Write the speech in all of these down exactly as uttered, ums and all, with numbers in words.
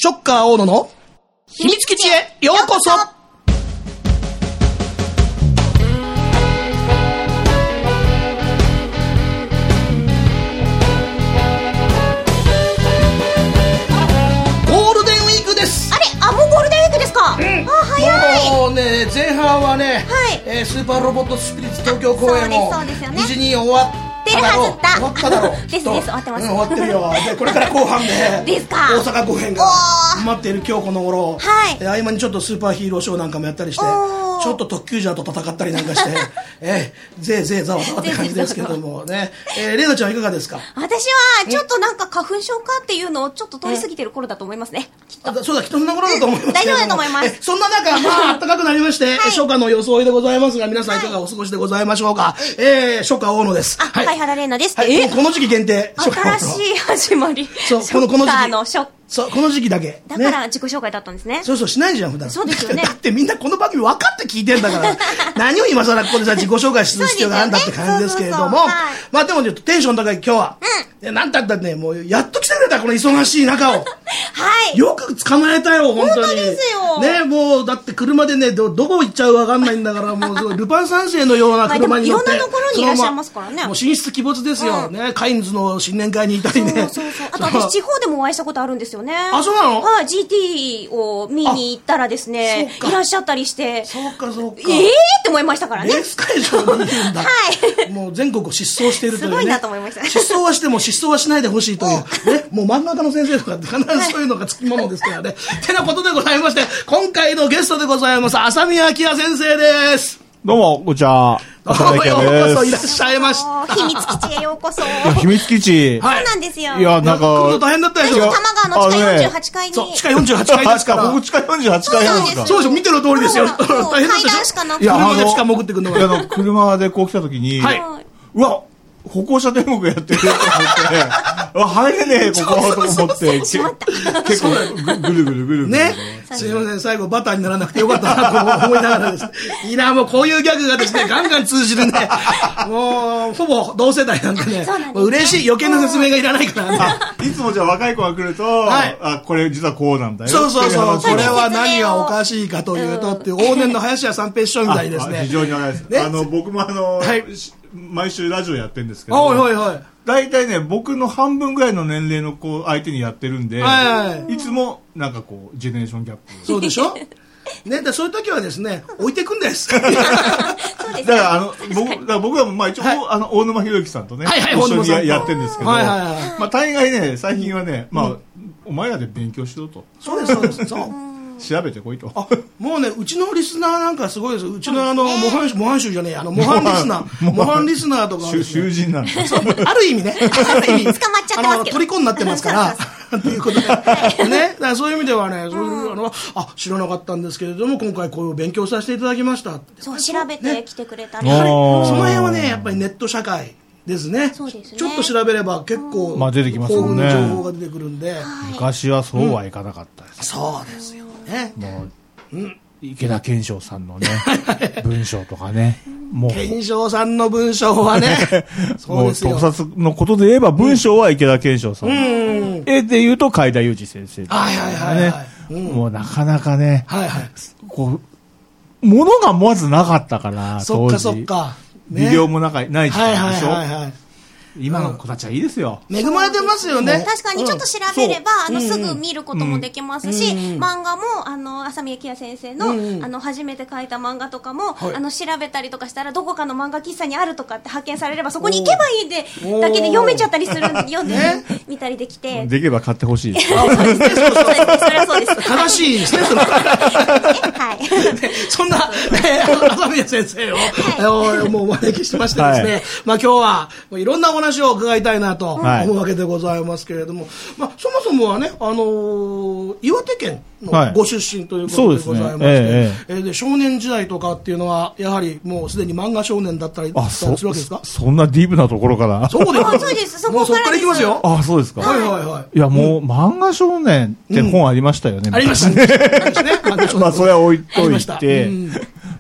ショッカー大野の秘密基地へようこそ。ゴールデンウィークです。 あれ、あ、もうゴールデンウィークですか。 うん、 あ、早い。 もうね、前半はね、 はい、 えー、スーパーロボットスピリッツ東京公演も無事に終わって出るはずだ。 終わっただろう。 ですです、終わってます。 うん、終わってるよ。で、これから後半でですか。 大阪公演が待っている今日この頃、 はい、 合間にちょっとスーパーヒーローショーなんかもやったりして、ちょっと特急ジャーと戦ったりなんかして、えー、ぜいぜいざわざわって感じですけどもね。えー、レイナちゃんいかがですか。 私はちょっとなんか花粉症かっていうのをちょっと通り過ぎてる頃だと思いますね。きっと。 そうだ、きっとそんな頃だと思いますけども、 大丈夫だと思います。 そんな中、まあ暖かくなりまして、はい、初夏の装いでございますが、皆さんいかがお過ごしでございましょうか。はい、えー、初夏大野です。 あ、はい、原玲奈です。 はい、えー、この時期限定。 新しい始まり。 そう、このこの時期。 のショッそう、この時期だけ。 だから自己紹介だったんですね。 そうそう、しないじゃん、普段。 そうですよね。 だってみんなこの番組分かって聞いてんだから、何を今更ここでさ、自己紹介する必要があるんだって感じですけれども、まあでもちょっとテンション高い今日は。うん。なんたったってね、もうやっと来てくれた、この忙しい中を。はい。よく捕まえたよ、本当に。 本当ですよ。 ね、もう、だって車でね、ど、どこ行っちゃうか分かんないんだから、もうすごい、ルパン三世のような車に乗って。 いろんなところにいらっしゃいますからね。 もう神出鬼没ですよ。ね、カインズの新年会にいたりね。 そうそうそう。あと私、地方でもお会いしたことあるんですよね。 あ、そうなの？ はい、ジーティー を見に行ったらですね、いらっしゃったりして、 そうかそうか。 えーって思いましたからね。 レース会場にいるんだ。はい。もう全国を疾走しているというね。 すごいなと思いました。 疾走はしても疾走はしないでほしいという。ね、もう真ん中の先生とかって必ずそういうのがつきものですからね。てなことでございまして、今回のゲストでございます、浅見明先生です。 どうも、こんにちは。 どうもようこそいらっしゃいました。 秘密基地へようこそ。 秘密基地。 そうなんですよ。 いや、なんか。来るの大変だったでしょ。 多摩川の地下よんじゅうはちかいに。 そう、地下よんじゅうはちかいですから。 僕地下よんじゅうはちかいなんですか。 そうですよ、見ての通りですよ。大変だったでしょ。 階段しかなくて。 いや、車で地下潜ってくるのが。 あの、車でこう来た時に、 はい。 うわ、歩行者天国やってると思って、あ、入れねえ、ここと思って、結構ぐるぐるぐる。 ね。すいません、最後バターにならなくてよかったなと思いながらです。いいな、もうこういうギャグがですね、ガンガン通じるね。もう、ほぼ同世代なんでね。嬉しい、余計な説明がいらないからね。 いつもじゃあ若い子が来ると、あ、これ実はこうなんだよ。 そうそうそう、これは何がおかしいかというと、っていう往年の林家三平師匠みたいですね。 非常に長いです。あの、僕もあの、毎週ラジオやってるんですけど、 はいはいはい。 大体ね、僕の半分ぐらいの年齢の子相手にやってるんで、はいはい、いつもなんかこうジェネレーションギャップ。 そうでしょ。ね、だそういう時はですね、置いていくんです。 そうですね。 だからあの僕だから僕はまあ一応、はい、あの大沼博之さんとね、はいはい、一緒に や, やってるんですけど、はいはいはい、まあ大概ね最近はね、まあ、うん、お前らで勉強しろと。 そうですそうです。そう。 調べてこいと。 あ、もうね、うちのリスナーなんかすごいです。うちのあの、模範、模範集じゃねえ、あの、模範リスナー。模範リスナーとか、 ね。囚人なんだ。 そう、ある意味ね。ある意味。 捕まっちゃってますけど。 あの、虜になってますから。ということで。ね。だからそういう意味ではね、そういうのは、あ、知らなかったんですけれども、今回こういう勉強させていただきました。 そう、調べてきてくれたり。 その辺はね、やっぱりネット社会。ですね。そうですね。ちょっと調べれば結構、 まあ出てきますもんね。 豊富な情報が出てくるんで。 昔はそうはいかなかったです。 そうですよね。 もううん、池田健章さんのね文章とかね、 もう健章さんの文章はねそうですよ。もう特撮のことで言えば文章は池田健章さん、うん、絵で言うと海田裕二先生とかね、はいはいはいはい、うん、もうなかなかね、はいはい、こう物がまずなかったからそっかそっか、 ね、ビデオもなかない時代でしょ、 はいはいはいはい、 今の子たちはいいですよ。 恵まれてますよね。 確かにちょっと調べれば、あの、すぐ見ることもできますし、漫画も、あの、浅見明先生の、あの、初めて書いた漫画とかも、あの、調べたりとかしたら、どこかの漫画喫茶にあるとかって発見されれば、そこに行けばいいで、だけで読めちゃったりするんで、読んでみたりできて。 できれば買ってほしいです。 そうですね、そうですね、それはそうです。 正しいですね、その。はい。そんな、浅見先生を、もうお招きしましてですね、まあ今日は、いろんなお話を伺いたいなと思うわけでございますけれども、はい、まあ、そもそもはね、あのー、岩手県のご出身ということでございまして、はい、えー、で少年時代とかっていうのはやはりもうすでに漫画少年だったりするわけですか。 そ, そんなディープなところからそうですあ、そうです、そこからです。もうそっから行きますよ。 あ、そうですか。 はいはいはい。 いやもう、うん、漫画少年って本ありましたよね、 うん、ありましたね。 まあそれは置いといて、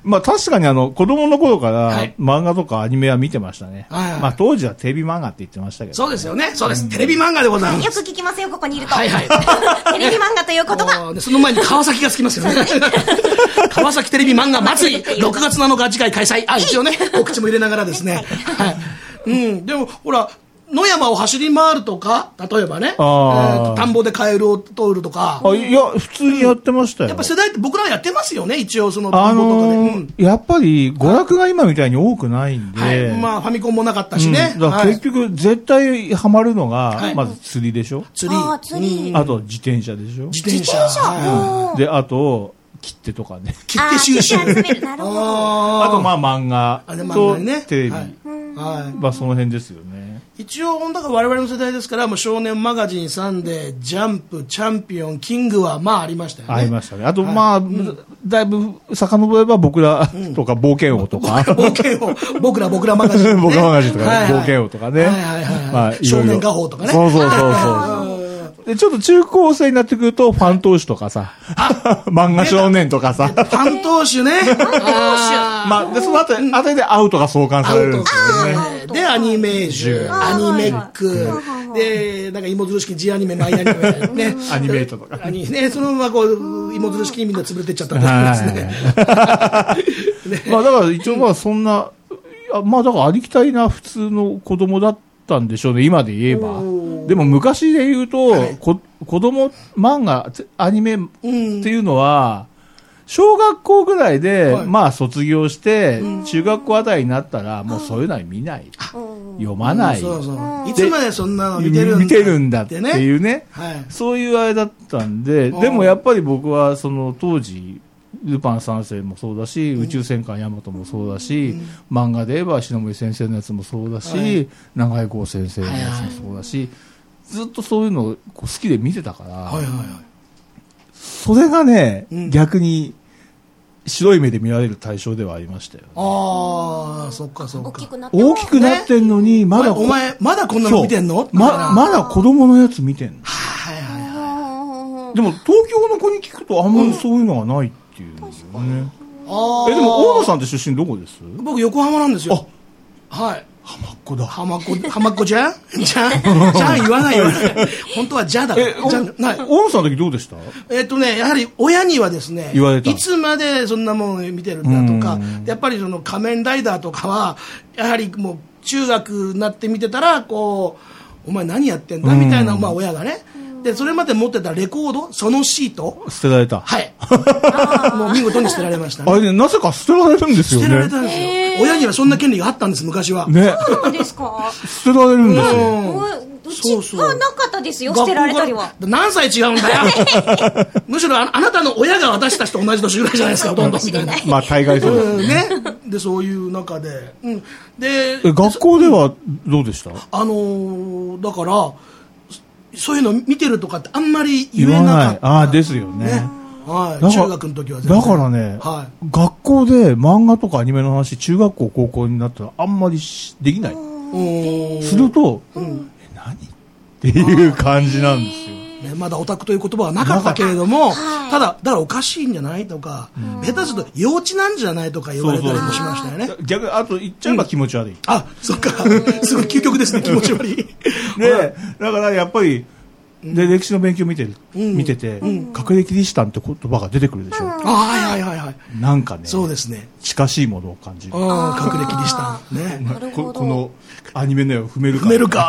まあ確かにあの、子供の頃から漫画とかアニメは見てましたね。はいはい、まあ当時はテレビ漫画って言ってましたけど、ね。 そうですよね。そうです。テレビ漫画でございます。 よく聞きますよ、ここにいると。 はいはい。 テレビ漫画という言葉。 その前に川崎がつきますよね。川崎テレビ漫画祭り、ろくがつなのか次回開催。あ、一応ね、お口も入れながらですね。はい。うん。でも、ほら、野山を走り回るとか、例えばね、えー、田んぼでカエルを通るとか。 あ、いや、普通にやってましたよ。 やっぱ世代って僕らやってますよね、一応その田んぼとかで。あのーうん、 やっぱり娯楽が今みたいに多くないんで。はい、 まあファミコンもなかったしね。 うん、だから結局絶対ハマるのが、はい、まず釣りでしょ。 釣り。 あ、釣り。 あと自転車でしょ。 自転車。 はい、で、あと、切手とかね。 切手収集。 なるほど。 あとまあ漫画とテレビ。はい。まあその辺ですよね。 一応、だから我々の世代ですから、もう少年マガジン、サンデー、ジャンプ、チャンピオン、キングはまあありましたよね。 ありましたね。あと、はい、まあ、うん、だいぶ遡れば僕らとか冒険王とか。 冒険王、僕ら僕らマガジン、 ね。僕らマガジンとか、ね、はいはい、冒険王とかね。はいはいはい、 まあ、いろいろ少年画報とかね。 そうそうそうそう。で、ちょっと中高生になってくると、ファントーシュとかさ、漫画少年とかさ。ファントーシュね。ファントーシュ。 まあ、で、その後、あたりでアウトが創刊されるんですよね。 で、アニメージュ、アニメック、で、なんか芋づる式 G アニメ、マイアニメ、ね。 アニメートとか。 ね、そのままこう、芋づる式にみんな潰れてっちゃったんですね。 まあ、だから一応まあ、そんな、まあ、だからありきたりな普通の子供だったんでしょうね、今で言えば。でも昔で言うと、はい、こ子供漫画、アニメっていうのは、小学校ぐらいで、はい、まあ卒業して、中学校あたりになったら、もうそういうのは見ない。読まない。 そうそう。いつまでそんなの見てるんだ、 見てるんだっていうね。はい、そういうあれだったんで、でもやっぱり僕はその当時、ルパン三世もそうだし、うん、宇宙戦艦ヤマトもそうだし、うん、漫画で言えば篠森先生のやつもそうだし、はい、長井豪先生のやつもそうだし、はいはい、ずっとそういうのを好きで見てたから、はいはいはい、それがね、うん、逆に白い目で見られる対象ではありましたよ、ね。 ああ、そっかそっか。 大きくなって大きくなってんのに、まだお前まだこんなの見てんの？ ままだ子供のやつ見てんの。 はいはいはい。 でも東京の子に聞くとあんまりそういうのがないっていう、ね。うん、あえでも大野さんって出身どこです？ 僕横浜なんですよ。 あ、はい。浜っ子だ。 浜っ子、浜っ子じゃんじゃんじゃん言わないよ。本当はじゃだ。 え、じゃない。大野さんの時どうでした？ えっとね、やはり親にはですね、 言われた。 いつまでそんなもん見てるんだとか、やっぱりその仮面ライダーとかは、やはりもう中学になって見てたら、こう、お前何やってんだみたいな、まあ親がね。で、それまで持ってたレコード、そのシート。 捨てられた。 はい。もう見事に捨てられましたね。 あれね、なぜか捨てられるんですよね。 捨てられたんですよ。親にはそんな権利があったんです、昔は。 ね。 そうですか。 捨てられるんですよ。 うちはなかったですよ、捨てられたりは。 何歳違うんだよ。むしろあなたの親が私たちと同じ年ぐらいじゃないですか、ほとんどみたいな。 まあ、大概そうですね。で、そういう中で。うん。で、 学校ではどうでした？ あの、だから、そういうの見てるとかってあんまり言えなかった。 ああ、ですよね。ね、 はい。中学の時はだからね、はい、学校で漫画とかアニメの話、中学校、高校になったらあんまりできない。すると、うん、え、何っていう感じなんですよ。 ね、まだオタクという言葉はなかったけれども、ただ、だからおかしいんじゃないとか、下手すると幼稚なんじゃないとか言われたりもしましたよね。 逆に、あと言っちゃえば気持ち悪い。うん、 あ、そっか。すごい究極ですね、気持ち悪い。 で、だからやっぱり、で、歴史の勉強見てる、うん、見てて、うん、隠れキリシタンって言葉が出てくるでしょ。うん、 あ、はいはいはいはい。 なんかね、 そうですね。 近しいものを感じる。 隠れキリシタン。ね。 こ, このアニメの絵を踏めるか。 踏めるか。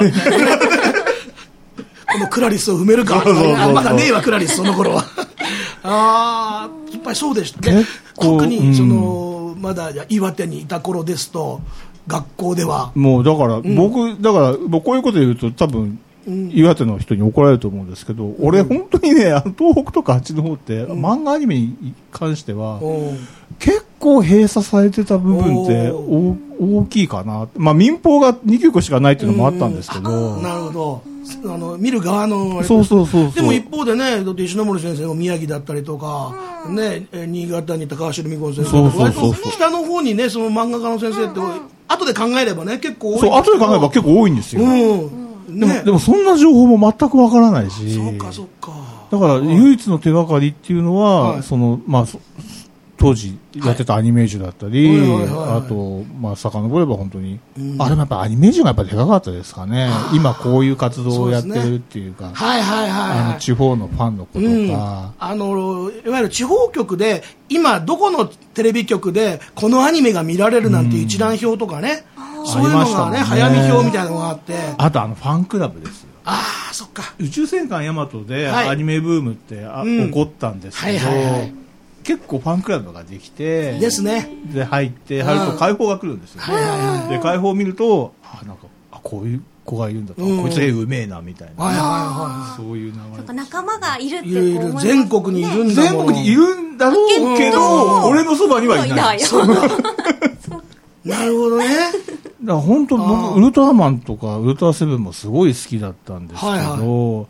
このクラリスを踏めるか。まだねえわ、クラリス、その頃は。ああ、やっぱりそうでしたね。特に、その、うん、まだ岩手にいた頃ですと、学校では。 もうだから、うん、僕、だから、こういうこと言うと多分、うん、岩手の人に怒られると思うんですけど、うん、俺本当にね、あの東北とかあっちの方って、うん、漫画アニメに関しては、結構閉鎖されてた部分って大きいかな。まあ民放がにきゅうこしかないっていうのもあったんですけど。 うん、なるほど。あの見る側のあれそうそうそうそう。 でも一方でね、だって石森先生も宮城だったりとか、うん、ね、新潟に高橋留美子先生とか、そうそうそう、北の方にね、その漫画家の先生って、うんうん、後で考えればね、結構多い。 そう、後で考えれば結構多いんですよ。 うんでも、ね、でもそんな情報も全くわからないし、 そうかそうか。 だから唯一の手がかりっていうのは、はい、そのまあ当時やってたアニメージュだったり、はい、あと、まあ、遡れば本当に、うん、あれもやっぱアニメージュがやっぱでかかったですかね。今こういう活動をやってるっていうか、 はいはいはい、 あの地方のファンの子とか、うん、 あのいわゆる地方局で今どこのテレビ局でこのアニメが見られるなんていう一覧表とかね、うん、そういうのがね、早見表みたいなのがあって、 あとあのファンクラブですよ。 ああ、そっか。 宇宙戦艦ヤマトでアニメブームって、はい、起こったんですけど、はいはいはい、結構ファンクラブができてですね。 で入って入ると解放が来るんですよ、ね。はいはいはい、で解放を見ると、あ、なんか、あ、こういう子がいるんだと、うん、こいつ絵うめえなみたいな、はいはいはい、そういう流れ。 なんか仲間がいるってこう思いますね。全国にいるんだもん。 全国にいるんだろうけど、俺のそばにはいない。 なるほどね。 だから本当僕ウルトラマンとかウルトラセブンもすごい好きだったんですけど、はいはい、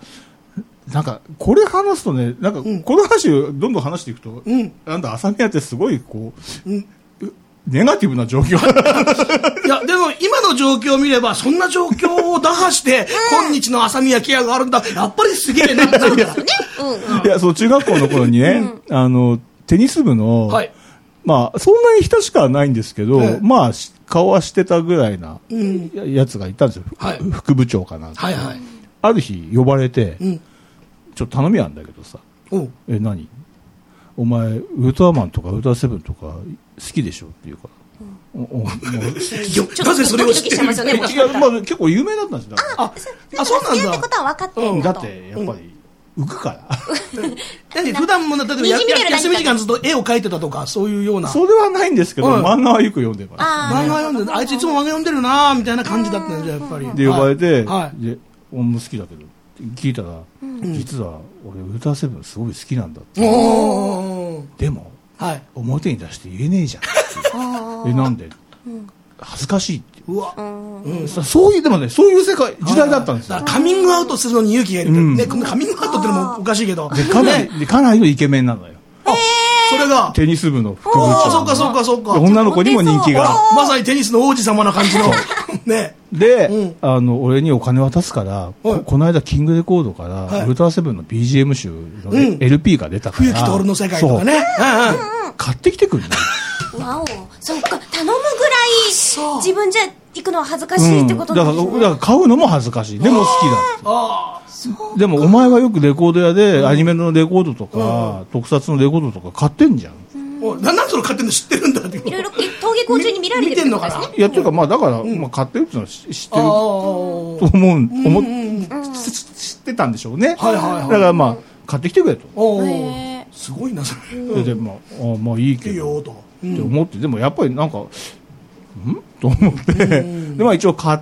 なんかこれ話すとね、なんかこの話をどんどん話していくと、うん、なんだ朝宮ってすごいこう、うん、ネガティブな状況。 いやでも今の状況を見ればそんな状況を打破して今日の朝宮ケアがあるんだ。やっぱりすげえなってなるんですよね。 いやそう中学校の頃にね、うん、あのテニス部の、はい、まあそんなに親しくはないんですけど、ええ、まあ顔はしてたぐらいなやつがいたんですよ、はい、副部長かな、はいはい、ある日呼ばれて、うん、ちょっと頼みあるんだけどさ、え何お前ウルトラマンとかウルトラセブンとか好きでしょって言うから、うん、おおなぜそれを知ってるんですか。 いや、まあ、結構有名だったんですよ。 ああ、あそうなんだ。ってことは分かってるんだと。だってやっぱり、うん、浮くから普段も例えばや休み時間ずっと絵を描いてたとかそういうような。 それはないんですけど、うん、漫画はよく読んでます、ね、 漫画は読んであいついつも漫画読んでるなみたいな感じだったんじゃやっぱりで呼ばれて、はい、で俺も好きだけど聞いたら、うん、実は俺ウルトラセブンすごい好きなんだって、うん、でも、はい、表に出して言えねえじゃんえなんで、うん、恥ずかしいってうわ、うん、そういうでもねそういう世界時代だったんですよ。 カミングアウトするのに勇気がいる、うんね、カミングアウトってのもおかしいけどでかなり、でかなりのイケメンなのよ。 それがテニス部の副部長。 そうかそうかそうか。 女の子にも人気が。 まさにテニスの王子様な感じのね。 で、うん、あの俺にお金渡すから、こ, この間キングレコードから、はい、ウルトラセブンの ビージーエム 集の、うん、エルピー が出たから。 冬木徹の世界とかね。 うんうん、買ってきてくんね。 わお、そうか頼むぐらい自分じゃ行くのは恥ずかしいってことなんですね。 うん、だからだから買うのも恥ずかしい。でも好きだって。あでもお前はよくレコード屋でアニメのレコードとか、うん、特撮のレコードとか買ってんじゃん。 うん、なんなんその買ってんの知ってるんだって。 いろいろ登下校中に見られてるんですね。 いやっていうかまあだから、うんまあ、買ってるっていうのは知ってると思う、思っ知ってたんでしょうね。はいはいはい。だからまあ買ってきてくれと。 すごいなそれ。 でまああまあいいけど。いいよと。って思ってでもやっぱりなんかんと思ってでまあ一応買って。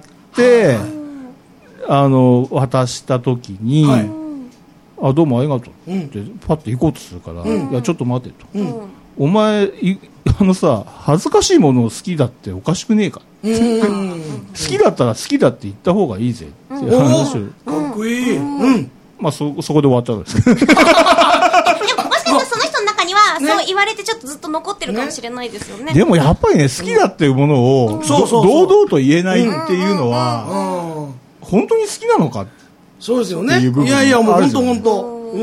あの渡した時に、はい、あどうもありがとうって、うん、パッと行こうとするから、うん、いやちょっと待てと、うん、お前あのさ恥ずかしいものを好きだっておかしくねえか、うん、好きだったら好きだって言った方がいいぜっていう話を、うん、 かっこいい、うんまあ、そ, そこで終わったんですけどでももしかしたらその人の中には、ね、そう言われてちょっとずっと残ってるかもしれないですよね。 でもやっぱりね好きだっていうものを、うん、堂々と言えないっていうのは、うんうん本当に好きなのかそうですよね。いやいやもう本当本当。うん。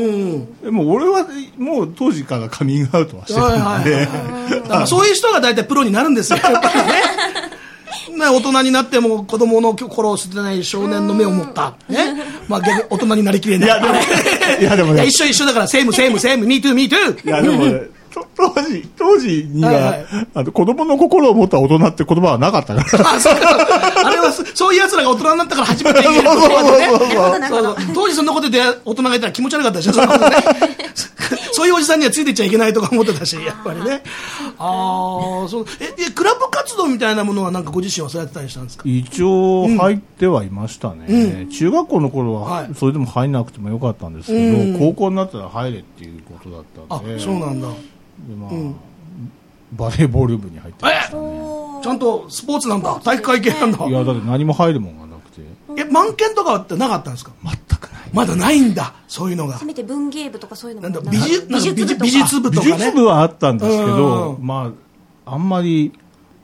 でも俺はもう当時からカミングアウトはしてたんで、はいはいはい、 だからそういう人が大体プロになるんですよ。やっぱりね。ね大人になっても子供の心を捨てない少年の目を持ったね。まあ逆大人になりきれない。いやでもいやでもね一緒一緒だからセームセームセームミートゥーミートゥー。 いやでもね。当時当時には、はいはい、あの子供の心を持った大人って言葉はなかったから。 あ、そうあれはそういう奴らが大人になったから初めて言える言葉でね。当時そんなことで大人がいたら気持ち悪かったでしょ。そ, ね、そういうおじさんにはついてっちゃいけないとか思ってたし、やっぱりね。ああ、そうえクラブ活動みたいなものはなんかご自身はそうやってたりしたんですか。 一応入ってはいましたね。うん、中学校の頃はそれでも入んなくてもよかったんですけど、うん、高校になったら入れっていうことだったんで。 あ、そうなんだ。 でまあうん、バレーボール部に入ってましたね。 ちゃんとスポーツなんだ体育会系なんだ。 いやだって何も入るもんがなくてえ満研とかってなかったんですか。 全くないまだないんだそういうのが。 せめて文芸部とかそういうのもなんだ美術美術部とか美術部とかね美術部はあったんですけどまああんまり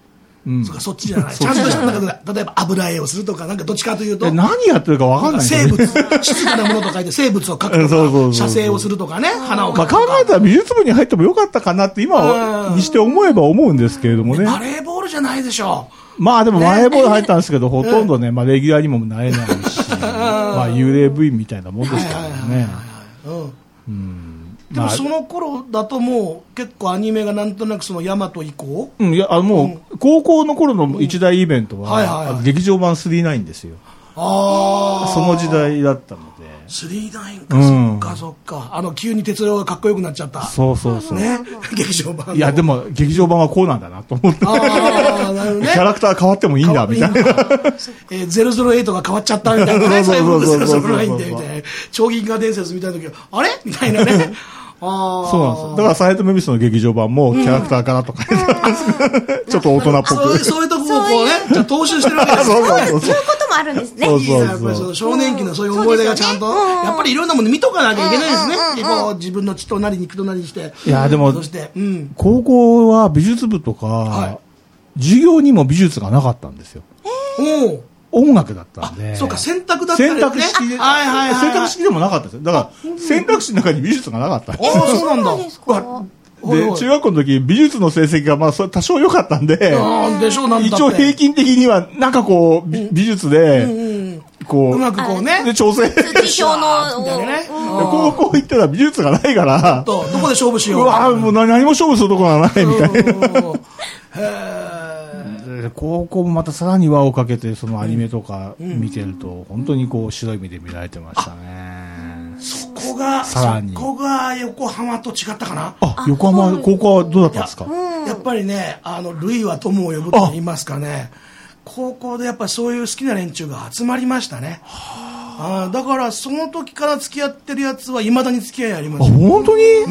うん、そ, そっちじゃない。ちゃんとしたなんか例えば油絵をするとか、なんかどっちかというと何やってるか分かんない、ね。 生物、静かなものと書いて生物を描くとか、そうそうそうそう写生をするとかね、花を描くとか。 まあ、考えたら美術部に入ってもよかったかなって今にして思えば思うんですけれどもね。 バレーボールじゃないでしょう。まあでもバレーボール入ったんですけど、ね、ほとんどね、まあレギュラーにもなれないし、まあ幽霊部員みたいなもんですからね。うん。 でもその頃だともう結構アニメがなんとなくそのヤマト以降、 うん、いやあのもう高校の頃の一大イベントは劇場版スリーナインですよ。ああ、その時代だったので。 スリーナインか、うん、そっかそっか。あの急に鉄郎がかっこよくなっちゃった。 そうそうそう。 ね、劇場版。 いやでも劇場版はこうなんだなと思って。ああ、なるほどね。キャラクター変わってもいいんだみたいな。 えー、ゼロゼロエイトが変わっちゃったみたいなね。最後のゼロゼロナインでみたいな。超銀河伝説みたいな時はあれみたいなね。あそうなんですよ。だからサイレントメビスの劇場版もキャラクターからとか、うん、ちょっと大人っぽくそうそういうとこをこうね、じゃ踏襲してるわけですよ。 そういうこともあるんですね。 そうそうそう。 やっぱりその少年期のそういう思い出がちゃんと、やっぱりいろんなもの見とかなきゃいけないですね。こう自分の血となり肉となりして。 いやでもそして、うん、高校は美術部とか、はい、授業にも美術がなかったんですよ。おお。音楽だったんで。 そうか、選択だったんですね。 選択式で、はいはいはい、選択式でもなかったですよ。だから、選択肢の中に美術がなかったんですよ。 ああ、そうなんだ。 で、中学校の時、美術の成績がまあ、多少良かったんで、 あでしょうなんだって一応平均的には、なんかこう、美術で、うんうん、こう、 うまくこうね、 で、調整。 数値表の、 みたいなね。 高校行ったら美術がないから、 どこで勝負しよう。 うわもう何も勝負するところがないみたいな。へー。高校もまたさらに輪をかけてそのアニメとか見てると、うん、本当にこう白い目で見られてましたね。 そこがさらにそこが横浜と違ったかな。 あ、横浜高校はどうだったんですか。 や, やっぱりね、あの類は友を呼ぶと言いますかね、高校でやっぱりそういう好きな連中が集まりましたね。あだからその時から付き合ってるやつはいまだに付き合いあります。 あ、本当に。 うん。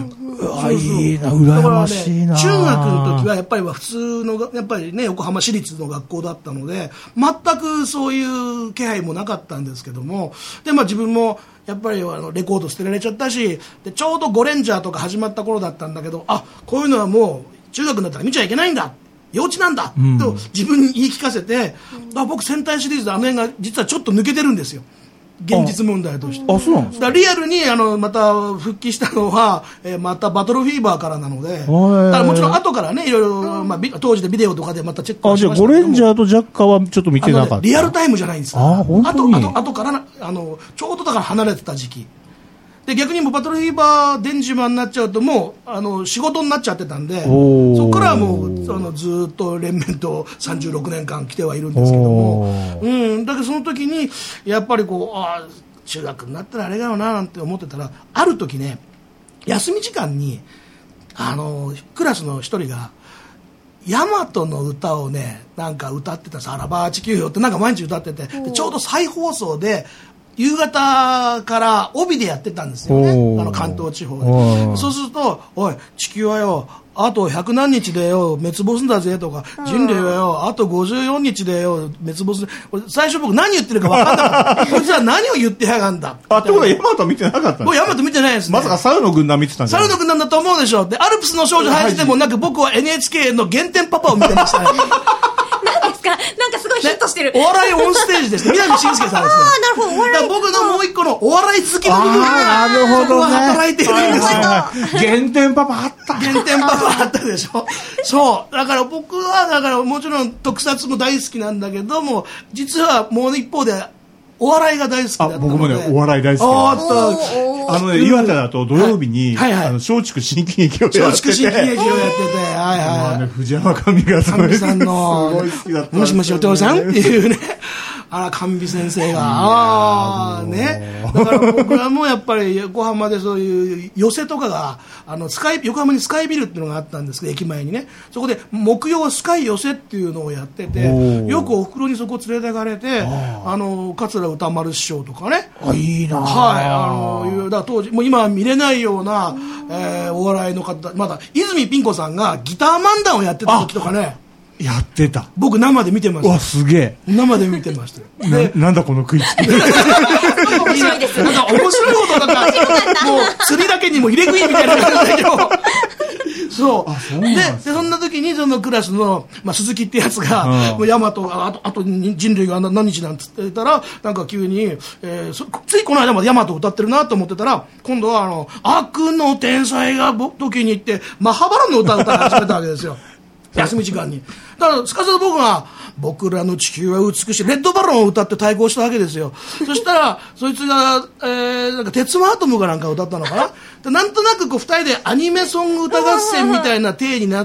あ、いいな、羨ましいな。 中学の時はやっぱり普通のやっぱりね横浜市立の学校だったので全くそういう気配もなかったんですけども、でまあ自分もやっぱりあのレコード捨てられちゃったし、でちょうどゴレンジャーとか始まった頃だったんだけど、あ、こういうのはもう中学になったら見ちゃいけないんだ。幼稚なんだ、うん、と自分に言い聞かせて、うん、あ僕戦隊シリーズであの辺が実はちょっと抜けてるんですよ。現実問題として。 あ、そうなんですか。 だリアルにあのまた復帰したのは、えー、またバトルフィーバーからなので、だからもちろん後からねいろいろ、まあ、当時でビデオとかでまたチェックをしましたけども。あ、じゃあゴレンジャーとジャッカーはちょっと見てなかった。ね、 リアルタイムじゃないんですよ。 あ、本当に。 あとあとあとからあのちょうどだから離れてた時期。で逆にもうバトルフィーバー電磁版になっちゃうともうあの仕事になっちゃってたんで、そこからはもうあのずっと連綿とさんじゅうろくねんかん来てはいるんですけども、うん、だけどその時にやっぱりこうあ中学になったらあれだよななんて思ってたら、ある時ね休み時間にあのクラスの一人がヤマトの歌をねなんか歌ってたさ、アラバー地球よってなんか毎日歌ってて、でちょうど再放送で夕方から帯でやってたんですよね、あの関東地方で。そうするとおい地球はよあと百何日でよ滅亡すんだぜとか、人類はよあとごじゅうよっかでよ滅亡する。最初僕何言ってるか分かんなかったこいつは何を言ってやがんだ。 あってことはヤマト見てなかったんですか。 僕ヤマト見てないですね。 まさか猿の軍団見てたんじゃない。 猿の軍団だと思うでしょ。でアルプスの少女ハイジでもなく僕は エヌエイチケー の原点パパを見てましたね何ですか。なんかすごいヒットしてる、 ね、お笑いオンステージですね。南信介さんですね。 ああなるほど。お笑い僕のもう一個のお笑い好きの部分がなるほど、ね、 働いてるんですよ。 原点パパあった原点パパあったでしょそうだから僕はだからもちろん特撮も大好きなんだけども、実はもう一方でお笑いが大好きだったので。 あ、僕もねお笑い大好きああのね岩手だと土曜日に、はいはいはい、あの松竹新喜劇をやってて松竹新喜劇をやっててはいはい、 ね、藤山神がすごい神さんのすごい好きだった、 もしもしお父さんっていうねあら神美先生がああね、だから僕はもうやっぱり横浜でそういう寄席とかがあのスカイ横浜にスカイビルっていうのがあったんですけど、駅前にね、そこで木曜スカイ寄席っていうのをやってて、よくお袋にそこ連れてかれて、ああの桂歌丸師匠とかね、 あいいな、 はい、あのだから当時もう今は見れないような、えー、お笑いの方、まだ泉ピン子さんがギター漫談をやってた時とかね、 やってた。 僕生で見てました。 わすげえ。 生で見てましたよ。な, なんだこの食いつき。面白いです。 なんか面白いことなんかもう釣りだけにも入れ食いみたいな感じだけど、すそう。そで、で、そんな時にそのクラスの、まあ、鈴木ってやつが、もうヤマト、あと、あと人類が何日なんつってたら、なんか急に、えー、そついこの間までヤマト歌ってるなと思ってたら、今度はあの、悪の天才が時に行って、マハバラの歌を歌い始めたわけですよ。休み時間に。だから、すかさず僕が、僕らの地球は美しい、レッドバロンを歌って対抗したわけですよ。そしたら、そいつが、えー、なんか、鉄腕アトムかなんか歌ったのかなでなんとなくこう、二人でアニメソング歌合戦みたいな体になって、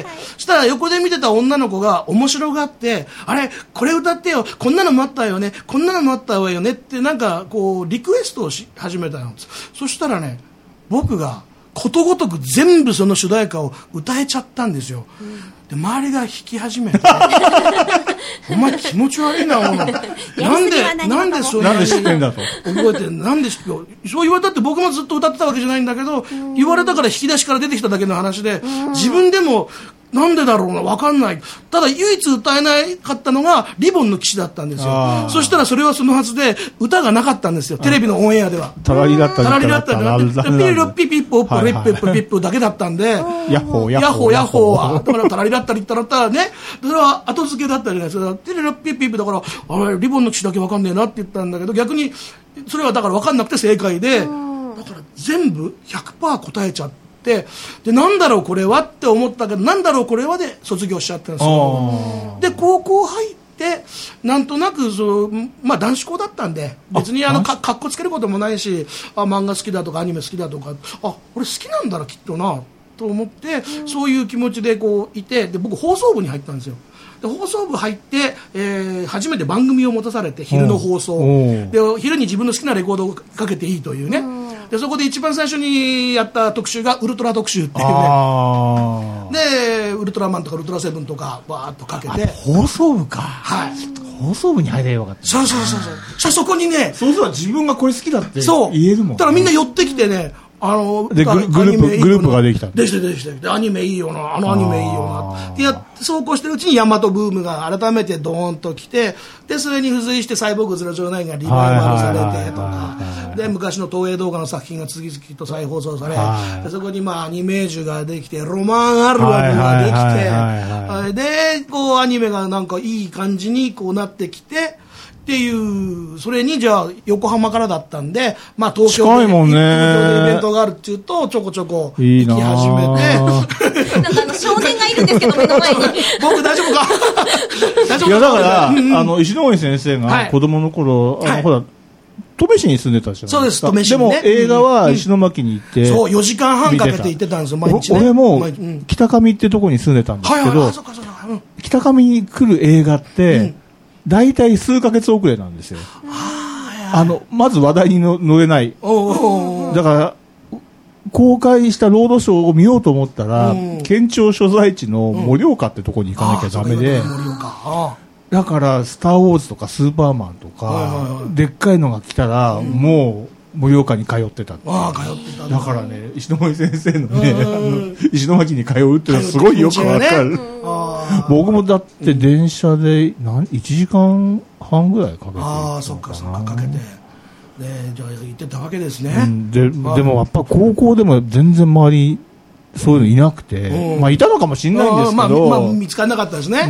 そしたら横で見てた女の子が面白がって、あれ、これ歌ってよ、こんなのもあったよね、こんなのもあったわよねって、なんか、こう、リクエストをし始めたんです。そしたらね、僕が、ことごとく全部その主題歌を歌えちゃったんですよ。うんで周りが弾き始めてお前気持ち悪いなお前なんでなんでそうなんで知ってんだと覚えてんなんで知ってそう言われたって僕もずっと歌ってたわけじゃないんだけど言われたから引き出しから出てきただけの話で自分でもなんでだろうな分かんないただ唯一歌えなかったのがリボンの騎士だったんですよそしたらそれはそのはずで歌がなかったんですよテレビのオンエアではタラリラッタタラリラッタピリロピピッポッポレッペッポピッポだけだったんでヤッホーヤッホーヤッホーはだからタラリラッタリッタラッタねそれは後付けだったじゃないですかテレロピピッポだからあれリボンの騎士だけ分かんねえなって言ったんだけど逆にそれはだから分かんなくて正解でだから全部 ひゃくパーセント 答えちゃってでなんだろうこれはって思ったけどなんだろうこれはで卒業しちゃったんですよで高校入ってなんとなくそう、まあ、男子校だったんで別にあのかかっこつけることもないしあ漫画好きだとかアニメ好きだとかあ俺好きなんだなきっとなと思って、うん、そういう気持ちでこういてで僕放送部に入ったんですよで放送部入って、えー、初めて番組を持たされて昼の放送で昼に自分の好きなレコードをかけていいというね、うんでそこで一番最初にやった特集がウルトラ特集っていうねでウルトラマンとかウルトラセブンとかバーッとかけて放送部かはい放送部に入ればよかったそうそうそうそうそこにねそうすれば自分がこれ好きだって言えるもん、ね、 だからみんな寄ってきてねあのでグルグループグループができたできてできてでアニメいいよなあのアニメいいよなってやってそうこうしてるうちにヤマトブームが改めてドーンと来てでそれに付随してサイボーグゼロゼロナインがリバイバルされてとかで昔の東映動画の作品が次々と再放送されでそこにまあアニメージュができてロマンアルバムができてでこうアニメがなんかいい感じにこうなってきてっていうそれにじゃあ横浜からだったんで、まあ、東京で、 近いもんね、 東京でイベントがあるっていうとちょこちょこ行き始めてなんかあの少年がいるんですけど目の前に僕大丈夫か大丈夫かいやだから、うんうん、あの石ノ森先生が子供の頃、はい、あのほら登米市に住んでたじゃないですかそうです登米市に、ね、 でも映画は石巻に行って、うん、 そうよじかんはんかけて行ってたんですよ毎日、ね、 俺も北上ってとこに住んでたんですけど、はいはいはいうん、北上に来る映画って、うん大体数ヶ月遅れなんですよ。あのまず話題にの乗れない。だから公開したロードショーを見ようと思ったら、うん、県庁所在地の盛岡ってとこに行かなきゃダメで、うん、だからスターウォーズとかスーパーマンとか、はいはいはい、でっかいのが来たら、うん、もう盛岡に通ってた。 あ通ってた。 だからね石ノ森先生のね、うん、あの石巻に通うっていうのはすごいよくわかる。ね、僕もだって電車で何いちじかんはんぐらいかけてああそっかそっかかけてでじゃあ行ってたわけですね、 うん、で, でもやっぱ高校でも全然周りそういうのいなくて、うん、まあいたのかもしれないんですけど、 まあまあ、見つからなかったですね、うん、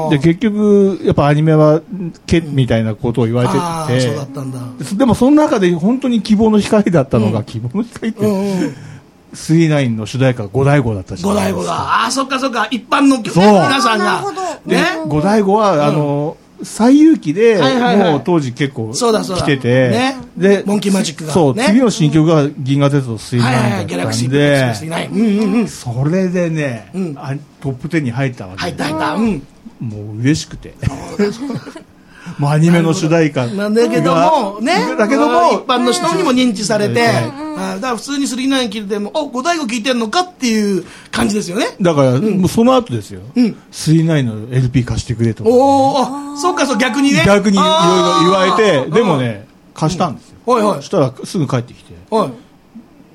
で結局やっぱアニメはけみたいなことを言われてて、 うん、そうだったんだでもその中で本当に希望の光だったのが、うん、希望の光って、うんうんスリーナインの主題歌が五大悟だったし五大悟だああそっかそっか一般の皆さんがね五大悟は、うん、あの西遊記で、はいはいはい、もう当時結構来ててね、でモンキーマジックが、 そう、 ね、 次の新曲が銀河鉄道スリーナインだったんで、はいはいはい、ギャラクシースリーナイン、うんうんうん、それでね、うん、トップテンに入ったわけ入った入った、うん、 もう嬉しくてもうアニメの主題歌なんだけどもねだけども一般の人にも認知されて、うん、だから普通にスリーナイン聞いてもお五大悟聞いてんのかっていう感じですよねだから、うん、もうその後ですよ、うん、スリーナインの エルピー 貸してくれとか、ね、 おおそうかそう逆にね逆にいろいろ言われてでもね貸したんですよ、うん、はいはいそしたらすぐ帰ってきて、はい、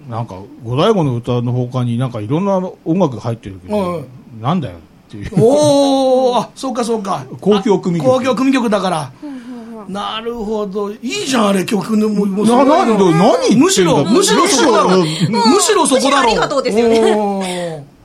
なんか五大悟の歌の他になんかいろんな音楽が入ってるけど、はい、なんだよおおそうかそうか交響組曲交響組曲だからなるほどいいじゃんあれ曲のもうななん何むしろむしろそこだろむしろそこだろありがとうですよね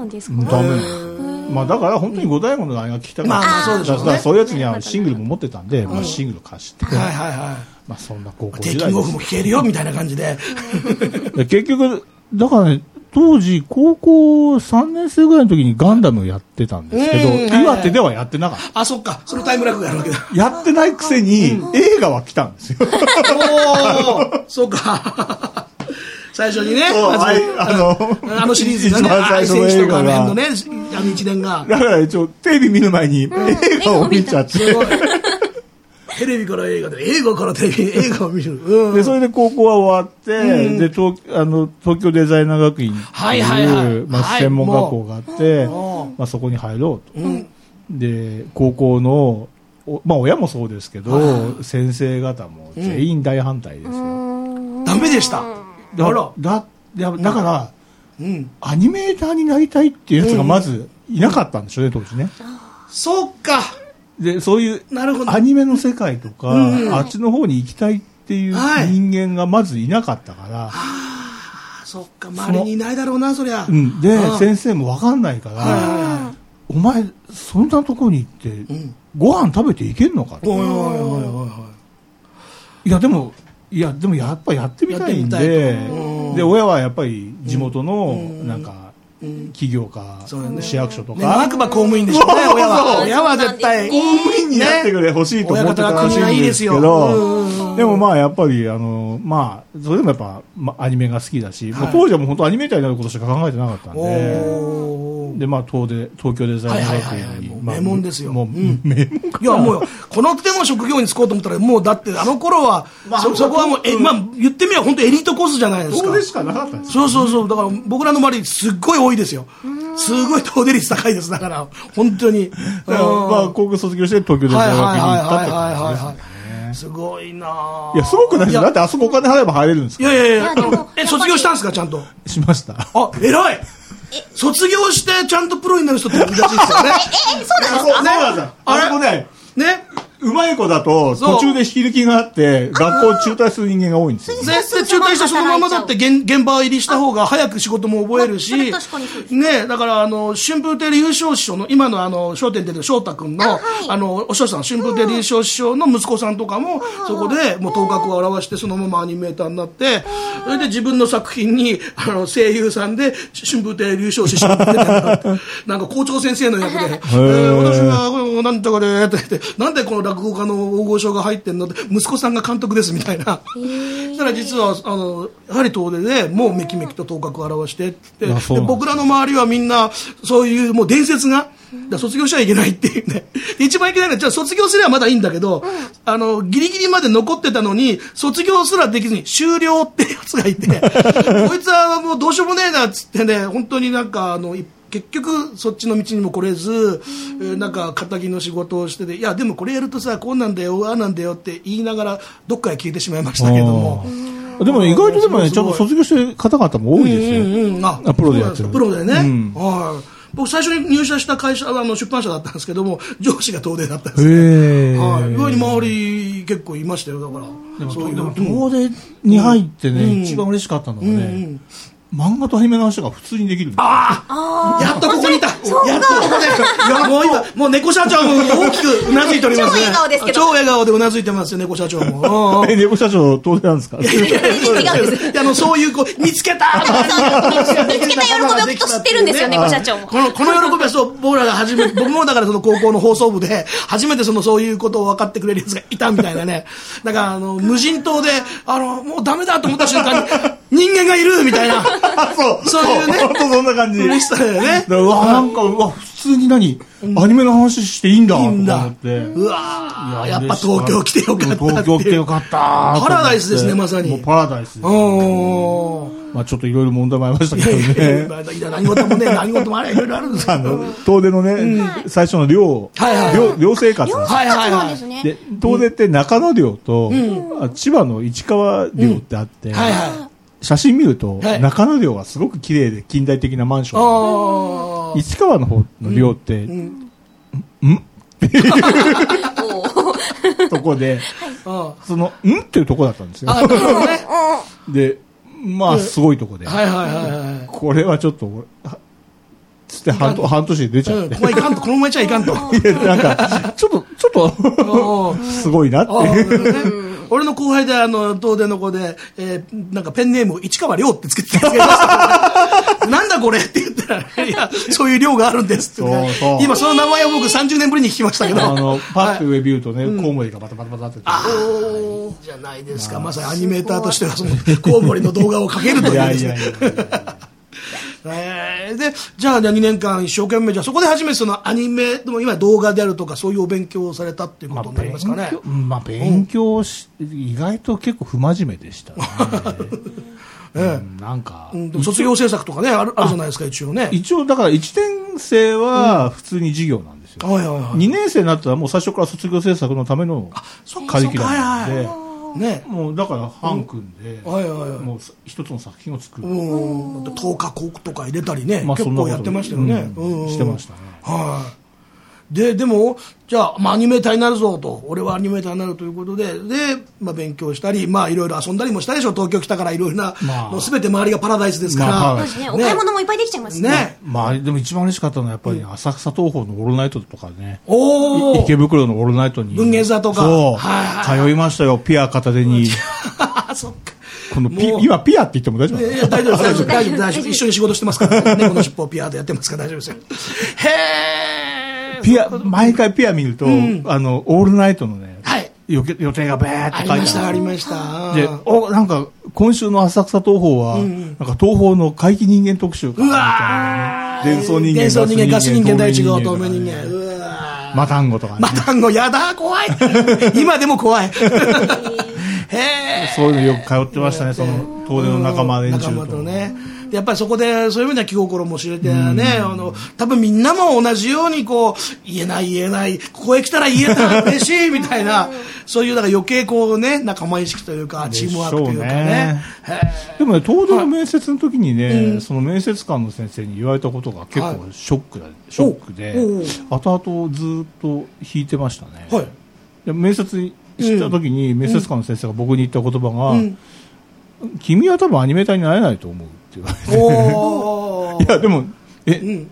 なんですか？ ダメ。まあだから本当に五大悟のあれが聞きたかった。 まあそうでしょうね。 だからそういうやつにはシングルも持ってたんで、まあシングル貸して。はいはいはい。まあそんな高校時代です。 テイキングオフも聞けるよみたいな感じで。 結局、だからね、当時高校さんねん生ぐらいの時にガンダムをやってたんですけど、岩手ではやってなかった。 あ、そっか。そのタイムラグがあるわけだ。 やってないくせに映画は来たんですよ。 おー、そうか。最初にね、あの、あのシリーズがね、最初の映画が、あの一年が。 だから一応テレビ見る前に映画を見ちゃって。 テレビから映画で、映画からテレビ、映画を見る。 で、それで高校は終わって、で、東、あの、東京デザイナー学院っていう、まあ、専門学校があって、まあ、そこに入ろうと。で、高校の、まあ、親もそうですけど、先生方も全員大反対ですよ。 ダメでした。 だだだだから、うん、アニメーターになりたいっていうやつがまずいなかったんでしょうね、当時ね。 そうか。 で、そういうアニメの世界とか、うん、あっちの方に行きたいっていう人間がまずいなかったから。はあ、そっか、周りにいないだろうな、そりゃ。 うん、で、先生もわかんないから、お前、そんなとこに行って、うん、ご飯食べていけんのかって。いや、でも、いや、でもやっぱやってみたいんで、で、親はやっぱり地元の、なんか、企業か、市役所とか。 あくま公務員でしょうね、親は。親は絶対。 公務員になってくれ欲しいと思ってたらしいんですけど、でもまあやっぱり、あの、まあ、それでもやっぱ、まあ、アニメが好きだし、当時はもう本当アニメーターになることしか考えてなかったんで、で、まあ、東で、東京デザイナー学院に。 名門ですよ。 もう、名門いや、もう、この手の職業に就こうと思ったら、もう、だって、あの頃は、そこはもう、え、まあ、言ってみれば本当エリートコースじゃないですか。 そうでしかなかったんです。 そうそうそう。だから、僕らの周り、すっごい多いですよ。すごい遠出率高いです。だから、本当に。 まあ、高校卒業して東京デザイナー学院に行ったってことですね。 すごいなぁ。 いや、すごくないですよ。だってあそこお金払えば入れるんですか。 いやいやいや。え、卒業したんですか、ちゃんと。 しました。 あ、偉い。卒業してちゃんとプロになる人って難しいですよね。 え、え、そうなんですか？ そうなんですよ。あれもね、ね、うまい子だと途中で引き抜きがあって学校中退する人間が多いんですよ。 で、中退してそのままだって現場入りした方が早く仕事も覚えるし、ね、だからあの春風亭優勝師匠の今のあの笑点出てる翔太君のあのお師匠さん春風亭優勝師匠の息子さんとかもそこでもう頭角を表してそのままアニメーターになって、それで自分の作品にあの声優さんで春風亭優勝師匠が出てるなんか校長先生の役で、えー、私はなんとかでって言って、なんでこの落語家の大御所が入ってんのって、息子さんが監督ですみたいな。そしたら実はあのやはり東出でもうめきめきと頭角を現してって、で僕らの周りはみんなそういうもう伝説がだ卒業しちゃいけないっていうね。一番いけないのはじゃあ卒業すればまだいいんだけど、うん、あのギリギリまで残ってたのに卒業すらできずに終了ってやつがいてこいつはもうどうしようもねえなっつってね、本当になんかあの結局そっちの道にも来れず、えー、なんか仇の仕事をしてて、いやでもこれやるとさこうなんだよああなんだよって言いながらどっかへ消えてしまいましたけども。 でも、ね、意外とでもねちゃんと卒業してる方々も多いですよ。うんうんうん、あプロでやってる。 プロでね。うん、はい。僕最初に入社した会社あの出版社だったんですけども上司が東出だったんですね。はい。意外に周り結構いましたよ。だからでもそういうでも東出に入ってね、うん、一番嬉しかったのはね。うんうん漫画とアニメの話が普通にできる。 ああ、やっとここにいた。やっとここで。いやもう今もう猫社長も大きくうなずいておりますね。 超笑顔ですけど。 超笑顔でうなずいてますよ猫社長も。 え猫社長当然なんですか。いやいやいや違うんです。 いやあのそういうこう見つけた。 見つけた喜びをきっと知ってるんですよ猫社長も。 このこの喜びはそう僕らが初め僕もだからその高校の放送部で初めてそのそういうことを分かってくれるやつがいたみたいなね。だからあの無人島であのもうダメだと思った瞬間に人間がいるみたいな。 そう。 そういうね。 本当そんな感じ。 嬉しさだよね。 うわ、なんか、うわ、普通に何、うん、アニメの話していいんだと思って。 うわやっぱ東京来てよかった。 東京来てよかった。 パラダイスですね、まさに。 もうパラダイスです、ね。おまあちょっといろいろ問題もありましたけどね。いやいやいや何事もね、何事もあれいろいろあるんですけど。 東出のね、うん、最初の寮、はいはい、寮、寮生活。 はいはいはい。 で、東出って中野寮と、うん、千葉の市川寮ってあって、うん、はいはい。写真見ると、はい、中野寮はすごく綺麗で近代的なマンション。市川の方の寮って、うん、んっていうとこで、はい、その、んっていうとこだったんですよ。で、まあ、すごいとこで。はいはいはいはい。これはちょっと、 つって半半年で出ちゃって。 このままいかんと、このままいちゃいかんと。 なんか、ちょっと、ちょっと、すごいなっていう。 俺の後輩で、あの、東電の子で、えー、なんかペンネームを市川亮ってつけてたやつがいましたなんだこれって言ったら、いや、そういう亮があるんですって、ね。そうそう今、その名前を僕さんじゅうねんぶりに聞きましたけど。 あの、パッと上見るとね、はい、コウモリがバタバタバタって。 ああ、じゃないですか。まさにアニメーターとしては、その、コウモリの動画をかけるというですね。いやいやいやえー、で、じゃあにねんかん一生懸命、じゃあそこで初めてそのアニメ、でも今動画であるとかそういうお勉強をされたっていうことになりますかね。 まあ勉強し、うん、意外と結構不真面目でしたね。ええうん、なんか、 うん、でも卒業制作とかね、ある、あるじゃないですか、一応ね。 一応、だからいちねん生は普通に授業なんですよ。うんはいはいはい、にねん生になったらもう最初から卒業制作のためのカリキュラムなんで。はいはいはいね、もうだから班組んで、うんはいはいはい、もう一つの作品を作る。 うん。とおかこくとか入れたりね、まあ、結構やってましたよね。 うんうん、してましたね。 はい。で、でも、じゃあ、まあ、アニメーターになるぞと、俺はアニメーターになるということで、で、まあ、勉強したり、まあ、いろいろ遊んだりもしたでしょ、東京来たからいろいろな、まあ、もうすべて周りがパラダイスですから。まあ、そうですね、お買い物もいっぱいできちゃいますね。ねまあ、でも一番嬉しかったのは、やっぱり、ね、浅草東宝のオールナイトとかね、お池袋のオールナイトに。 文芸座とか。 そう、はい、通いましたよ、ピア片手に。そっか。このピ今ピアって言っても大丈夫ですか？ 大丈夫大丈夫大丈夫大丈夫一緒に仕事してますからね。この尻尾をピアでやってますから大丈夫ですよ。 へー。ピア毎回ピア見ると、うん、あのオールナイトのね、はい、予定がバーって書いてある。 ありましたありました。 で、おなんか今週の浅草東宝は、うん、なんか東宝の怪奇人間特集かみたいなね。伝送人間、 伝送人間、ガス人間、第一号透明人間。うわマタンゴとかね。 マタンゴやだ怖い。今でも怖い。 へそういうのよく通ってましたね、その東電の仲間連中と。 仲間とね。やっぱりそこでそういう意味では気心も知れてね、あの多分みんなも同じようにこう言えない言えないここへ来たら言えたら嬉しいみたいなそういうだから余計こうね仲間意識というかチームワークというかね。ねでもね東電の面接の時にね、はい、その面接官の先生に言われたことが結構ショックだ、はい、ショックで後々ずっと弾いてましたね。はい、で面接した時に面接官の先生が僕に言った言葉が、うんうん、君は多分アニメーターになれないと思うって言われておいやでもえ、 うん、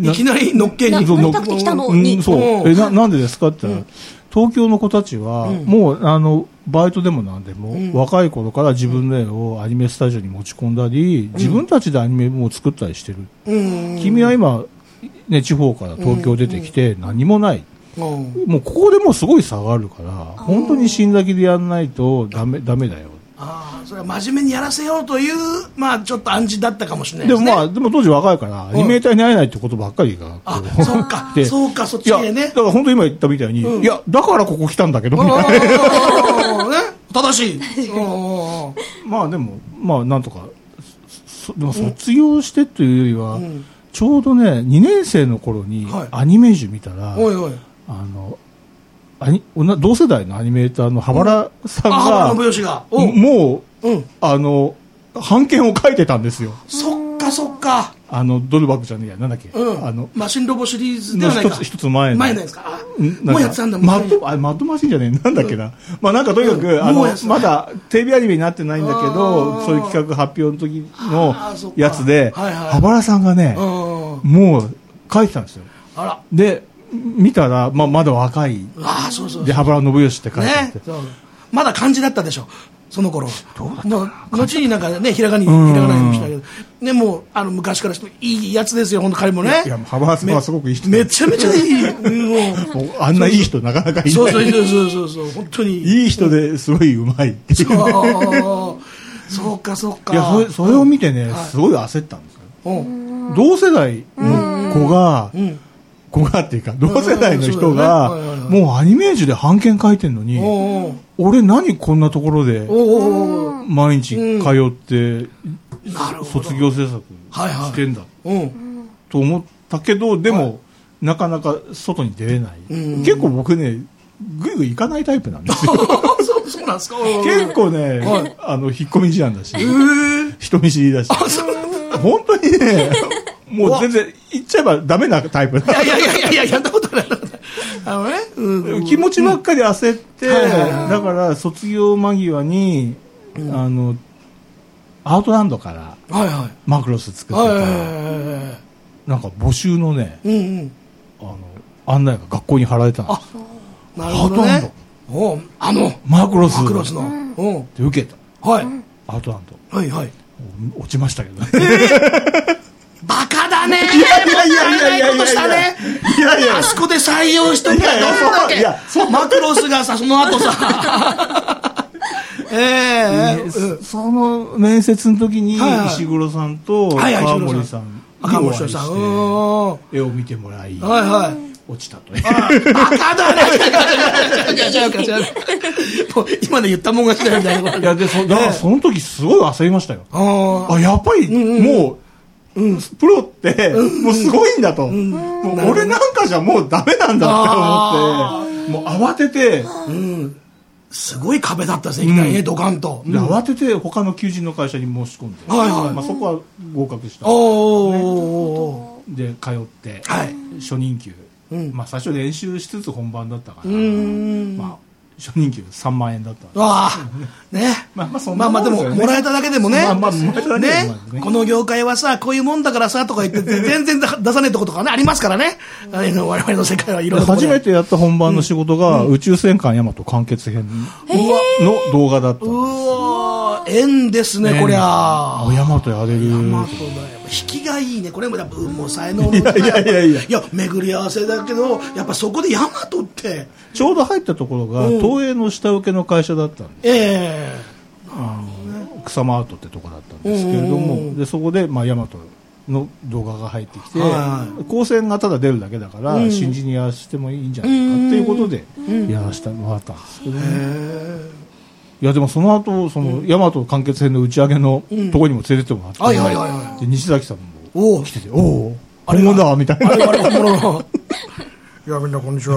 いきなりのっけになりたくて来たのに、 うん、そうえ な, なんでですかって言ったら、うん、東京の子たちは、うん、もうあのバイトでもなんでも、うん、若い頃から自分の絵をアニメスタジオに持ち込んだり、うん、自分たちでアニメも作ったりしてる、うん、君は今、ね、地方から東京出てきて何もない、うん、もうここでもうすごい差があるから本当に新崎でやらないとダメ、ダメだよ。 ああ、それは真面目にやらせようという、まあちょっと暗示だったかもしれないですね。 でもまあ、でも当時若いから、アニメーターになれないってことばっかりが。 あ、そうか、そうか、そっち系ね。 だから本当今言ったみたいに、うん、いや、だからここ来たんだけど、みたいな。 ね、正しい。 まあでも、まあなんとか、でも卒業してというよりは、うん、ちょうどね、にねん生の頃にアニメージュ見たら、おいおいあの、アニ同世代のアニメーターの羽原さんが、うん、 がもう、うん、あの版権を書いてたんですよ。 そっかそっか。 あのドルバックじゃねえや、なんだっけ、うん、あのマシンロボシリーズではないか。 一つ一つ前の前のですか。もうやってたんだもん。 マッドあマッドマシンじゃねえなんだっけな。うん、まあなんかとにかく、うん、あのまだテレビアニメになってないんだけど、そういう企画発表の時のやつで、はいはい、羽原さんがね、もう書いてたんですよ。あらで。見たら、まあ、まだ若い。ああ、そうそうそう。で、羽原信義って書いてあって、ね。 まだ漢字だったでしょ、その頃。どうだったの後になんかね、ひらがに、ひらがなにしたけど。ね、もう、あの、昔からしてもいいやつですよ、本当彼もね。 いや、羽原さんはすごくいい人。 めちゃめちゃいい。 もう、あんないい人なかなかいない。 そうそうそうそうそう、本当に。 いい人ですごいうまいっていう。 そうか、そうか。 いや、それ、それを見てね、すごい焦ったんですよ。同世代の子が、子がっていうか同世代の人がもうアニメージュで版権書いてんのに俺何こんなところで毎日通って卒業制作してんだと思ったけどでもなかなか外に出れない結構僕ねぐいぐい行かないタイプなんですよそうなんですか。 結構ねあの引っ込み思案だし人見知りだし本当にねもう全然言っちゃえばダメなタイプ。いやいやいやいやいや、やんなことない。あのね、 うん、気持ちばっかり焦って、うん、だから卒業間際に、うん、あの、アウトランドからマクロス作ってた。 なんか募集のね、 うんうん、 あの案内が学校に貼られたんです。 あ、なるほどね。おあのマクロスマクロスの、うん、 で受けた。 はい。 アートランド。はいはい。 落ちましたけどね。 えー、バカだね。いやいやいやいやいやいやしたね。いやいや。あそこで採用しときゃどんだけ。いやマクロスがさその後さ。ええーうん、その面接の時に石黒さんと川森さんにお会いして絵を見てもらい、 はいはい、 落ちたと。 バカだね。今で言ったもんがしたみたいな。 いやでそだからその時すごい焦りましたよ。ああやっぱりもう、うん、プロってもうすごいんだと、うん、もう俺なんかじゃもうダメなんだって思ってもう慌てて。 うんすごい壁だったですね、いきなりね、ドカンと。 で、慌てて他の求人の会社に申し込んで、 はいはい。 まあそこは合格した。 おー。 で、通って、 はい。 初任給。まあ最初練習しつつ本番だったから、まあ初任給さんまんえんだった。 わあ。ね。まあまあそんなもんですよね。まあまあでも、もらえただけでもね。まあまあ、もらえただけでもね。この業界はさ、こういうもんだからさ、とか言って、全然出さねえとことかね、ありますからね。我々の世界はいろいろ。 初めてやった本番の仕事が、宇宙戦艦ヤマト完結編の動画だった。 うわー、縁ですね、こりゃ。 ヤマトやれる。ヤマトだよ。引きがいいね。これも、もう才能の。いやいやいやいや。 いや、巡り合わせだけど、やっぱそこでヤマトって。 ちょうど入ったところが、東映の下請けの会社だったんです。 ええー。草間アートってとこだったんですけれども、でそこで、まあ、ヤマトの動画が入ってきて、光線がただ出るだけだから、新人にやらせてもいいんじゃないかっていうことで、やらせてもらったんですけどね。いやでもその後そのヤマト完結編の打ち上げのところにも連れてってもらって、西崎さんも来てて、おおあれなんだみたいな。 いやみんなこんにちは。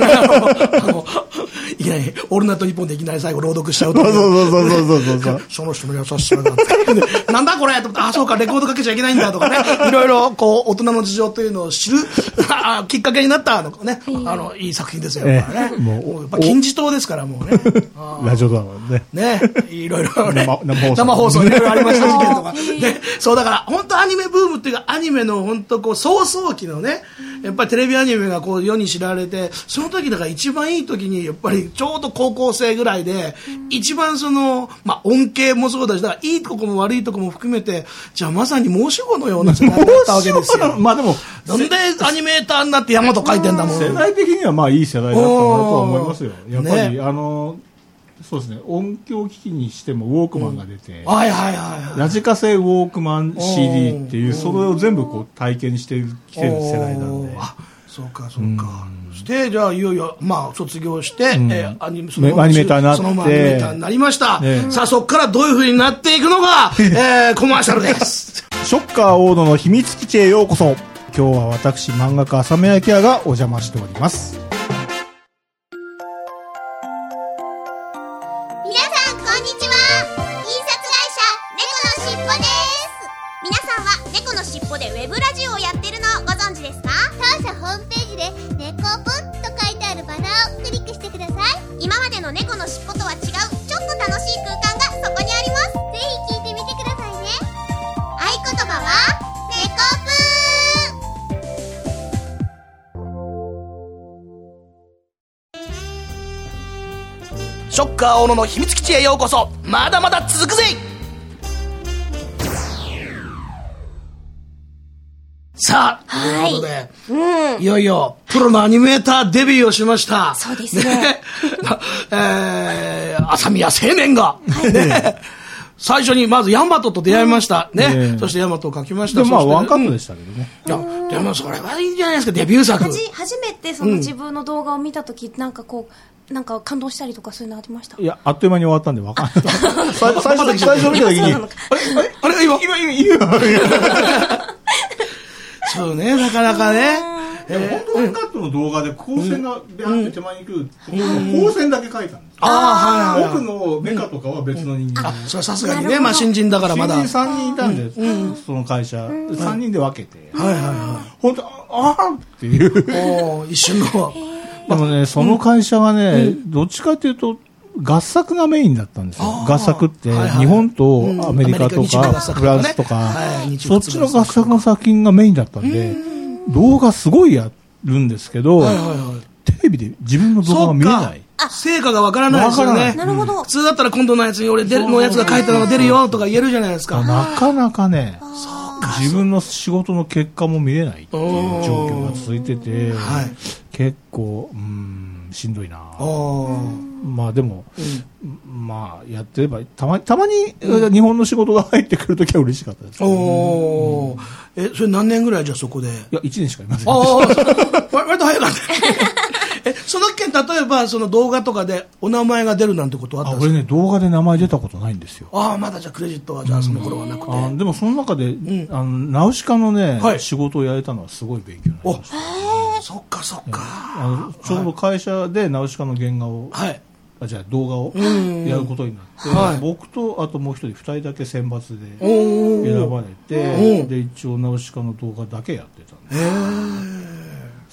いきなりオールナイトニッポンでいきなり最後朗読しちゃうと。 そうそうそうそうそうそう。 その人の優しさがなんだこれと思って、あそうかレコードかけちゃいけないんだとかね、いろいろこう大人の事情というのを知るきっかけになったのかね、あのいい作品ですよね。もうやっぱ金字塔ですからもうね。 ラジオドラマね。 ねいろいろね生放送いろいろありました事件とか。でそうだから本当アニメブームっていうかアニメの本当こう早々期のねやっぱりテレビアニメがこう世に知られて、その時だから一番いい時にやっぱりちょうど高校生ぐらいで、一番その、まあ、恩恵もそうだし、だからいいとこも悪いとこも含めて、じゃあまさに申し子のような世代だったわけですよ。 まあでも、 なんでアニメーターになってヤマト書いてんだもん。 世代的にはまあいい世代だったなとは思いますよ。やっぱり、ね、あの、そうですね、音響機器にしてもウォークマンが出て、 うん、はいはいはい、 ラジカセウォークマン シーディー っていう、それを全部こう体験してきてる世代なんで。 そうかそうか、うん、してじゃあいよいよまあ卒業して、うんえー、アニメそのアニメーターになってそのままアニメーターになりました、ね、さあそこからどういう風になっていくのか、えー、コマーシャルです。 ショッカー大野の秘密基地へようこそ。今日は私漫画家浅目明がお邪魔しております。 皆さんこんにちは。印刷会社猫のしっぽです。皆さんは猫のしっぽでウェブラジオをやってるのをご存知ですか？ 当社ホームページで猫ぽんと書いてあるバナーをクリックしてください。 今までの猫のしっぽとは違うちょっと楽しい空間がそこにあります。 ぜひ聞いてみてくださいね。 合言葉は猫ぷー。ショッカー大野の秘密基地へようこそ。まだまだ続くぜ。さあ、はい、ということで、うん、いよいよプロのアニメーターデビューをしました。 そうですね。ねえー、朝宮青年が、はいね、最初にまずヤマトと出会いました。うん、ね、ね、そしてヤマトを書きました。 でまあワンカットでしたけどね。 いやでもそれはいいんじゃないですか、デビュー作。 はじ初めてその自分の動画を見たとき、うん、なんかこうなんか感動したりとかそういうのありました？ いやあっという間に終わったんでわかんない。最初最初見たときにあれあれあれ今今今今そうね、なかなかね。 でも本当ワンカットの動画で光線がビャーって手前に来る、光線だけ描いたんです。 ああ、はい。 僕のメカとかは別の人間。 あ、それはさすがにね、まあ新人だからまだ。 新人さんにんいたんで、その会社さんにんで分けて。 はいはいはい。 本当ああっていう。 お一瞬の。 でもね、その会社がね、どっちかというと合作がメインだったんですよ。合作って、日本とアメリカとか、フランスとか、そっちの合作の作品がメインだったんで、動画すごいやるんですけど、テレビで自分の動画が見えない。 成果がわからないですよね。 なるほど。 普通だったら今度のやつに俺のやつが書いたのが出るよとか言えるじゃないですか。 なかなかね、自分の仕事の結果も見れないっていう状況が続いてて、はい、結構、うん、しんどいな。まあでも、うん、まあやってれば、たまに、たまに、うん、日本の仕事が入ってくるときは嬉しかったです、ね。 おー、うん、え、それ何年ぐらいじゃあそこで？いや、いちねんしかいませんでした。 割と早かった。え、その件、例えばその動画とかでお名前が出るなんてことはあったんですか？ あ、俺ね、動画で名前出たことないんですよ。 ああ、まだじゃあクレジットはじゃあその頃はなくて。うん、 あでもその中で、うん、あのナウシカのね、はい、仕事をやれたのはすごい勉強になりました。 お、そっかそっか。 あのちょうど会社でナウシカの原画を、はい、あじゃあ動画をやることになって、はい、僕とあともう一人ふたりだけ選抜で選ばれて、で一応ナウシカの動画だけやってたんです。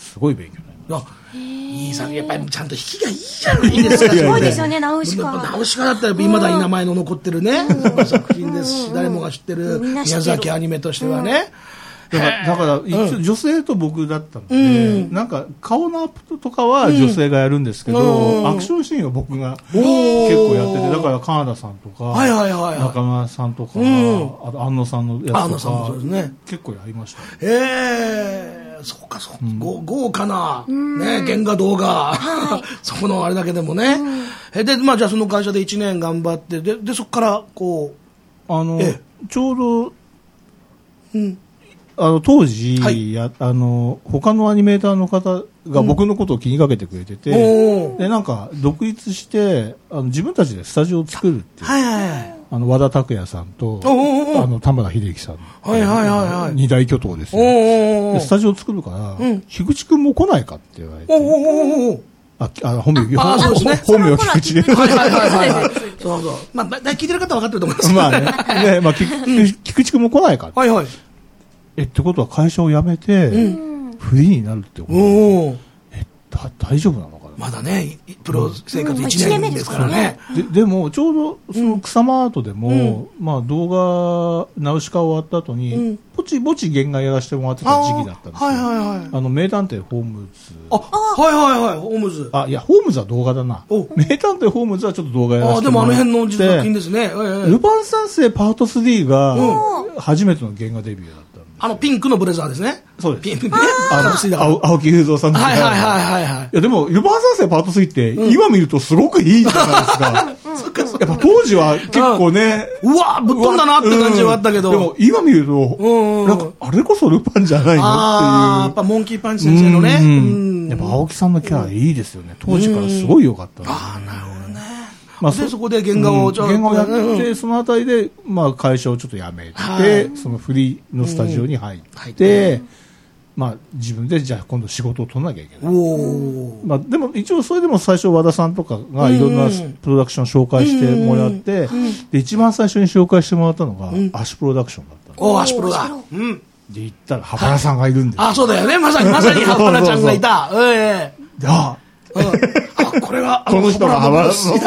すごい勉強になりました。 いいさん、やっぱりちゃんと引きがいいじゃないですか。 すごいですよね、ナウシカ。 ナウシカだったらいまだに名前の残ってるね、作品ですし、誰もが知ってる宮崎アニメとしてはね。 だから、だから一応女性と僕だったので、うん、なんか顔のアップとかは女性がやるんですけど、うん、アクションシーンは僕が結構やってて、だからカナダさんとか、はいはいはいはい、中村さんとか、うん、あと安野さんのやつとか、安野さんもそうですね、結構やりました、ね。 えー、そうかそうか、うん、豪華な、ね、原画動画、はい、そこのあれだけでもね。うん、えで、まあじゃあその会社でいちねん頑張って、で、でそこからこう、あの、ちょうど、うん。あの当時、はい、やあの他のアニメーターの方が僕のことを気にかけてくれてて、うん、でなんか独立してあの自分たちでスタジオを作るっていう、はいはいはい、あの和田拓也さんとあの田村秀樹さん、はいはいはいはい、二大巨頭ですよ。でスタジオを作るから、うん、樋口君も来ないかって言われて。おおおあ、あ、本名、あ、そうですね。本名菊池で。はいはいはいはい。 そうそう。まあ、聞いてる方は分かってると思います。 まあね。ね、まあ、菊池君も来ないか。はいはい。え、ってことは会社を辞めて、フリーになるってこと、うん、え、だ、大丈夫なのかな。 まだね、プロ生活いちねんですからね。 で、でも、ちょうど、その草間アートでも、うん、まあ動画、ナウシカ終わった後に、うん、ぼちぼち原画やらせてもらってた時期だったんですよ。はいはいはい。あの、名探偵ホームズ。 あ、はいはいはい、ホームズ。 あ、いや、ホームズは動画だな。名探偵ホームズはちょっと動画やらせてもらって。あ、でもあの辺の作品ですね。ルパン三世パートスリーが、初めての原画デビューだった。 あのピンクのブレザーですね。 そうです。 ピンクね。 あの、青木雄三さんの。 はいはいはいはいはい。いやでも、ルパン三世パートスリーって、今見るとすごくいいじゃないですか。やっぱ当時は結構ね。 うわぶっ飛んだなって感じはあったけど。 でも、今見ると、なんか、あれこそルパンじゃないのっていう。ああ、やっぱモンキーパンチ先生のね。 やっぱ青木さんのキャラいいですよね。当時からすごい良かった。 ああ、なるほど。まあ、でそこで原画を、うん、 原画をやって、うん、そのあたりで、まあ、会社をちょっと辞めて、はい、そのフリーのスタジオに入って、うん、まあ、自分でじゃあ今度仕事を取らなきゃいけない。おまあ、でも一応それでも最初和田さんとかがいろんなプロダクションを紹介してもらって、うんうん、で一番最初に紹介してもらったのが、うん、アシュプロダクションだった。 おアシュプロだ。うん。 で行ったらハバラさんがいるんです。 あ、そうだよね。まさにまさにハバラちゃんがいた。ええ。 で、ああ、これは、 この人がハマらす。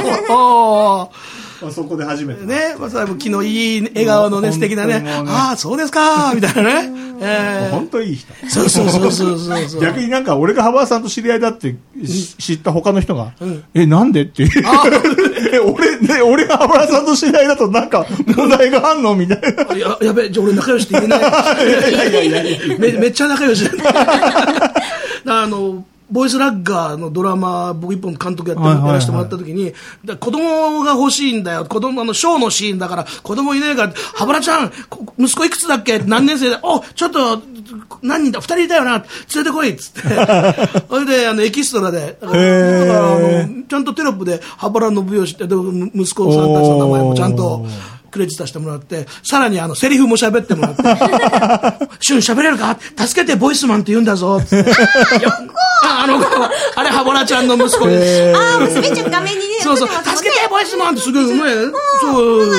あそこで初めて。 ね、まさに気のいい笑顔のね、素敵なね、ああ、そうですかみたいなね。 え本当いい人。 そうそうそうそうそう。 逆になんか、俺がハバーさんと知り合いだって知った他の人が、え、なんでってえ、俺、ね、俺がハバーさんと知り合いだとなんか、問題があんのみたいな。 や、やべ、じゃあ俺仲良しって言えない。いやいやいやいやめ、めっちゃ仲良しだ。あの、ボイスラッガーのドラマ僕一本監督やって、はいはいはい、やらせてもらった時に子供が欲しいんだよ子供のショーのシーンだから子供いねえからハバラちゃん息子いくつだっけ何年生でおちょっと何人だふたりいたよな連れてこいっつってそれであのエキストラでだからだからあのちゃんとテロップでハバラ信義って息子さんたちの名前もちゃんとクレジットしてもらってさらにあのセリフも喋ってもらってシュン喋れるか助けてボイスマンって言うんだぞってあのあれハボラちゃんの息子です。 ああ娘ちゃん画面にねそうそう助けてボイスマンってすごいうまいそう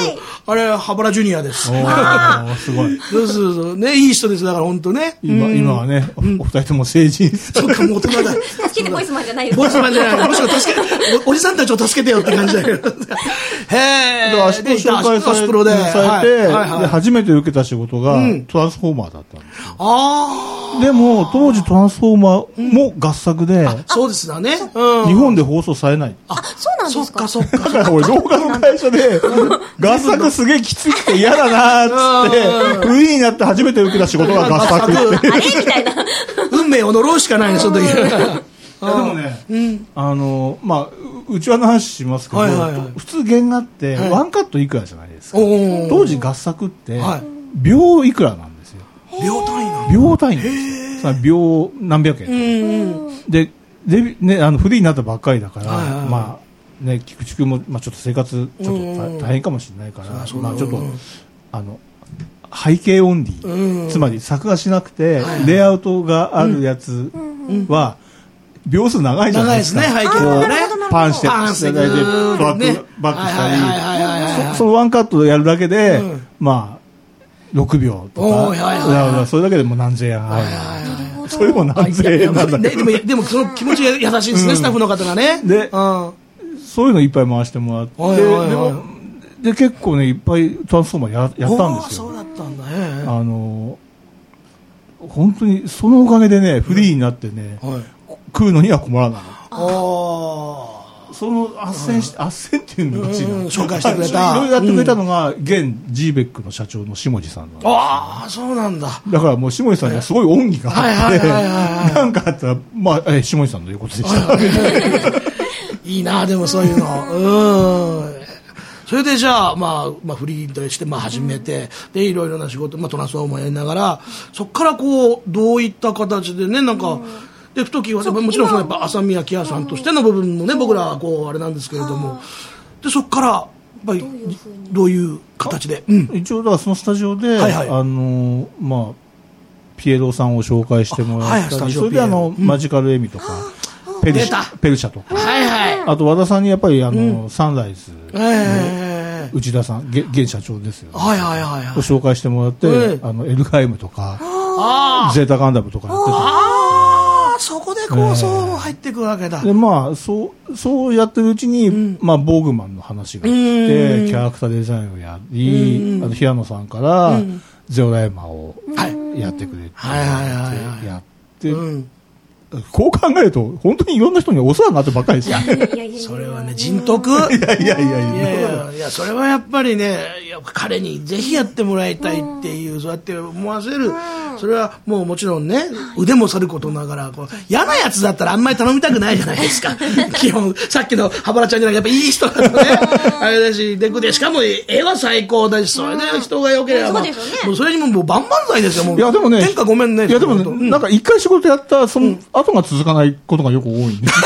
あれ、ハバラジュニアです。 おー、すごい。 そうそうそう。ね、いい人です。だから本当ね。 今、今はね、お二人とも成人。 そうか、もう大人だ。 助けてボイスマンじゃないです。 ボイスマンじゃない。むしろ助け、おじさんたちを助けてよって感じだけど。へぇー。アシプロ紹介されて、で、初めて受けた仕事が、トランスフォーマーだったんですよ。あでも、当時トランスフォーマーも合作で、 そうですだね。 日本で放送されない。 あ、そうなんですか。 そっか、そっか。 だから俺、動画の会社で、合作すげえきつくて嫌だなーっつって、フリーになって初めて受けた仕事が合作って。 あれみたいな。 運命を呪うしかないね、その時。でもね、あの、まあ、うちわの話しますけど、普通原画って、ワンカットいくらじゃないですか。当時合作って、秒いくらなんですよ。 秒単位なの秒単位なんですよ。秒何百円。で、で、ね、あの、フリーになったばっかりだから、まあ、ね、菊池君も、まあ、ちょっと生活、ちょっと大変かもしれないから、まあ、ちょっと、あの、背景オンリー、つまり作画しなくて、レイアウトがあるやつは、秒数長いじゃないですか。 長いですね、背景をね。パンして、パンして、バック、バックしたり、そのワンカットでやるだけで、まあ、ろくびょうとか、それだけでも何千円入る。それも何千円なんだけど。 でも、その気持ちが優しいですね、スタッフの方がね。 で、そういうのいっぱい回してもらって、でも、で、結構ね、いっぱいトランスフォーマーや、やったんですよ。 そうだったんだね。 あの、本当に、そのおかげでね、フリーになってね、食うのには困らない。その、斡旋し、斡旋っていうのが紹介してくれた。 いろいろやってくれたのが、現 ジーベック の社長の下地さんなんです。 ああ、そうなんだ。 だからもう下地さんにはすごい恩義があって、なんかあったら、まあ、え、下地さんの言うことでした。 いいな、でもそういうの。うん。それでじゃあ、まあ、まあ、フリーとして、まあ、始めて、で、いろいろな仕事、まあ、トランスフォーマーやりながら、そこからこう、どういった形でね、なんか、で、ふときは、もちろんそのやっぱ、浅宮明さんとしての部分もね、僕らはこう、あれなんですけれども、で、そこから、やっぱり、どういう形で。 一応、だからそのスタジオで、あの、まあ、ピエロさんを紹介してもらったり、それであの、マジカルエミとか、ペルシャ、ペルシャとか。 はいはい。 あと和田さんにやっぱりあの、サンライズの内田さん、現社長ですよね。 はいはいはい。 を紹介してもらって、あの、エルガイムとか、ゼータガンダムとかやってた。 ああ、そこで構想入っていくわけだ。 で、まあ、そう、そうやってるうちに、まあ、ボーグマンの話が来て、キャラクターデザインをやり、あと平野さんから、ゼオラエマをやってくれってやって、こう考えると、本当にいろんな人にお世話になってばっかりですよね。 それはね、人徳。 いやいやいやいや。 いやいや、いや、それはやっぱりね、彼にぜひやってもらいたいっていう、そうやって思わせる。それはもうもちろんね、腕もさることながら、こう嫌なやつだったらあんまり頼みたくないじゃないですか。基本、さっきのハバラちゃんじゃなくて、やっぱいい人だとね、あれだし、で、でしかも絵は最高だし、それで人が良ければ、もうそれにももう万々歳ですよ、もう。 いや、でもね、 天下ごめんね。 いや、でもね、なんか一回仕事やった、その後が続かないことがよく多いんです。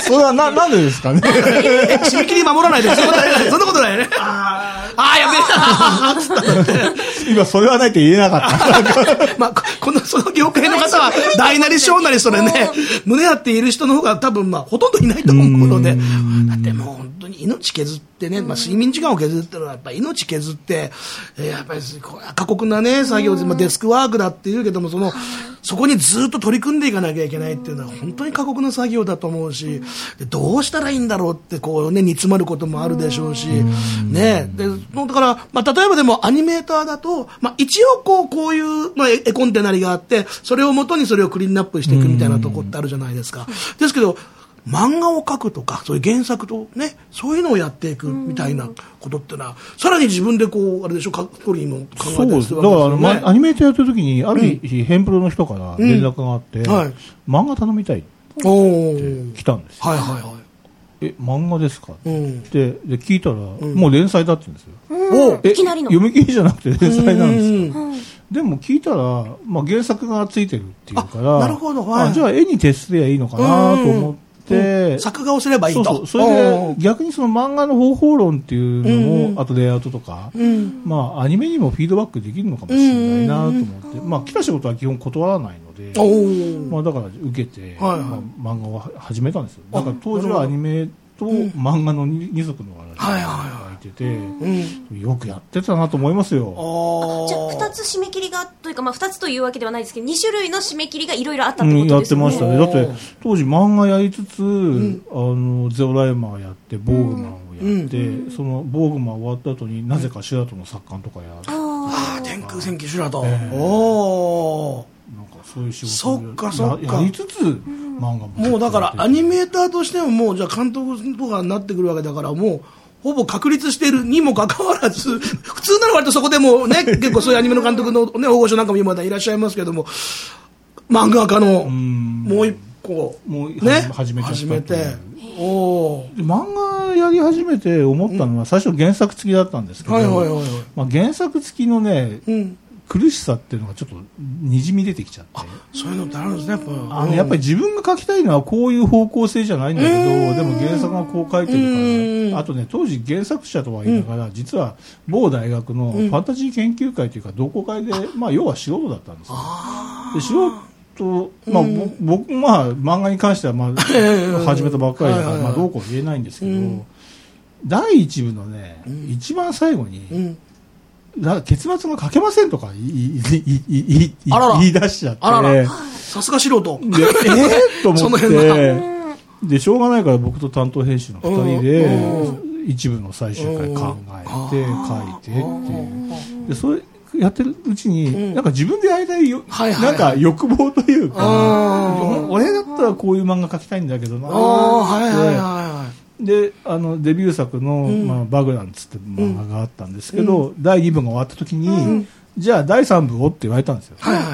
それはな、なんでですかね。 締め切り守らないで、そんなことないよね。ああ、やべえ。今、それはないって言えなかった。 まあ、この、その業界の方は、大なり小なりそれね、胸張っている人の方が多分、まあ、ほとんどいないと思うので、だってもう本当に命削ってね、まあ、睡眠時間を削ってるのは、やっぱ命削って、えー、やっぱり、過酷なね、作業で、まあ、デスクワークだっていうけども、その、そこにずっと取り組んでいかなきゃいけないっていうのは本当に過酷な作業だと思うし、でどうしたらいいんだろうってこうね、煮詰まることもあるでしょうし、ね、で、だから、まあ、例えばでもアニメーターだと、まあ、一応こう、こういう、まあ、絵コンテなりがあって、それを元にそれをクリーンアップしていくみたいなとこってあるじゃないですか。ですけど、漫画を描くとか、そういう原作とね、そういうのをやっていくみたいなことってのは、さらに自分でこう、あれでしょ、ストーリーも考えたりするわけですよね。 だからあの、ま、アニメーターやってる時に、ある日、ヘンプロの人から連絡があって、うんはい、漫画頼みたいって来たんですよ。 はいはいはい。 え、漫画ですか、うん、で, で聞いたら、うん、もう連載だって言うんですよ。 おいきなりの読み切りじゃなくて連載なんですよ。でも聞いたら、まあ、原作がついてるっていうから、 なるほど、はい、 あじゃあ絵に徹すればいいのかなと思って、で、 うん、作画をすればいいと。 そうそう。それで、逆にその漫画の方法論っていうのも、うん、あとレイアウトとか、うん、まあ、アニメにもフィードバックできるのかもしれないなと思って、うん、まあ、来た仕事は基本断らないので、まあ、だから受けて、はいはいまあ、漫画を始めたんですよ。だから当時はアニメと漫画の二足のわらじがいてて、うん、よくやってたなと思いますよ。 あじゃあふたつ締め切りがというか、まあ、ふたつというわけではないですけどに種類の締め切りがいろいろあったってことですよね、うん、やってましたね。 だって当時漫画やりつつ、うん、あのゼオライマーやってボーグマンをやって、うん、そのボーグマン終わった後になぜかシュラトの作家とかやる、うん、 ああ天空戦記シュラト、えー、おーなんかそういう仕事そっかそっかやりつつ漫画ももうだからアニメーターとしてももうじゃあ監督とかになってくるわけだからもうほぼ確立しているにもかかわらず普通なら割とそこでもね結構そういうアニメの監督の、ね、大御所なんかも今まだいらっしゃいますけども漫画家のもう一個もうね始めちゃった始めてお漫画やり始めて思ったのは、うん、最初原作付きだったんですけど、はいはいはいはいまあ、原作付きのね、うん苦しさっていうのがちょっとにじみ出てきちゃって。あ、 そういうのってあるんですね。やっぱ、 あのやっぱり自分が書きたいのはこういう方向性じゃないんだけど、でも原作がこう書いてるから、あとね当時原作者とは言いながら、うん、実は某大学のファンタジー研究会というか同好会で、うん、まあ要は素人だったんですよ。で素人まあ、うん、僕まあ漫画に関してはまあ始めたばっかりだからまあどうこう言えないんですけど、うん、だいいち部のね、うん、一番最後に。うんだ結末が書けませんとか言い、言い、言い、言い出しちゃって。 あららさすが素人。 で、えー、と思って、で、しょうがないから僕と担当編集の二人で、一部の最終回考えて、書いてっていう。で、それやってるうちに、なんか自分でやりたいよ、なんか欲望というか、俺だったらこういう漫画描きたいんだけどなって。であのデビュー作の、うんまあ、バグランツって漫画があったんですけど、うん、だいにぶが終わった時に、うん、じゃあだいさんぶをって言われたんですよ、はいはい、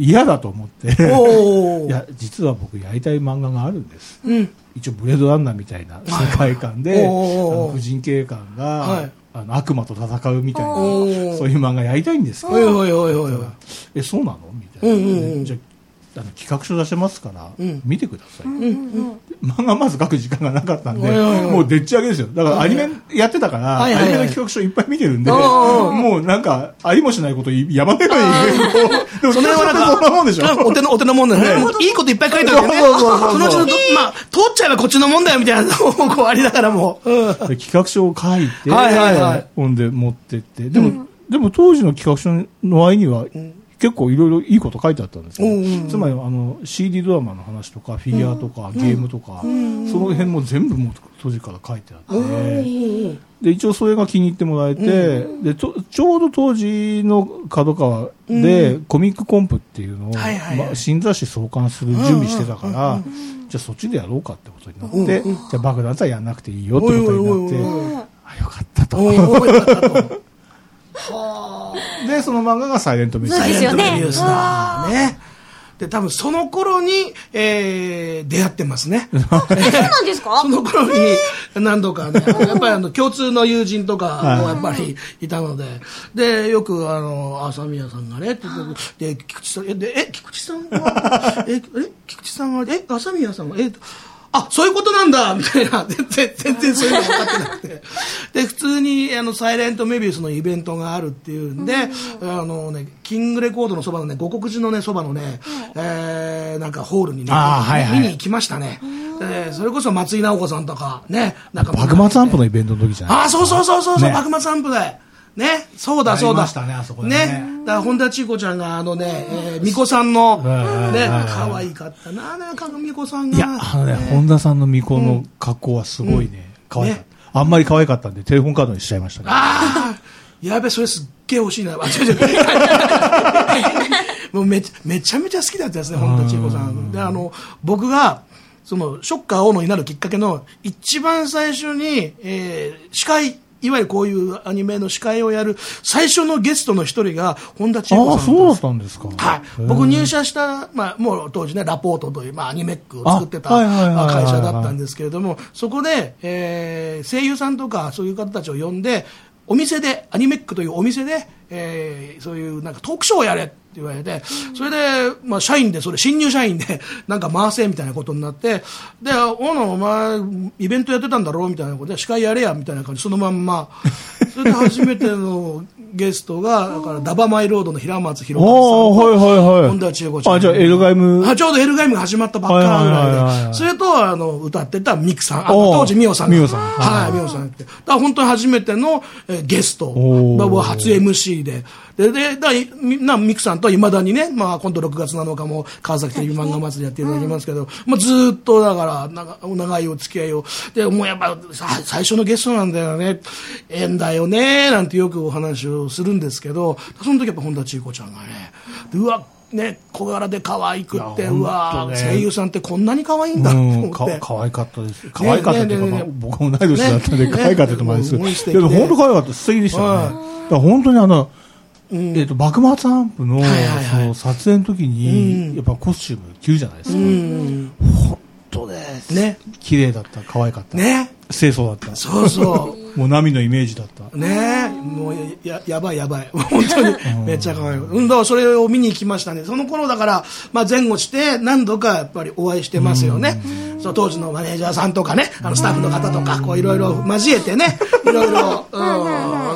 嫌だと思っていや実は僕やりたい漫画があるんです、うん、一応ブレードランナーみたいな世界観で、はい、あの婦人警官が、はい、あの悪魔と戦うみたいなそういう漫画やりたいんですけどえそうなのみたいな、うんうんうん、じゃああの企画書出せますから、うん、見てください、うんうん、漫画まず書く時間がなかったんで、うんうん、もうでっち上げですよ。だからアニメやってたから、はいはいはい、アニメの企画書いっぱい見てるんで、はいはい、もうなんかありもしないこと山のように言うでもそれはなんかそんなもんでしょお手のお手のもんだよね、いいこといっぱい書いてあるよねそのうちのまあ通っちゃえばこっちのもんだよみたいなのこうありながらも、うん、 企画書を書いて、はいはいはい、ほんで持ってってでも、うん、でも当時の企画書の合いには、うん結構いろいろいいこと書いてあったんですよ、うんうん、つまりあの シーディー ドラマの話とかフィギュアとか、うん、ゲームとか、うん、その辺も全部もう当時から書いてあって、うん、で一応それが気に入ってもらえて、うん、でとちょうど当時の角川で、うん、コミックコンプっていうのを、はいはいはいまあ、新雑誌創刊する準備してたから、うんうん、じゃあそっちでやろうかってことになって、うんうん、じゃあバグダンスはやんなくていいよってことになってあよかったとでその漫画がサイレントミュージックそうですよね。 サイレントミュージックだね。で多分その頃に、えー、出会ってますね。 そうなんですか？ その頃に何度かね、やっぱりあの共通の友人とかもやっぱりいたので、でよくあの朝宮さんがねってで菊池さんえでえ菊池さんがええ菊池さんがえ朝宮さんがえあ、そういうことなんだみたいな、全然、全然そういうの分かってなくて。で、普通に、あの、サイレントメビウスのイベントがあるっていうんで、うん、あのね、キングレコードのそばのね、五国寺のね、そばのね、うん、えー、なんかホールにね、はいはい、見に行きましたね。で、それこそ松井直子さんとか、ね、 なんか。幕末アンプのイベントの時じゃないあ、そうそうそうそう、ね、幕末アンプで。ね、そうだそうだ。 ありましたね、あそこでね。 ね、だから本田千恵子ちゃんがあのね、えー、巫女さんのね、可愛かったな、なんか巫女さんが。 いや、あのね、ね本田さんの巫女の格好はすごいね、うん、可愛かった、ね。あんまり可愛かったんでテレフォンカードにしちゃいましたね。 ああ、やべそれすっげえ欲しいな。あ、違う違う。もうめちめちゃめちゃ好きだったですね、本田千恵子さん。で、あの僕がそのショッカー大野になるきっかけの一番最初に、えー、司会。いわゆるこういうアニメの司会をやる最初のゲストの一人が本田千恵子さんです。 ああ、そうだったんですか。 はい。僕入社した、まあ、もう当時ね、ラポートという、まあ、アニメックを作ってた会社だったんですけれども、そこで、えー、声優さんとかそういう方たちを呼んで、お店で、アニメックというお店で、えー、そういうなんかトークショーをやれって言われて、それで、まあ、社員で、それ、新入社員で、なんか回せみたいなことになって、で、おの、お前、イベントやってたんだろうみたいなことで、司会やれや、みたいな感じ、そのまんま、それで初めてのゲストが、だから、ダバマイロードの平松博和さんと、はいはいはい、本田千恵子ちゃん。 あ、じゃあ、エルガイム。 あ、ちょうどエルガイムが始まったばっかりぐらいで、はいはいはいはい、それと、あの、歌ってたミクさん、あ当時ミオさん。 ミオさん。 はい、ミオさんって。だから本当に初めての、えー、ゲスト、初 エムシー で、で、で、だな、ミクさんと未だにね、まあ、今度ろくがつなのかも、川崎テレビ漫画祭りやっていただきますけど、まあ、ずーっと、だから、長、長いお付き合いを、で、もうやっぱ、最初のゲストなんだよね、縁だよね、なんてよくお話をするんですけど、その時やっぱ本田千恵子ちゃんがね、うわ、ね、小柄で可愛くって、うわ、声優さんってこんなに可愛いんだって思って。 か可愛かったです。可愛かったっていうか、ねねね、僕も同い年だったんで、可愛かったと思いますけど、本当可愛かった、素敵でしたね。だから本当にあの、うん、えっと、幕末アンプの、はいはいはい、その撮影の時に、うん、やっぱコスチューム着るじゃないですか。うん、本当です。ね。綺麗だった、可愛かった。ね。清楚だった。 そうそう。 もう波のイメージだった。 ねえ。もうや、やばいやばい。本当にめっちゃ可愛い。うん、だからそれを見に行きましたね。その頃だから、まあ前後して何度かやっぱりお会いしてますよね。そう、当時のマネージャーさんとかね、あのスタッフの方とか、こういろいろ交えてね、いろいろ、うん、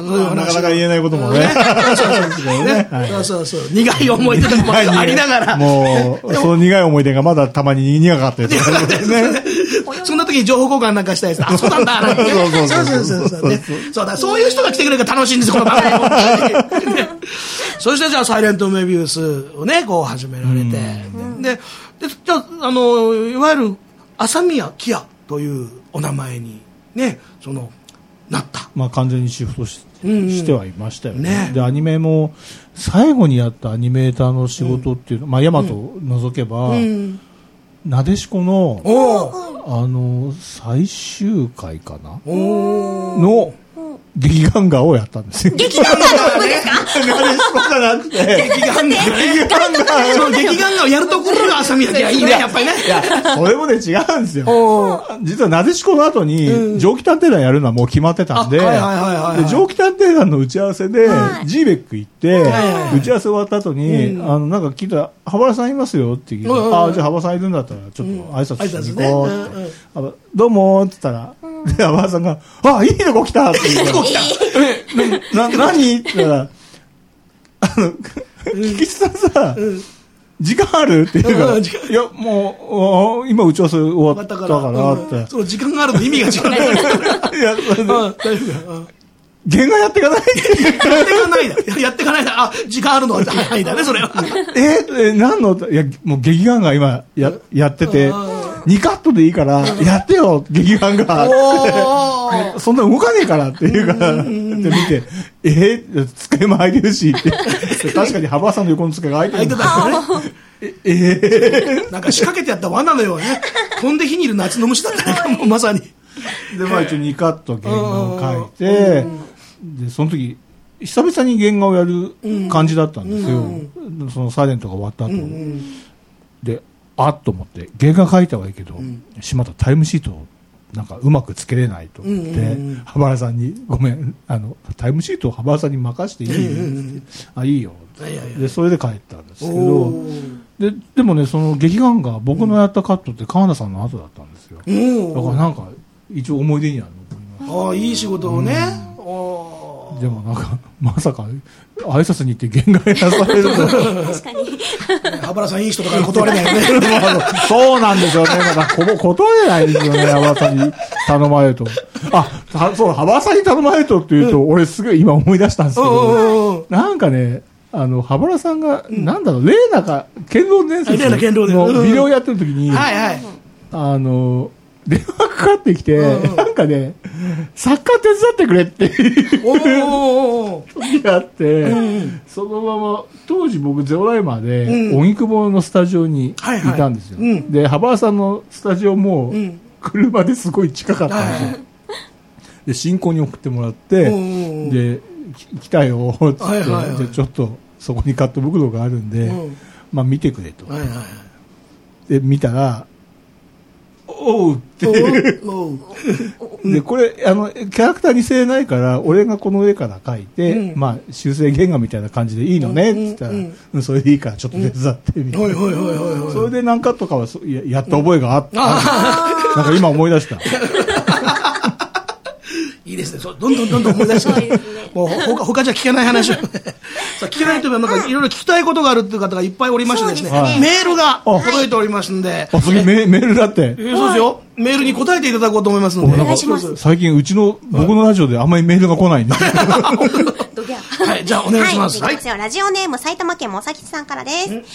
そういう話。なかなか言えないこともね。 そうそうそう。苦い思い出とかもありながら。 もう、その苦い思い出がまだたまに苦かったりとかね。 そんな時に情報交換なんかしたいです。あ、そうなんだ、なんて。そうそうそうそう。そうだ、そういう人が来てくれるから楽しいんです、この番組。そしてじゃあ、サイレントメビウスをね、こう始められて。で、で、じゃあ、あの、いわゆる、朝宮キアというお名前にね、その、なった。 まあ完全にシフト し,、うんうん、してはいましたよね。で、アニメも、最後にやったアニメーターの仕事っていうの、うん、まあ、ヤマトを除けば、うん、なでしこの、あの、最終回かなの、劇画画をやったんですよ。 劇画画の方ですか？ なでしこじゃなくて。 劇画画。劇画画。そう、劇画画をやるところが朝宮家はいいね、やっぱりね。いや、 それもね、違うんですよ。実はなでしこの後に、蒸気探偵団やるのはもう決まってたんで、蒸気探偵団の打ち合わせで、ジーベック行って、打ち合わせ終わった後に、あの、なんか聞いたら、羽原さんいますよって聞いて、ああ、じゃあ羽原さんいるんだったら、ちょっと挨拶しに行こうって。どうもーって言ったら、で、羽原さんが、あ、いいとこ来たって言って。え、な、な、何って言ったら、あの、菊池さんさ、時間あるって言うから、いや、もう、今打ち合わせ終わったからって。 そう、時間があるの意味が違う。いや、大丈夫だ。 原画やっていかないやっていかないだ。やっていかないだ。あ、時間あるのは早いだね、それは。 え、え、何の、いや、もう劇画が今、や、やってて、にカットでいいから、やってよ、劇画が。そんな動かねえからって言うから、って見て、えー、机も空いてるし、って。確かに、羽場さんの横の机が空いてる。空いてたんですね。え、えー、なんか仕掛けてやった罠のようね。飛んで火にいる夏の虫だったね、もうまさに。 で、まあ一応にカット原画を描いて、で、その時、久々に原画をやる感じだったんですよ。うん、そのサイレントが終わった後、うん、で、あっと思って、原画描いたはいいけど、うん、しまったタイムシートをなんかうまくつけれないと思って、羽原さんに、ごめん、あの、タイムシートを羽原さんに任せていい、うん、あ、いいよ。で、それで帰ったんですけど、で、でもね、その劇画が僕のやったカットって川田さんの後だったんですよ。だからなんか、一応思い出には残ります。 ああ、いい仕事をね。 うん、でもなんか、まさか、挨拶に行って原画やらされると。 確かに。 羽原さんいい人とか断れないよね。 そうなんですよね。なんか、断れないですよね、羽原さんに頼まれると。あ、そう、羽原さんに頼まれるとっていうと、うん、俺すごい今思い出したんですけど、なんかね、あの、羽原さんが、うん、なんだろう、霊なか、剣道伝説のビデオやってる時に、はいはい。あの、電話かかってきて、うん、なんかね、作家手伝ってくれっていう時があって、うん、そのまま、当時僕ゼロライマーで、荻窪、うん、のスタジオにいたんですよ。はいはい、で、羽原さんのスタジオも、車ですごい近かったんですよ。で、新婚に送ってもらって、で、来たよ、つって、はいはいはい、で、ちょっと、そこにカット袋があるんで、うん、まあ見てくれと。はいはいはい、で、見たら、 おうっていうでこれあのキャラクターにせえないから俺がこの絵から描いて、うん、まあ修正原画みたいな感じでいいのねって言ったら、うんうん、それでいいからちょっと手伝ってみたいな、うん、それで何カットかは や, やった覚えがあった、うん、なんか今思い出したいいですね。そうどんどんどんどん思い出して、ね、もう他他じゃ聞けない話をさあ聞けないというか、なんかいろいろ聞きたいことがあるっていう方がいっぱいおりましてですね、すねメールが届いておりますんで、 あ、次メールだって、 えー、そうですよ。メールに答えていただこうと思いますので、 お願いします。 最近うちの僕のラジオであんまりメールが来ないんではい、じゃあお願いします。 はい、はい、ラジオネーム埼玉県もさきちさんからです。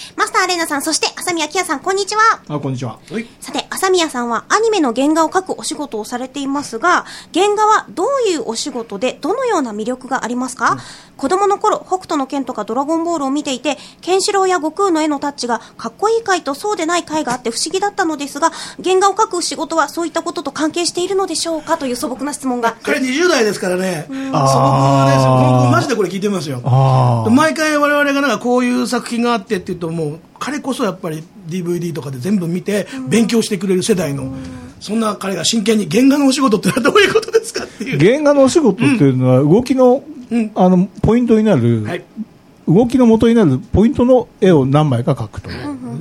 マスターアレーナさん、そして浅宮キアさん、こんにちは。 あ、こんにちは。 さて、浅宮さんはアニメの原画を描くお仕事をされていますが、原画はどういうお仕事でどのような魅力がありますか？うん、子供の頃、北斗の拳とかドラゴンボールを見ていて、ケンシロウや悟空の絵のタッチがかっこいい回とそうでない回があって不思議だったのですが、原画を描く仕事はそういったことと関係しているのでしょうかという素朴な質問が。 彼にじゅう代ですからね、素朴ですよ。僕マジでこれ聞いてますよ。毎回我々がなんかこういう作品があってって言うと、もう彼こそやっぱり ディーブイディー とかで全部見て勉強してくれる世代の、そんな彼が真剣に原画のお仕事ってのはどういうことですかっていう。 原画のお仕事っていうのは動きの、うん、あのポイントになる、はい、動きの元になるポイントの絵を何枚か描くと、うん、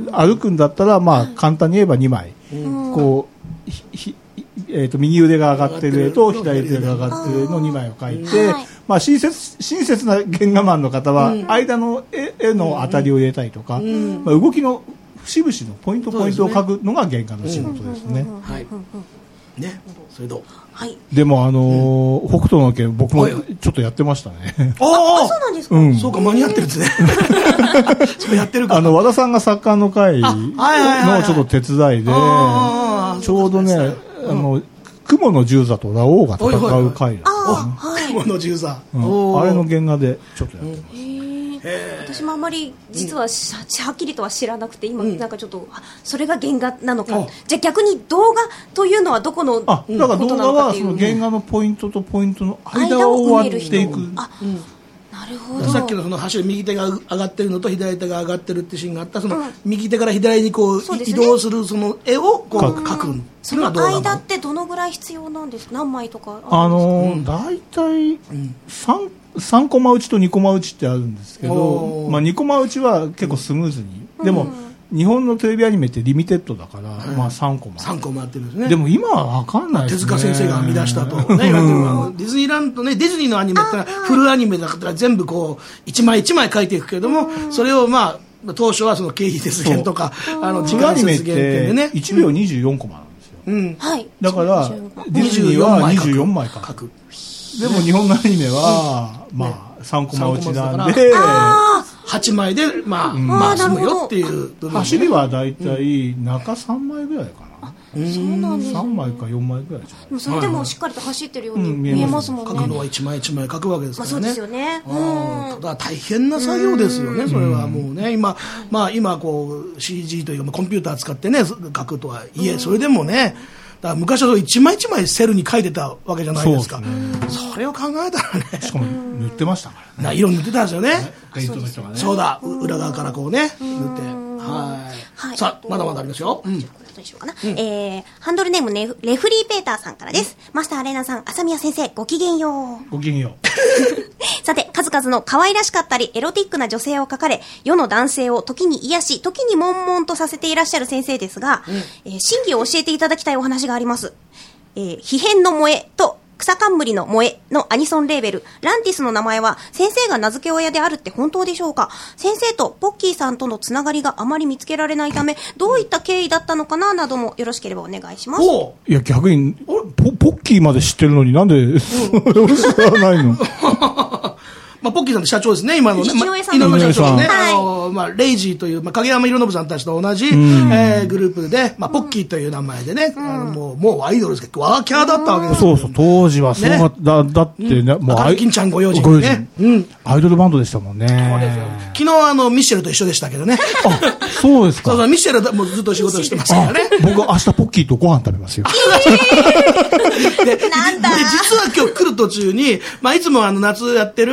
歩くんだったらまあ簡単に言えばにまい、うん、こうひひえー、と右腕が上がってる絵と左腕が上がってる絵のにまいを描いて、まあ、親切、親切な原画マンの方は間の 絵, 絵の当たりを入れたりとか、まあ、動きの節々のポイントポイントを描くのが原画の仕事ですね。 はいね、それと、 はい、でも、あのーうん、北斗の拳僕もちょっとやってましたね。 ああ、そうなんですか、 うん、そうか、間に合ってるんですね。それやってるか。 あの和田さんが作家の会のちょっと手伝いで、ちょうどね、あの雲の十座とラオウが戦う回だったね。雲の十座、 うん、あれの原画でちょっとやってます。うん私もあまり実は は, はっきりとは知らなくて、今なんかちょっと、うん、それが原画なのか、じゃあ逆に動画というのはどこのあだから動画はその原画のポイントとポイントの間を割っていく。 あ、うん、なるほど。 さっきのその走る右手が上がってるのと左手が上がってるってシーンがあった、その右手から左にこう、うん、移動するその絵をこう描く。 その間ってどのぐらい必要なんですか？何枚とかあるんですか？ あのー、だいたいさんさんコマ打ちとにコマ打ちってあるんですけど、まあ、にコマ打ちは結構スムーズに、うん、でも日本のテレビアニメってリミテッドだから、うん、まあさんコマさんコマってるんですね。 でも今は分かんないですね。 手塚先生が編み出したと、ね、うん、ディズニーランドね、ディズニーのアニメってフルアニメだから全部こう一枚一枚描いていくけれども、うん、それをまあ当初はその経費節減とか、あの時間節減っていうね、 いちびょうにじゅうよんコマなんですよ、 うんはい、 だからディズニーはにじゅうよんまい描く。でも日本のアニメは、うん、まあさんコマ打ちなんではちまいでまあ、うん、まあ済むよっていう、 ね、走りはだいたい中さんまいぐらいかな。 そうなんですね。 さんまいかよんまいぐらいじゃない。 それでもしっかりと走ってるように見えますもんね。 書くのはいちまいいちまい書くわけですからね。 まあ、そうですよね。 うん、ただ大変な作業ですよね。それはもうね、今まあ今こう シージー というかコンピューター使ってね書くとはいえ、それでもね。だから昔は一枚一枚セルに書いてたわけじゃないですか。 そ, それを考えたらね、 しかも塗ってましたからね。 色塗ってたんですよね。 ペイントの人がね。 そうだ、裏側からこうね塗って、はい、はい、さあまだまだありますよ。うん、 どうしようかな、うん、えー、ハンドルネームレフ、レフリーペーターさんからです。マスターアレーナさん、浅宮先生、ごきげんよう。ごきげんよう。 さて、数々の可愛らしかったりエロティックな女性を描かれ、世の男性を時に癒し、時に悶々とさせていらっしゃる先生ですが、うん、えー、真偽を教えていただきたいお話があります。えー、皮変の萌えと草冠の萌えのアニソンレーベルランティスの名前は先生が名付け親であるって本当でしょうか？先生とポッキーさんとのつながりがあまり見つけられないため、どういった経緯だったのかななどもよろしければお願いします。 いや逆にポ、ポッキーまで知ってるのになんでそれを知らないの？ まあ、ポッキーさんって社長ですね、今のね。 井上さん、 井上社長ね。 はい、 あの、まあ、レイジーという、まあ、影山博信さんたちと同じ、えー、グループで、まあ、ポッキーという名前でね、うん、あのもう、もうアイドルですけど、ワーキャーだったわけですよ。 そうそう、当時はそうだ、ね、だ、だってね、うん、もう、 赤ずきんちゃんご用心ね。 うん。アイドルバンドでしたもんね。そうですよ。 昨日、あの、ミッシェルと一緒でしたけどね。 あ、そうですか。 そうそう、ミッシェルもうずっと仕事してますからね。 僕、明日ポッキーとご飯食べますよ。 で、なんだ。 で、実は今日来る途中に、まあ、いつもあの、夏やってるアニ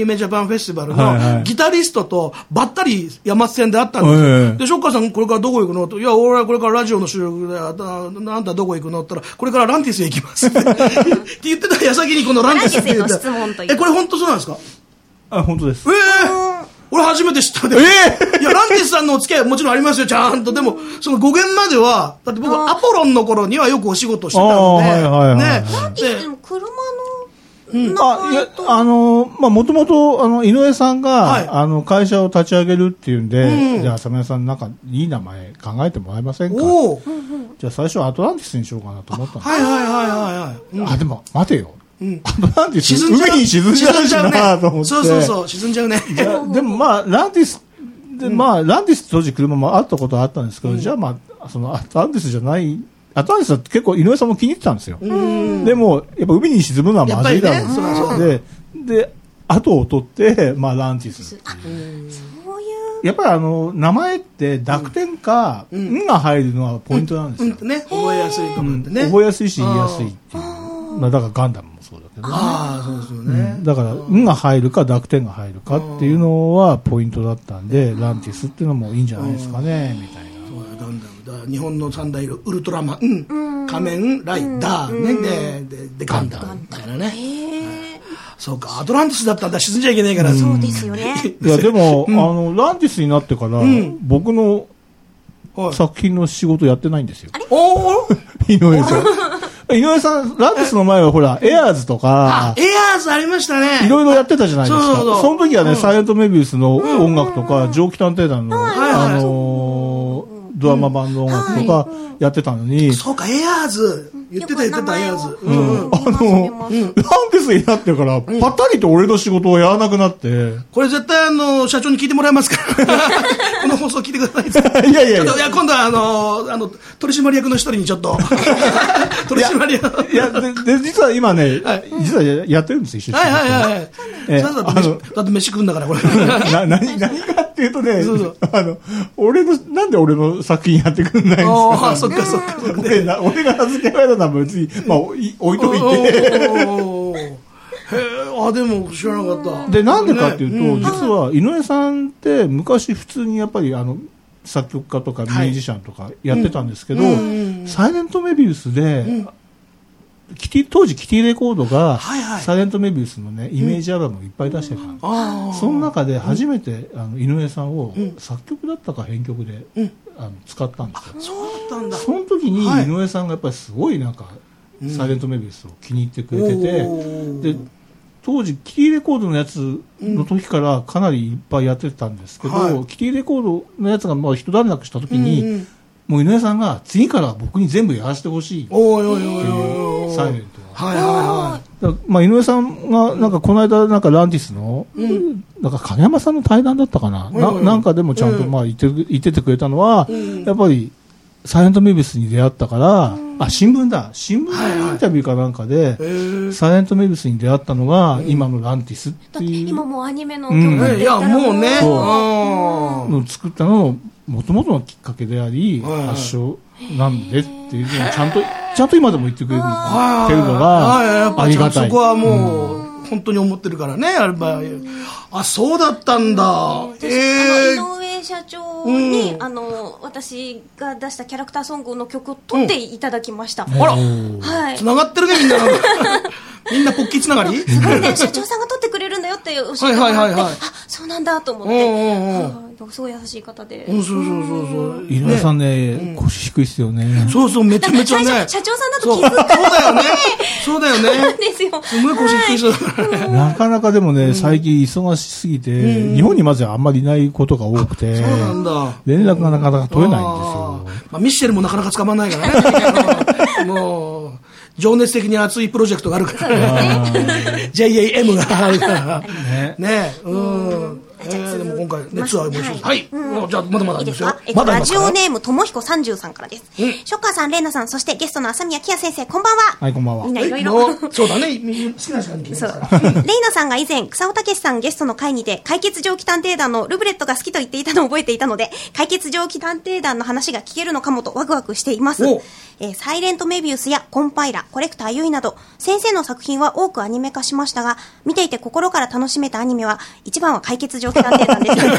夢ジャパンフェスティバルのギタリストとばったり山手線で会ったんですよ、はいはい、でショッカーさんこれからどこ行くのと、いや俺はこれからラジオの収録で、あんたどこ行くのって言ったら、これからランティスへ行きますって言ってた矢先にこのランティスって言った。質問という。え、これ本当そうなんですか？ あ、本当です。 えー俺初めて知ったんで、えー、いやランティスさんのお付き合いはもちろんありますよちゃんと。でもその語源まではだって僕アポロンの頃にはよくお仕事してたので、はいはいはい、ね、 ランティスでも車のうん、あ、いや、あの、まあ、もともと、あの、井上さんが、はい、あの、会社を立ち上げるっていうんで、うん、じゃあ、浅宮さん、なんか、いい名前考えてもらえませんか？おじゃあ、最初はアトランティスにしようかなと思ったんです。 はいはいはいはいはい。 うん、あ、でも、待てよ。うん、アトランティス、海に沈んじゃうしなと思って。 そうそうそう、沈んじゃうね。 でも、まあ、ランティス、で、まあ、ランティス当時車もあったことはあったんですけど、うん、じゃあ、まあ、その、アトランティスじゃない、アトランティスは結構井上さんも気に入ってたんですよ。でもやっぱ海に沈むのはまずいだろう、ね、でで後を取ってまあランティスっていう。やっぱりあの名前って濁点か「ん」が入るのはポイントなんですよ。 ね、覚えやすいと思ってね。 覚えやすいし言いやすいっていう。まあだからガンダムもそうだけど。 ああそうですよね。 だから「ん」が入るか濁点が入るかっていうのはポイントだったんでランティスっていうのもいいんじゃないですかねみたいな。 ガンダムだ日本の三大ウルトラマン、うん、仮面ライダー、うん、ね、で, で, でガンダムみたいなね。そうかアトランティスだったんだ沈んじゃいけないから、うん、 そうですよね。 いやでも、うん、あのランティスになってから、うん、僕の作品の仕事やってないんですよ。 おお井上さん井上さんランティスの前はほらエアーズとかエアーズありましたね。 いろいろやってたじゃないですか。そうそうそうその時はね、うん、サイレントメビウスの音楽とか、うん、蒸気探偵団の、うん、あのードラマ版の音楽とかやってたのに、うんはい、 そうかエアーズ言ってた言ってたエアーズ、 うん、あの、うん、ランティスになってからパタリと俺の仕事をやらなくなって、うん、 これ絶対あの社長に聞いてもらえますからこの放送聞いてください。いやいやいやいや今度はあのあの取締役の一人にちょっと取締役いやでで実は今ね、はい、実はやってるんですよ一緒に。はいはいはい、はいえー、だ, って飯だって飯食うんだからこれな何何かっていうとねそうそうあの俺のなんで俺の作品やってくんないんですか。 あそっかそっか俺が俺が名付けられたのは別にまあ置いといてへあでも知らなかった。 でなんでかっていうと、ねうん、実は井上さんって昔普通にやっぱりあの作曲家とかミュージシャンとかやってたんですけど、はいうん、サイレントメビウスで、うんキティ当時キティレコードが、はいはい、サイレントメビウスのねイメージアルバムをいっぱい出してたの、うん、その中で初めて、うん、あの井上さんを作曲だったか編曲で、うん、あの使ったんですよ。 そうだったんだ。 その時に井上さんがやっぱりすごいなんか、はい、サイレントメビウスを気に入ってくれてて、うん、で当時キティレコードのやつの時からかなりいっぱいやってたんですけど、はい、キティレコードのやつがまあ一段落した時に、うんうんもう井上さんが次から僕に全部やらせてほしいっていうサイレントは。はいはいはい。だまあ井上さんがなんかこの間なんかランティスの、うん、なんか金山さんの対談だったかな、うん、な, なんかでもちゃんとまあ言って、言っててくれたのは、うん、やっぱりサイレントメビウスに出会ったから、うん、あ新聞だ新聞のインタビューかなんかで、はいはい、サイレントメビウスに出会ったのが、うん、今のランティスっていう。 今もうアニメの曲って、 うん、いやもうねそうの作ったのをもともとのきっかけであり、はいはい、発祥なんでっていうのをちゃんとちゃんと今でも言ってくれるのがありがたい。 そこはもう、うん、本当に思ってるからねあれば、あそうだったんだ。 えー、あの井上社長に、うん、あの私が出したキャラクターソングの曲を撮っていただきました。うん、 あら、はい、つながってるねみんな。みんなポッキーつながり？ すごいね、社長さんが撮ってくれるんだよって教えてもらって、はいはいはいはい、あそうなんだと思って、うんうん、すごい優しい方で。 そうそうそうそう。 井上さんね、ね腰低いですよね。 そうそうめちゃめちゃね。 社長さんだと気づく。 そうだよね。そうだよね。 そうなんですよ。 すごい腰低い人だからね。 なかなかでもね、最近忙しすぎて、うん、日本にまずあんまりいないことが多くて、 そうなんだ。 連絡がなかなか取れないんですよ。 まあ、ミッシェルもなかなか捕まらないからね。もう。情熱的に熱いプロジェクトがあるから、ね、ジェイエーエム があるからね。ね、うん。 あ、じゃあ、 でも今回ね、ツアーも一緒です。はい。じゃあ、まだまだありますよ。 えっと、ラジオネーム、ともひこさんじゅうさんからです。ショッカーさん、レイナさん、そしてゲストの朝宮キヤ先生、こんばんは。 はい、こんばんは。 みんないろいろ。 そうだね、好きな時間に聞きますから。レイナさんが以前、草尾武さんゲストの会にて、解決蒸気探偵団のルブレットが好きと言っていたのを覚えていたので、解決蒸気探偵団の話が聞けるのかもとワクワクしています。えー、サイレントメビウスやコンパイラ、コレクターユイなど、先生の作品は多くアニメ化しましたが、見ていて心から楽しめたアニメは、一番は解決蒸気探偵団です。はい。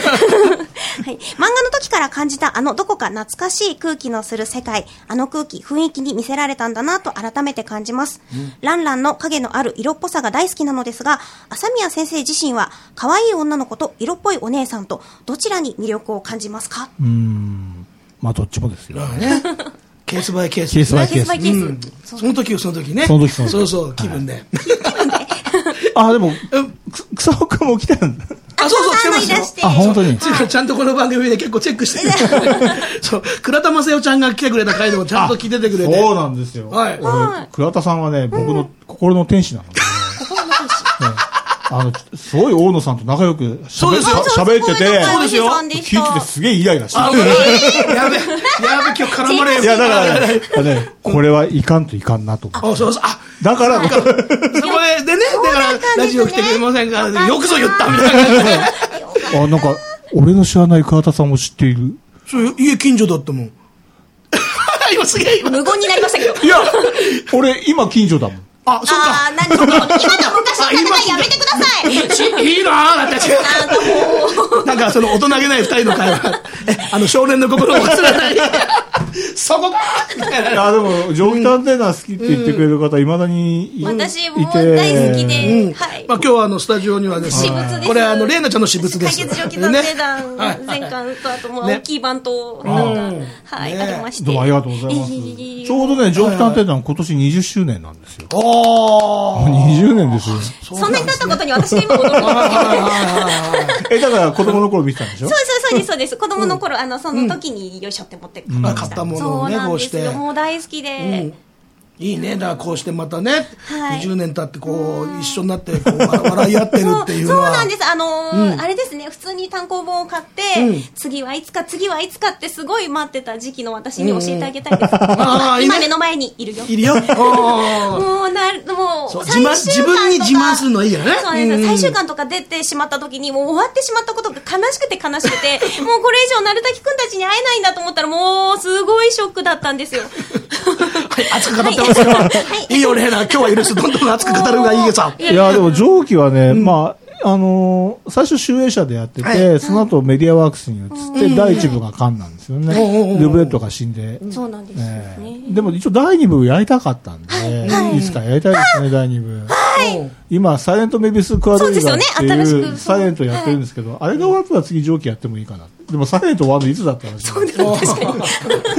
漫画の時から感じたあのどこか懐かしい空気のする世界、あの空気、雰囲気に見せられたんだなと改めて感じます。うん、ランランの影のある色っぽさが大好きなのですが、朝宮先生自身は、可愛い女の子と色っぽいお姉さんと、どちらに魅力を感じますか？ うーん。まあ、どっちもですよ。 ねケースバイケース。 ケースバイケース。 ケースバイケース。 うん、その時その時ね。 その時その時。 そうそう、気分で。 あ、でも、草尾くんも来てるんだ。 あ、そうそう、来てますよ。 あ、本当に。 ちゃんとこの番組で結構チェックしてくれて。そう、倉田正代ちゃんが来てくれた回でもちゃんと聞いててくれて。 そうなんですよ。はい。倉田さんはね、僕の心の天使なので。 心の天使。 あの、すごい大野さんと仲良くそうですよ喋ってて、 そうですよ。 聞いててすげえイライラして。 やべ、やべ、今日絡まれる。 いや、だから、ね、これはいかんといかんなと思って。 あ、そうそう。あ、 だから、 そこでね、だからラジオ来てくれませんかよくぞ言ったみたいな感じで。 あ、なんか、俺の知らない桑田さんを知っている。 そう、家近所だったもん。今すげえ今。 無言になりましたけど。 いや、俺今近所だもん。 あ、そっか。 あ、何今の昔の戦いやめてください。 いいなぁ、だって。なんかその大人げない二人の会話。え、あの少年の心を忘れない。そこかいや、でも、蒸気探偵団好きって言ってくれる方、いまだにいて。 私も大好きで。はい。 まあ今日はあの、スタジオにはですね。私物です。 これあの、レイナちゃんの私物です。 解決蒸気探偵団全巻と、あともう大きい版と、なんか、はい、ありまして。 どうもありがとうございます。ちょうどね、蒸気探偵団今年にじゅっしゅうねんなんですよ。 ああ。 にじゅうねんですよ。 そんなに経ったことに私が今驚いてますけど。え、だから子供の頃見てたんでしょ？ そうそうそうです、そうです。子供の頃、あの、その時によいしょって持って買ったものをね、こうして。 もう大好きで。 いいね。だからこうしてまたね、にじゅうねん経ってこう、一緒になってこう、笑い合ってるっていうのは。 そうなんです。あの、あれですね、普通に単行本を買って、次はいつか、次はいつかってすごい待ってた時期の私に教えてあげたいです。今目の前にいるよ。 いるよ。もう、なる、もう、 自分に自慢するのいいよね。 そうです。最終巻とか出てしまった時に、もう終わってしまったことが悲しくて悲しくて、もうこれ以上、なるたきくんたちに会えないんだと思ったら、もう、すごいショックだったんですよ。 はい、熱く語ってますよ。いいよ、レイナ。今日は許す。どんどん熱く語るがいいけさ。 いや、でも蒸気はね、まあ、あのー、最初集英社でやってて、はい、その後メディアワークスに移って、うん、だいいち部がカンなんですよね。うん、ルブレットが死んで。 そうなんですよね、えー。でも一応だいに部やりたかったんで、はい、いつかやりたいですね、だいに部。 はい。 今、サイレントメビウスクワドリバーっていうサイレントやってるんですけど、あれが終わったら次蒸気やってもいいかな。でもサイレントワンのいつだったらそうだ、確かに。いや、もう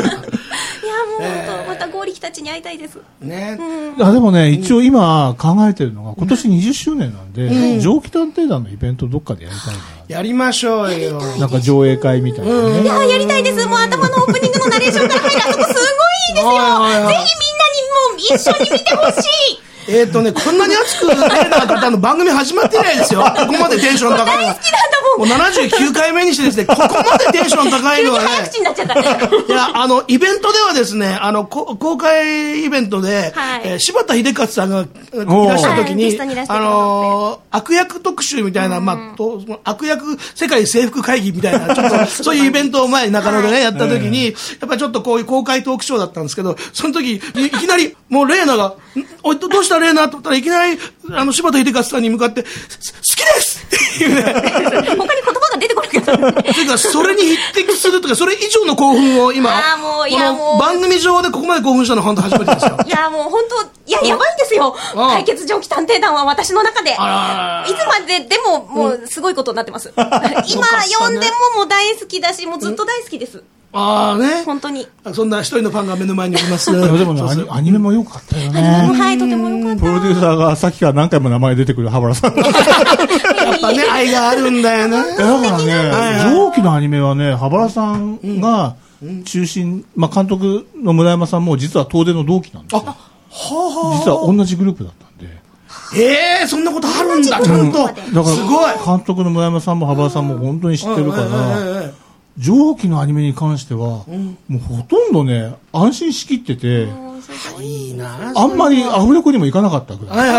本当、またゴーリキたちに会いたいです。 ね。 あ、でもね、一応今考えてるのが、今年にじゅっしゅうねんなんで、蒸気探偵団のイベントどっかでやりたいな。 やりましょうよ。 なんか上映会みたいなね。 いや、やりたいです。もう頭のオープニングのナレーションから入るあそこすごいいいですよ。ぜひみんなにも一緒に見てほしい。 えっとね、こんなに熱くレイナの方の番組始まってないですよ。ここまでテンション高いのが。 大好きなんだもん。 もうななじゅうきゅうかいめにしてですね、ここまでテンション高いのはね。 急に早口になっちゃった。いや、あの、イベントではですね、あの、公開イベントで、はい、えー、柴田秀勝さんがいらっしゃるときに、はい、あのー、悪役特集みたいな、まあ、と悪役世界征服会議みたいな、ちょっとそういうイベントを前に中野でね、はい、やったときに、やっぱりちょっとこういう公開トークショーだったんですけど、その時、いきなり、もうレイナが、おい、どうしたレイナと思ったらいきなり、あの、柴田秀勝さんに向かって、好きですっていうね。 他に言葉が出てこなかった。 というか、それに匹敵するとか、それ以上の興奮を今、 あもういやもうこの番組上でここまで興奮したのは本当初めてですよ。 いや、もう本当、いや、やばいんですよ。解決蒸気探偵団は私の中で。いつまででも、もう、すごいことになってます。今、読んでももう大好きだし、もうずっと大好きです。 ああね。 本当に。 そんな一人のファンが目の前におります。 でもね、アニメも良かったよね。 はい、とても良かった。 プロデューサーがさっきから何回も名前出てくる羽原さん。やっぱね、愛があるんだよな。 だからね、蒸気のアニメはね、羽原さんが中心、まあ監督の村山さんも実は東電の同期なんですよ。実は同じグループだったんで。 ええー、そんなことあるんだ、ちゃんと。だから、すごい。 監督の村山さんも羽場さんも本当に知ってるから、蒸気のアニメに関しては、うん、もうほとんどね、安心しきってて、 いいなあんまりアフレコにも行かなかったぐらい。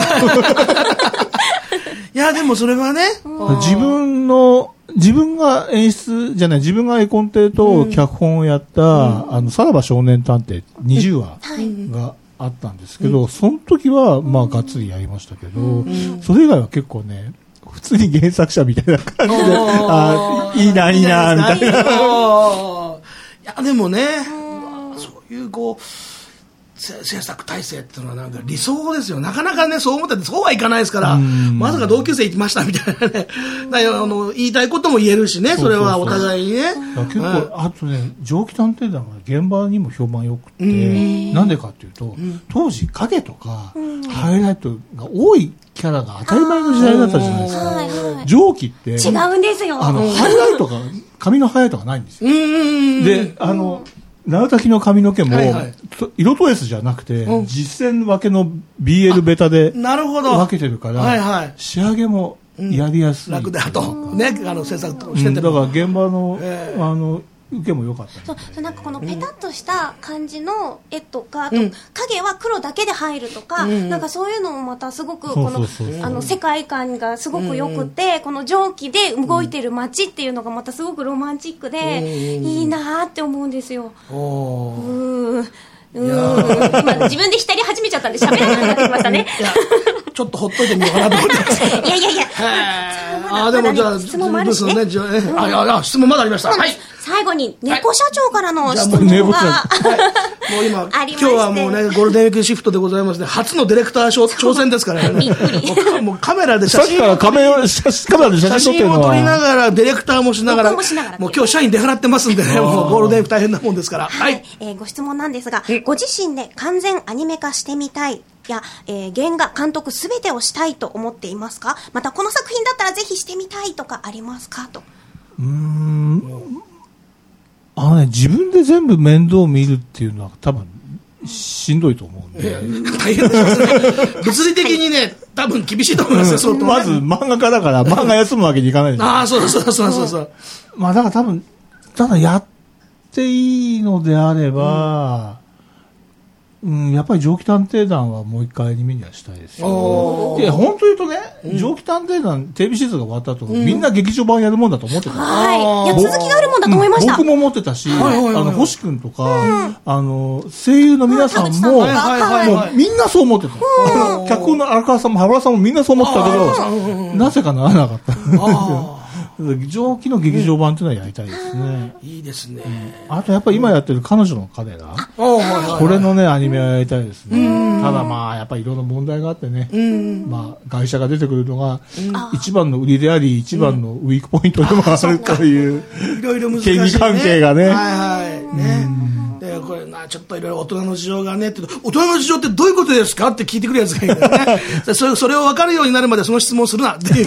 いや、でもそれはね、 自分の、自分が演出じゃない、自分が絵コンテと脚本をやった、うん、あの、さらば少年探偵にじゅうわがあったんですけど、うん、その時は、まあ、がっつりやりましたけど、うん、それ以外は結構ね、普通に原作者みたいな感じで、あいいな、いいな、みたいな。いや、でもね、そういうこう、制作体制っていうのはなんか理想ですよ。なかなかね、そう思ってて、そうはいかないですから、まさか同級生行きましたみたいなね。だからあの言いたいことも言えるしね、それはお互いにね。 結構、うん、あとね、蒸気探偵団は現場にも評判良くて、なんでかっていうと、うん、当時影とか、うん、ハイライトが多いキャラが当たり前の時代だったじゃないですか。蒸気って、 違うんですよ。 あの、ハイライトが、髪のハイライトがないんですよ。で、あの、長滝の髪の毛も、はいはい、色トレスじゃなくて、うん、実線分けの ビーエル ベタで分けてるから、はいはい、仕上げもやりやすい、 うん、楽だと、ね、あの制作としてても、うん、だから現場の、えー、あの受けも良かった、ね、 そうそう、なんかこのペタッとした感じの絵とか、あと影は黒だけで入るとか、うん、なんかそういうのもまたすごくこのあの世界観がすごく良くて、うん、この蒸気で動いてる街っていうのがまたすごくロマンチックで、うん、いいなって思うんですよ。おー、うーん、今自分で浸り始めちゃったんで喋らなくなってきましたね。 いやちょっとほっといてみようかなと思ってます。 いやいやいや。 ああ、でもじゃあ質問もあるしね。あ、いや、質問まだありました。はい。 最後に猫社長からの質問が、 はい、もう今今日はもうねゴールデンウィークシフトでございますね。初のディレクター挑戦ですからね。もうカメラで写真さっきからカメラで写真を撮りながらディレクターもしながら、もう今日社員出払ってますんでね、もうゴールデンウィーク大変なもんですから。 はい。えー、ご質問なんですが、ご自身で完全アニメ化してみたいや、えー、原画監督すべてをしたいと思っていますか？またこの作品だったらぜひしてみたいとかありますか？と。 うーん。あのね、自分で全部面倒を見るっていうのは多分しんどいと思うんで、 大変ですね。物理的にね、多分厳しいと思いますよ、相当、ね、 まず漫画家だから漫画休むわけにいかないです。 ああ、そうそうそうそうそう。 まあだから多分ただやっていいのであれば、うん、やっぱり蒸気探偵団はもう一回アニメにはしたいですよ。で、本当言うとね、うん、蒸気探偵団テレビシリーズが終わった後、うん、みんな劇場版やるもんだと思ってた。 はい。いや、続きがあるもんだと思いました。 僕も思ってたし、はいはいはいはい、あの、星君とか、うん、あの、声優の皆さんも、はいはいはいはい、もうみんなそう思ってた。うん、脚本の荒川さんも羽村さんもみんなそう思ってたけど、なぜかならなかったんですよ。蒸気の劇場版というのはやりたいですね。 いいですね。 うん、あとやっぱり今やってる彼女の彼ら、これのねアニメはやりたいですね。ただまあやっぱりいろんな問題があってね、まあ会社が出てくるのが一番の売りであり一番のウィークポイントでもあるという権利関係がね。はいはいね。 でこれなちょっといろいろ大人の事情がねって大人の事情ってどういうことですかって聞いてくるやつがいるんだよね。それそれを分かるようになるまでその質問するなっていう。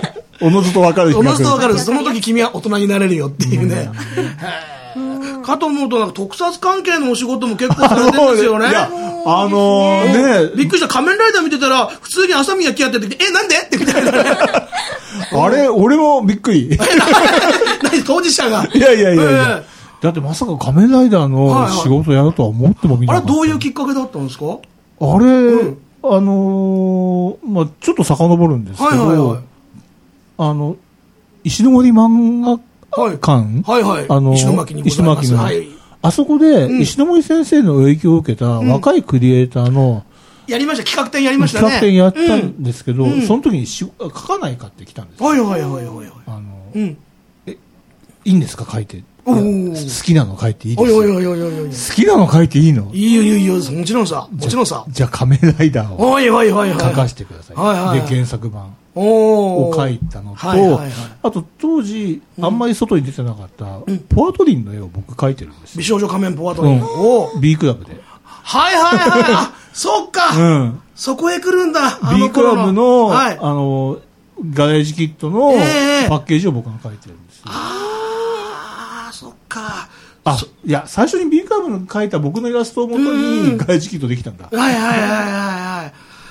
おのずと分かる。 おのずと分かる。その時君は大人になれるよっていうね。かと思うとなんか特撮関係のお仕事も結構されてるんですよね。いやあのー、ねびっくりした。仮面ライダー見てたら普通に朝宮来やってて、えなんでってみたいな、ね。 あれ俺もびっくり。 何当事者が。 いやいやいやいや。だってまさか仮面ライダーの仕事やるとは思ってもみなかった。 あれどういうきっかけだったんですか？ あれ、うん、あのー、まあちょっと遡るんですけど。はいはいはい、あの石森漫画館、 はいはいはい、 あの石巻にございます。 石巻の、はい、あそこで、うん、石森先生の影響を受けた若いクリエイターの、 うん、やりました企画展やりましたね。 企画展やったんですけど、うん、その時にし書かないかって来たんです。 はいはいはいはいはい。 あの、うん、えいいんですか書いて。好きなの書いていいですよ。おいおいおいおいおい好きなの書いていいの？ いいよいいよいいよ。もちろんさもちろんさ。 じゃあ仮面ライダーをおいおいおいおい書かせてください。はいはいはい、で原作版を書いたのと、 はいはいはい、 あと当時あんまり外に出てなかった、うん、ポアトリンの絵を僕描いてるんですよ。 美少女仮面ポアトリン、うん、 お B クラブで。 はいはいはいあそっか、うん、そこへ来るんだ。 B クラブの、はい、あのガレージキットのパッケージを僕が描いてるんですよ。 ああそっか。 あいや最初に B クラブの描いた僕のイラストをもとにガレージキットできたんだ。 はいはいはいはいはい。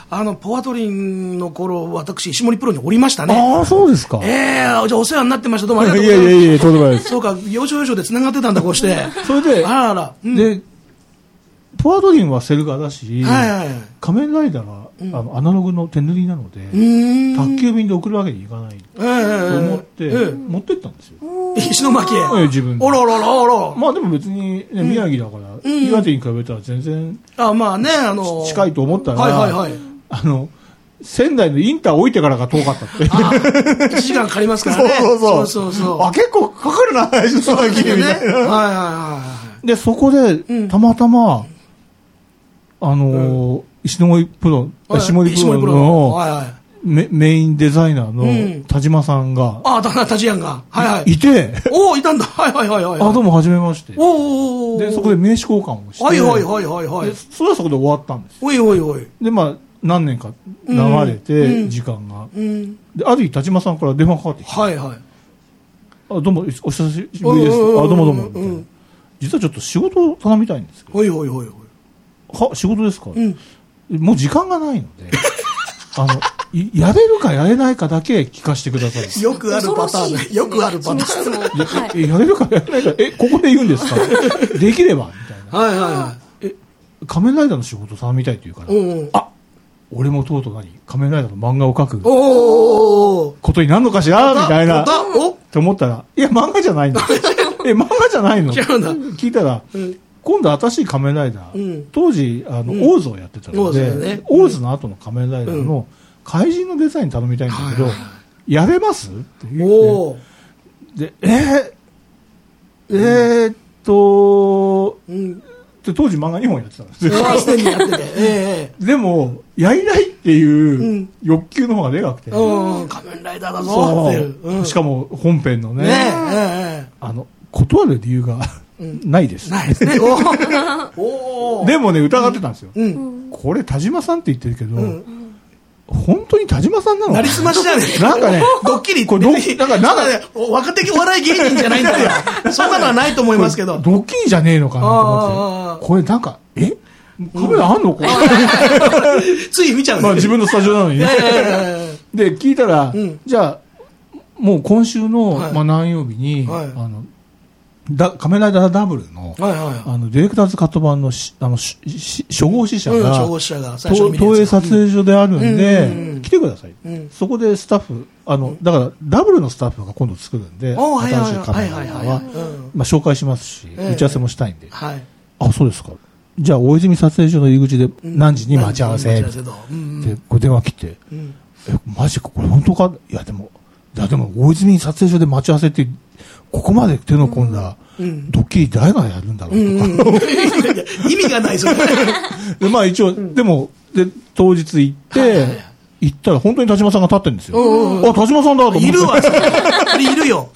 あの、ポワトリンの頃、私、石森プロにおりましたね。 ああ、そうですか。 ええー、じゃあお世話になってました。どうもありがとうございます。 いやいやいや、とんでもないです。 そうか、要所要所で繋がってたんだ、こうして。 それで、 あらあら。 うん、で、ポワトリンはセル画だし、 はいはいはい、仮面ライダーは、うん、あのアナログの手塗りなので、宅急便で送るわけにいかないと思って、えーえー、持ってったんですよ。 石巻へ。 えー、自分で。 おろろろろ。 まあでも別に、ね、宮城だから、うん、岩手に比べたら全然、 あ、まあね、あのー、 近いと思ったら、 はいはいはい。 あの、仙台のインター置いてからが遠かったって。 あいちじかんかかりますからね。 そうそうそう。 そうそうそう。 あ、結構かかるな、石巻みたいな。はいはいはい。で、そこで、たまたま、あのーうん、石森プロ、石森プロの、はいはい、メ, メインデザイナーの田島さんが、 うん、ああ、田島が、はいはい。 いて、 おお、いたんだ。はいはいはいはい。 あ、どうも、はじめまして。 おお。 で、そこで名刺交換をして、 はいはいはいはいはい。 で、それはそこで終わったんですよ。 おいおいおい。 で、まあ、何年か流れて、時間が。うんうん、で、ある日、田島さんから電話かかってきて、はいはい。あ、どうも、お久しぶりです。あ、どうもどうも。みたいな。実はちょっと仕事を頼みたいんですけど。 おいおいおいおい。 は、仕事ですか、うん、もう時間がないので、あの、やれるかやれないかだけ聞かせてください。 よくあるパターンね。よくあるパターン。 はい、やれるかやれないか、え、ここで言うんですかできればみたいな。 はいはいはい。 え、仮面ライダーの仕事頼みたいって言うから、うんうん、あ、俺もとうとう何仮面ライダーの漫画を描くことになるのかしらみたいな。って思ったら、いや、漫画じゃないんだ。え、漫画じゃないの聞いたら、うん今度新しい仮面ライダー、うん、当時あの、うん、オーズをやってたので、ね、オーズの後の仮面ライダーの怪人のデザイン頼みたいんだけど、うん、やれますって言ってでえー、えー、っと、うん、当時漫画にほんやってたんですよ、えー、でもやりないっていう欲求の方がでかくて、 うん、仮面ライダーだぞっていう、 うん、しかも本編のね、ねえー、あの断る理由がないです。 ないですね。 おでもね、疑ってたんですよ。うん、これ、田島さんって言ってるけど、うん、本当に田島さんなのなりすましじゃねえなんかね、 ドッキリって。なんか、なんかね、若手お笑い芸人じゃないんだよ。そんなのはないと思いますけど。 ドッキリじゃねえのかなと思って。これ、なんか、えカメラあんのこれ。 つい見ちゃうね。 まあ自分のスタジオなのにね。で、聞いたら、じゃあ、もう今週の、まあ何曜日に、あの、だ仮面ライダーダブルの、はいはいはい、あのディレクターズカット版のしあのしし初号試写が、 うん、東映撮影所であるんで、うんうんうん、来てください、うん、そこでスタッフあのだからダブルのスタッフが今度作るんで、うん、新しいカメラは紹介しますし、うん、打ち合わせもしたいんで、はい、あそうですかじゃあ大泉撮影所の入り口で何時に待ち合わせ、うんうん、でこれ電話来て、うん、えマジかこれ本当かいやでもいやでも大泉撮影所で待ち合わせってここまで手の込んだドッキリ誰がやるんだろうとか、うんうん、 意味がないそれでまあ一応、うん、でもで当日行って、はいはいはい、行ったら本当に田島さんが立ってるんですよ、うんうん、あ田島さんだと思っているわあれいるよ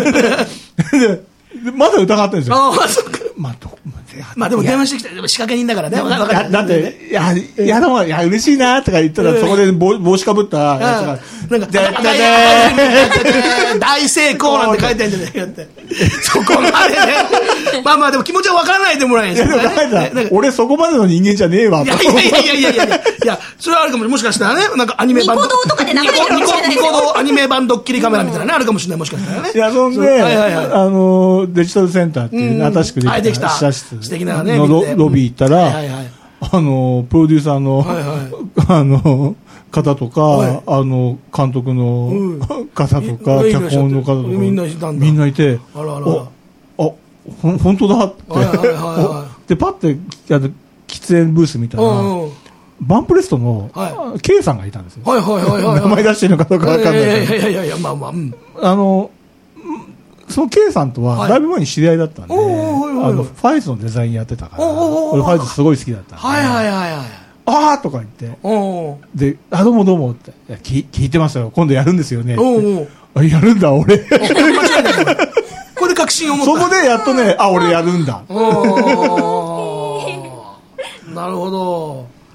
でまだ疑ってるんですよああそっかまあどまあでも電話してきた仕掛け人だからね。 だ, だって、いや、いや、でも、いや、嬉しいなとか言ったら、そこで帽子かぶったやつが、なんか、 大成功なんて書いてあるんじゃないかって。そこまでね。まあまあでも気持ちは分からないでもらえないですよね。俺そこまでの人間じゃねえわ。 いやいやいやいやいやいやいや、それはあるかもしれない。もしかしたらね、なんかアニメ版。 ニコ動とかで流れてるかもしれないですよ。 ニコ動アニメ版ドッキリカメラみたいなね、あるかもしれない。もしかしたらね。 いや、そんで、あの、デジタルセンターっていう、新しくできた試写室のロビー行ったら、あの、プロデューサーの、あの、方とか、あの、監督の方とか、脚本の方とか、みんないて、あらあら。あ、本当だって。で、パッて、喫煙ブース見たら、バンプレストの K さんがいたんですよ。名前出してるのかどうかわかんないけど。 いやいやいや、まあまあ。 あの、その K さんとはだいぶ前に知り合いだったんで、あのファイズのデザインやってたから、俺ファイズすごい好きだったんで、 はいはいはいはい。 あーとか言って、で、あ、どうもどうもって、いや聞、聞いてますよ、今度やるんですよねって。あ、やるんだ、俺。間違いない。 これで確信を持った。 そこでやっとね、あ、俺やるんだ。 なるほど。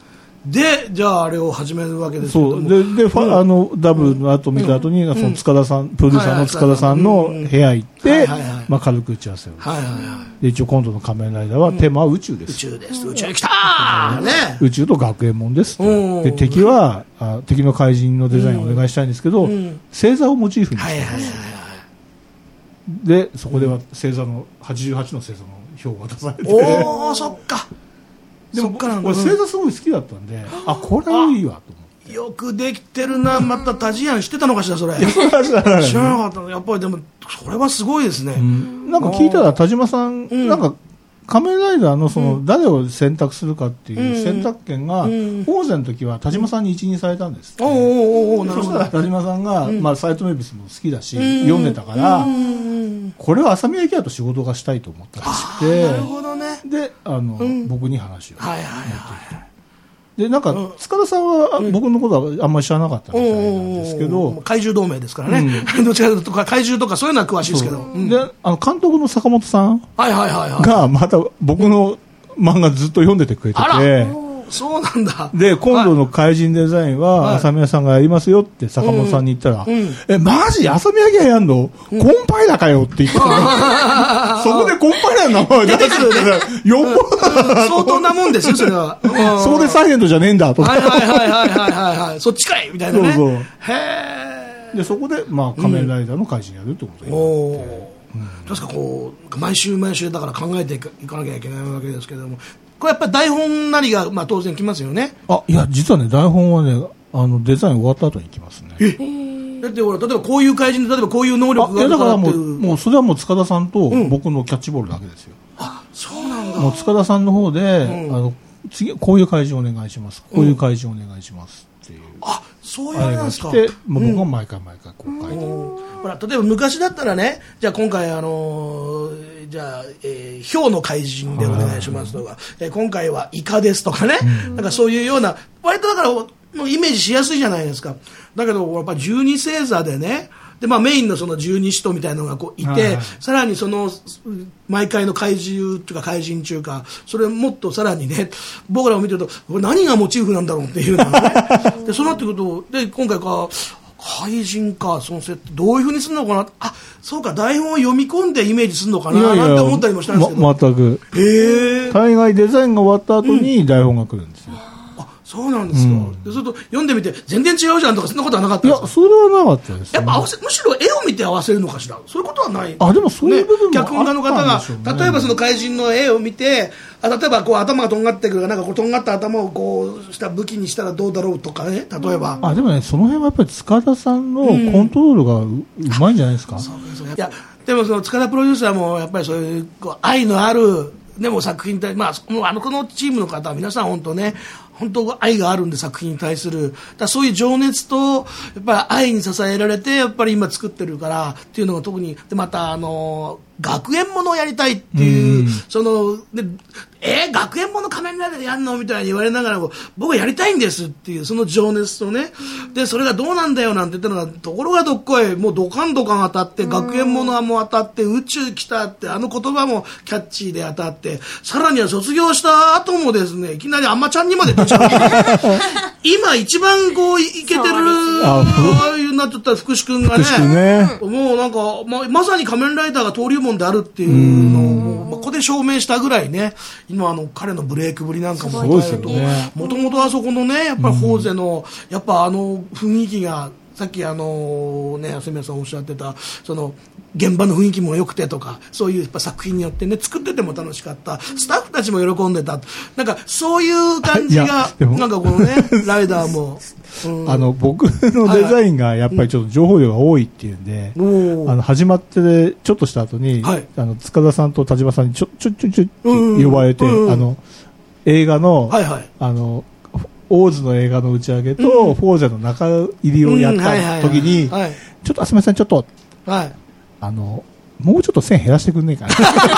で、じゃああれを始めるわけですけども。 そう。で、で、うん、あの、ダブルの後見た後に、うん、その塚田さん、プロデューサーの塚田さんの部屋行って、まあ軽く打ち合わせを。はいはいはい。で、一応今度の仮面ライダーはテーマは宇宙です。 宇宙です。宇宙来たーね。 宇宙と学園もんです。で、敵は、あ敵の怪人のデザインをお願いしたいんですけど、星座をモチーフにしてます。で、そこでは星座の、はちじゅうはちの星座の表が出されて。 おー、そっか。 でも俺星座すごい好きだったんで、あ、これはいいわと思って。 よくできてるな。またタジアン知ってたのかしらそれ。知らなかった。やっぱりでもそれはすごいですね。うん、 なんか聞いたら田島さん、うん、なんか仮面ライダーのその誰を選択するかっていう選択権が、王座の時は田島さんに一任されたんです、ね。 おおおなるほど。 そしたら田島さんが、まあ、サイトメビスも好きだし、読んでたから、これは朝宮明と仕事がしたいと思ったらしくて、 なるほどね。 で、あの、僕に話を。はいはいはい。で、なんか、塚田さんは僕のことはあんまり知らなかったみたいなんですけど。 怪獣同盟ですからね。どちらかというと怪獣とかそういうのは詳しいですけど。 で、あの、監督の坂本さんが、また僕の漫画ずっと読んでてくれてて、 そうなんだ。 で、今度の怪人デザインは、朝宮さんがやりますよって坂本さんに言ったら、え、マジ朝宮がやんのコンパイラかよって言って、そこでコンパイラの名前出てくるね。よっぽど相当なもんですよ、それは。 そこでサイレントじゃねえんだとか。 はいはいはいはいはい。そっちかいみたいなね。そうそう。へー。で、そこで、まあ、仮面ライダーの怪人やるってことで。おー。確かこう、毎週毎週だから考えていかなきゃいけないわけですけども、これやっぱり台本なりが、まあ、当然来ますよね。 あ、いや、実はね、台本はね、あの、デザイン終わった後に来ますね。 えだってほら、例えばこういう怪人で、例えばこういう能力があるからっていう。 だからもう、もうそれはもう塚田さんと僕のキャッチボールだけですよ。 うん、あ、そうなんだ。 もう塚田さんの方で、うん、あの、次、こういう怪人お願いします。こういう怪人お願いしますっていう。うん、あ、 そういうあれなんですか。 で、もう僕は毎回毎回公開で。 ほら、例えば昔だったらね、じゃあ今回あのー、じゃあ、えー、氷の怪人でお願いしますとか、えー、今回はイカですとかね、うん、なんかそういうような、割とだからもうイメージしやすいじゃないですか。だけど、やっぱりじゅうに星座でね、で、まあメインのその十二使徒みたいなのがこういて、はいはい、さらにその、毎回の怪獣っていうか怪人中か、それもっとさらにね、僕らを見てると、これ何がモチーフなんだろうっていうのがね。で、そうなってくると、で、今回か、怪人か、その設定どういうふうにするのかな、あ、そうか、台本を読み込んでイメージするのかな、いやいやなんて思ったりもしたんですけど。 ま、全く。へえ。大概デザインが終わった後に台本が来るんですよ。うん、 あ、そうなんですか。うん、でそれと読んでみて全然違うじゃんとかそんなことはなかったんですか。 いや、それはなかったです、ね。 やっぱ合わせ、むしろ絵を見て合わせるのかしら。そういうことはない。 あ、でもそういう部分もあったんでしょうね。 脚本家の方が、例えばその怪人の絵を見て、あ例えばこう頭がとんがってくるなんかこうとんがった頭をこうした武器にしたらどうだろうとかね、例えば。 あ、でもね、その辺はやっぱり塚田さんのコントロールがう,、うん、うまいんじゃないですか。そうそう。いや、 でもその塚田プロデューサーもやっぱりそういうこう愛のあるでも作品で、まあ、もうあのこのチームの方は皆さん本当ね、本当愛があるんで作品に対するだそういう情熱とやっぱり愛に支えられてやっぱり今作ってるからっていうのが特にでまたあの学園ものをやりたいっていう、うん、そのでえー、学園もの仮面ライダーでやんのみたいに言われながらも僕はやりたいんですっていうその情熱とねでそれがどうなんだよなんて言ったのがところがどっこいもうドカンドカン当たって学園ものはもう当たって宇宙来たってあの言葉もキャッチーで当たってさらには卒業した後もですねいきなりあんまちゃんにまで出ちゃう今一番こういけてるああいうなっちゃった福士君が ね, ねもうなんか、ま, まさに仮面ライダーが登竜門であるっていうのをここで証明したぐらいね今あの彼のブレイクぶりなんかも考えるともともとあそこのねやっぱりホーゼのやっぱあの雰囲気がさっきあのね安宮さんおっしゃってたその現場の雰囲気も良くてとかそういうやっぱ作品によってね作ってても楽しかったスタッフたちも喜んでたなんかそういう感じがなんかこのねライダーも、 うん、あの僕のデザインがやっぱりちょっと情報量が多いっていうんで、うん、あの始まってちょっとした後に、はい、あの塚田さんと田島さんにちょちょちょちょって呼ばれて、うん、あの映画の、はいはい、あのオーズの映画の打ち上げと、うん、フォーゼの中入りをやった時に、ちょっと浅見さんちょっと、はい、あのもうちょっと線減らしてくんねえかな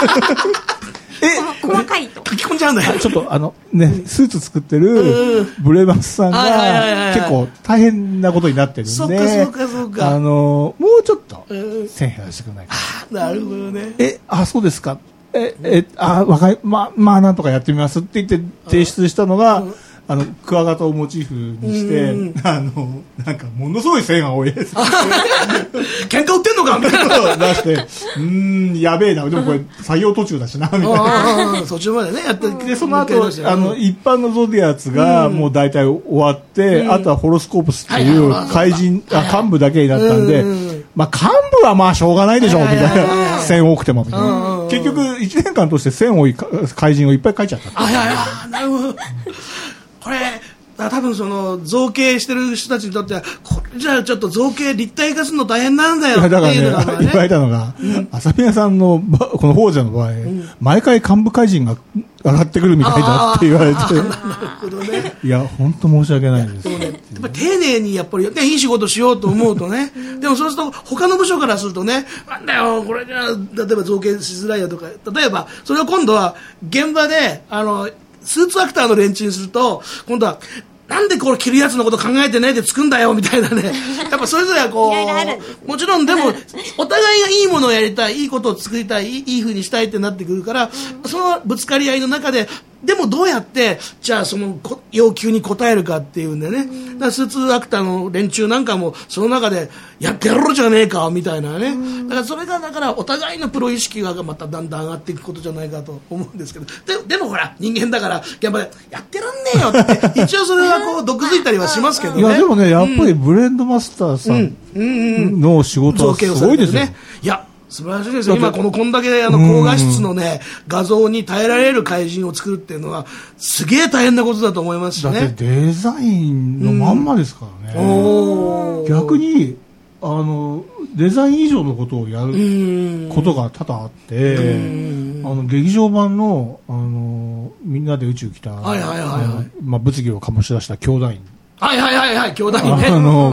え細かいと書き込んじゃうんだよちょっとあのねスーツ作ってるブレマスさんが結構大変なことになってるんでそうかそうかそうかあのもうちょっと線減らしてくんないかななるほどねえあそうですかええあわかりままあなんとかやってみますって言って提出したのが、うんあのクワガタをモチーフにして、うん、あのなんかものすごい線が多いです喧嘩売ってんのかみたいな出してうーんやべえなでもこれ作業途中だしなみたいな途中までねやってでその後あの一般のゾディアツがもう大体終わって、うん、あとはホロスコープスっていう怪人、はい、あ幹部だけになったんで、うんまあ、幹部はまあしょうがないでしょうみたいな線多くてもみたいな結局いちねんかんとして線多い怪人をいっぱい描いちゃったあいやいやなるほどこれ多分その造形してる人たちにとってはこれじゃあちょっと造形立体化するの大変なんだよっていうのが、ね、 だからね言われたのが、うん、朝宮さんのこの王者の場合、うん、毎回幹部怪人が上がってくるみたいだって言われてなるほど、ね、いや本当申し訳ないです、 ね、やっぱり丁寧にやっぱり、ね、いい仕事しようと思うとねでもそうすると他の部署からするとねなんだよこれじゃ例えば造形しづらいよとか例えばそれを今度は現場であのスーツアクターの連中にすると今度はなんでこれ着るやつのこと考えてねでつくんだよみたいなねやっぱそれぞれはこうもちろんでもお互いがいいものをやりたいいいことを作りたいいい風にしたいってなってくるからそのぶつかり合いの中ででもどうやってじゃあその要求に応えるかっていうんでねだからスーツアクターの連中なんかもその中でやってやろうじゃねえかみたいなねだからそれがだからお互いのプロ意識がまただんだん上がっていくことじゃないかと思うんですけどで, でもほら人間だから現場でやってらんねえよって一応それはこう毒づいたりはしますけどねいやでもねやっぱりブレンドマスターさんの仕事はすごいですよ、 ね、いや素晴らしいですよ今このこんだけあの高画質のね画像に耐えられる怪人を作るっていうのはすげえ大変なことだと思いますしねだってデザインのまんまですからね、うん、逆にあのデザイン以上のことをやることが多々あってあの劇場版 の, あのみんなで宇宙来た、はいはいはいはいまあ、物議を醸し出した兄弟はいはいはいはい兄弟ねあの、うん、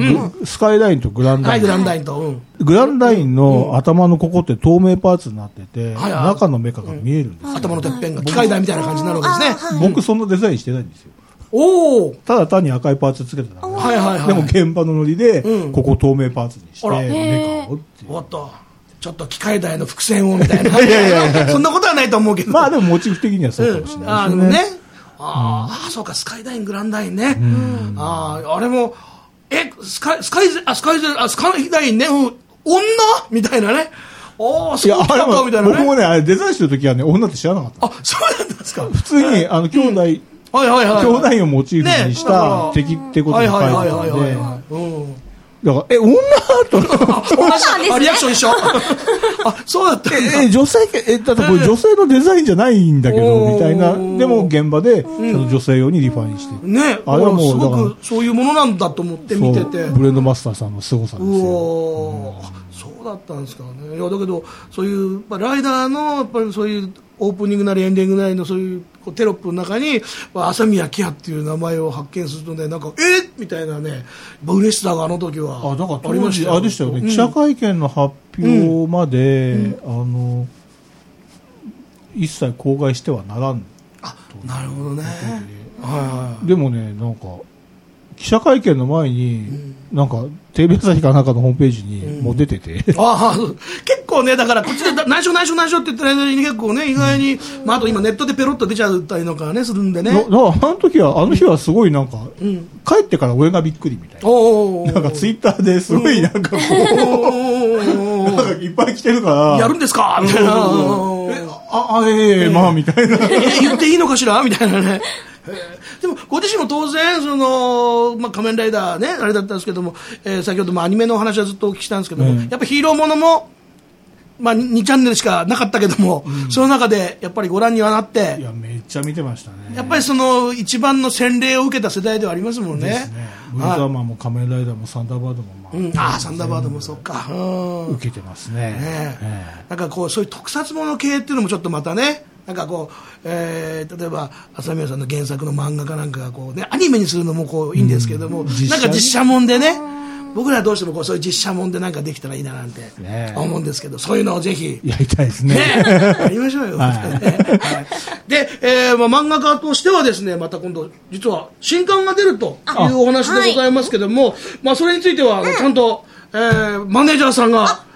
スカイラインとグランダイン、 はい、グランダインと、うん、 グランダインの頭のここって透明パーツになってて、うん、中のメカが見えるんです、うん、 頭のてっぺんが機械台みたいな感じになるわけですね僕そんなデザインしてないんですよおおただ単に赤いパーツつけてたの、 はいはいはい、 でも現場のノリで、うん、ここ透明パーツにしてメカをっておっとちょっと機械台の伏線をみたいないやいやいやそんなことはないと思うけどまあでもモチーフ的にはそうかもしれないですね、うん、あでもねああ、うん、そうかスカイダイングランダインね、うん、あああれもえスカイスカイあスカイあスカイダインね、うん、女みたいなねああそうかみたいなね僕もねあれデザインしてる時はね女って知らなかったあそうなんですか普通にあの兄弟、うんはいはいはい、兄弟をモチーフにした敵ってことに書いてあるんでだからえ女とあリアクション一緒あそうだったんだえ女性えだってこれ女性のデザインじゃないんだけどみたいなでも現場でその女性用にリファインしてねあれはもうすごくそういうものなんだと思って見ててブレンドマスターさんの凄さですようお、うん、そうだったんですかねいやだけどそういうライダーのやっぱりそういうオープニングなりエンディングなりのそういうテロップの中に朝宮キヤっていう名前を発見するとねなんかえっみたいなね嬉しさがあの時はあだからありましたよあれでしたよね、うん、記者会見の発表まで、うん、あの一切口外してはならんあなるほどね、 はい、でもねなんか記者会見の前に、うん、なんかテレビ朝日かなんかのホームページにもう出てて、 うん、あ結構ねだからこっちで内緒内緒内緒って言ってる間に結構ね意外に、うんまあ、あと今ネットでペロッと出ちゃったりとかねするんでねだからあの時はあの日はすごいなんか、うん、帰ってから俺がびっくりみたいなおなんかツイッターですごいなんかこうなんかいっぱい来てるからやるんですかみたいなえああええまあみたいな言っていいのかしらみたいなねでもご自身も当然その、まあ、仮面ライダーねあれだったんですけども、えー、先ほどもアニメのお話はずっとお聞きしたんですけども、うん、やっぱヒーローものも、まあ、にチャンネルしかなかったけども、うん、その中でやっぱりご覧にはなっていやめっちゃ見てましたねやっぱりその一番の洗礼を受けた世代ではありますもんねですねウルトラマンも仮面ライダーもサンダーバードも、まあうん、ああサンダーバードもそうか、うん、 受けてますねね、 えー、なんかこうそういう特撮もの系っていうのもちょっとまたねなんかこう、えー、例えば朝宮さんの原作の漫画かなんかがこう、ね、アニメにするのもこういいんですけども、うん、なんか実写もんでね僕らはどうしてもこうそういう実写もんでなんかできたらいいななんて思うんですけど、ね、そういうのをぜひやりたいですねやりましょうよ、はいはい、で、えーまあ、漫画家としてはですねまた今度実は新刊が出るというお話でございますけども、はいまあ、それについては、うん、ちゃんと、えー、マネージャーさんが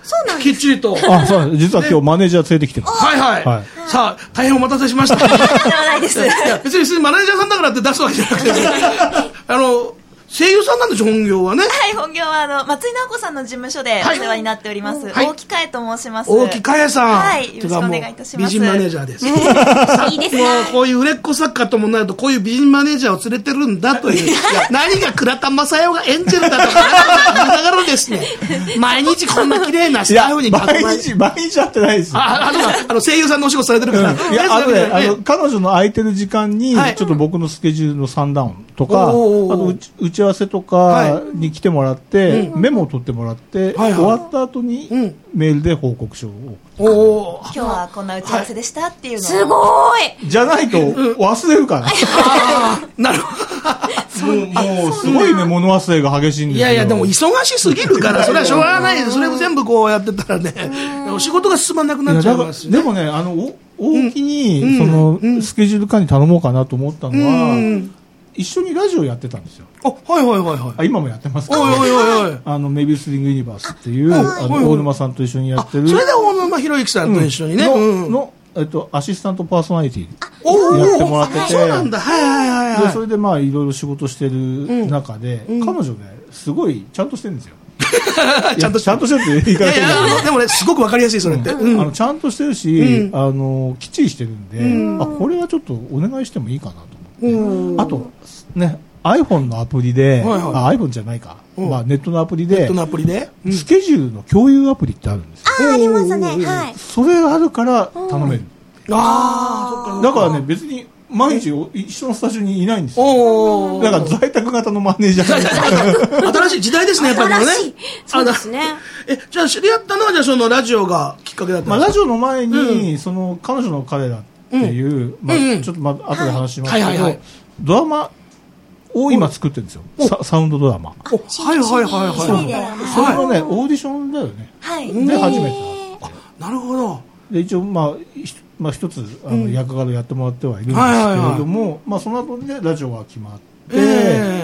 そうなんです。 きっちりと。 あ、そう、実は今日マネージャー連れてきてます。 はいはい。 はい、 さあ、大変お待たせしました。 ではないです。いや、別にマネージャーさんだからって出すわけじゃなくて、あの、声優さんなんでしょ、本業はね。 はい、本業はあの松井直子さんの事務所でお世話になっております、はい、大木かえと申します。 大木かえさん、 はい、よろしくお願いいたします。 美人マネージャーです。 いいですね。 もうこういう売れっ子作家ともなるとこういう美人マネージャーを連れてるんだという何が倉田正代が演じるんだとか言いながらですね、毎日こんな綺麗なスタッフに囲まれて、 毎日毎日会ってないですよ。 あ、あのあの声優さんのお仕事されてるから、うん、 いやあのね、あの彼女の空いてる時間に、はい、ちょっと僕のスケジュールの算段とか、あと打ち合わせとかに来てもらって、うん、メモを取ってもらって、はいはい、終わった後に、うん、メールで報告書をお今日はこんな打ち合わせでしたっていうのを、 すごいじゃないと忘れるから、 うん、なるほどもう、もうすごいね、物忘れが激しいんですよ。 いやいやでも忙しすぎるからそれはしょうがないです。それも全部こうやってたらねお仕事が進まなくなっちゃいますし、ね、 でもね、あの大木に、うん、その、うん、スケジュール管理頼もうかなと思ったのは、うん、一緒にラジオやってたんですよ。 あ、はいはいはいはい。 あ、今もやってますか、ね、 おいおいおいおい。 あのメビウスリングユニバースっていう、ああの大沼さんと一緒にやってる。 それで大沼博之さんと一緒にね、 うん、の, のえっとアシスタントパーソナリティやってもらってて、 そうなんだ。はいはいはいはい。 でそれでまあいろいろ仕事してる中で、うん、彼女ねすごいちゃんとしてるんですよ。ちゃんとちゃんとしてるって言い方。 いやいやでもねすごくわかりやすいそれって。 うん、あのちゃんとしてるし、うん、あのきっちりしてるんで、うん、あこれはちょっとお願いしてもいいかなと思って。あとね。iPhone のアプリで、はいはい、あ iPhone じゃないか、まあ、ネットのアプリで、 ネットのアプリで、 うん、スケジュールの共有アプリってあるんですよ。 あ、ありますね、はい。 それがあるから頼める。 ああ、そっか。 だからね、別に毎日一緒のスタジオにいないんですよ。だから在宅型のマネージャー新しい時代ですね、やっぱりね。 そうですね。 え、じゃあ知り合ったのはじゃあそのラジオがきっかけだったんですか。 まあラジオの前に、うん、その彼女の彼らっていう、うん、まあ、うん、ちょっとまあ後で話しますけど、はいはいはいはい、ドラマを今作ってるんですよ。サ, サウンドドラマ。 はいはいはいはい。 それのね、オーディションだよね。 はい。 で、初めて。 なるほど。 で、一応、まあ、まあ、一つ、あの、役柄やってもらってはいるんですけれども、まあ、その後でラジオが決まって、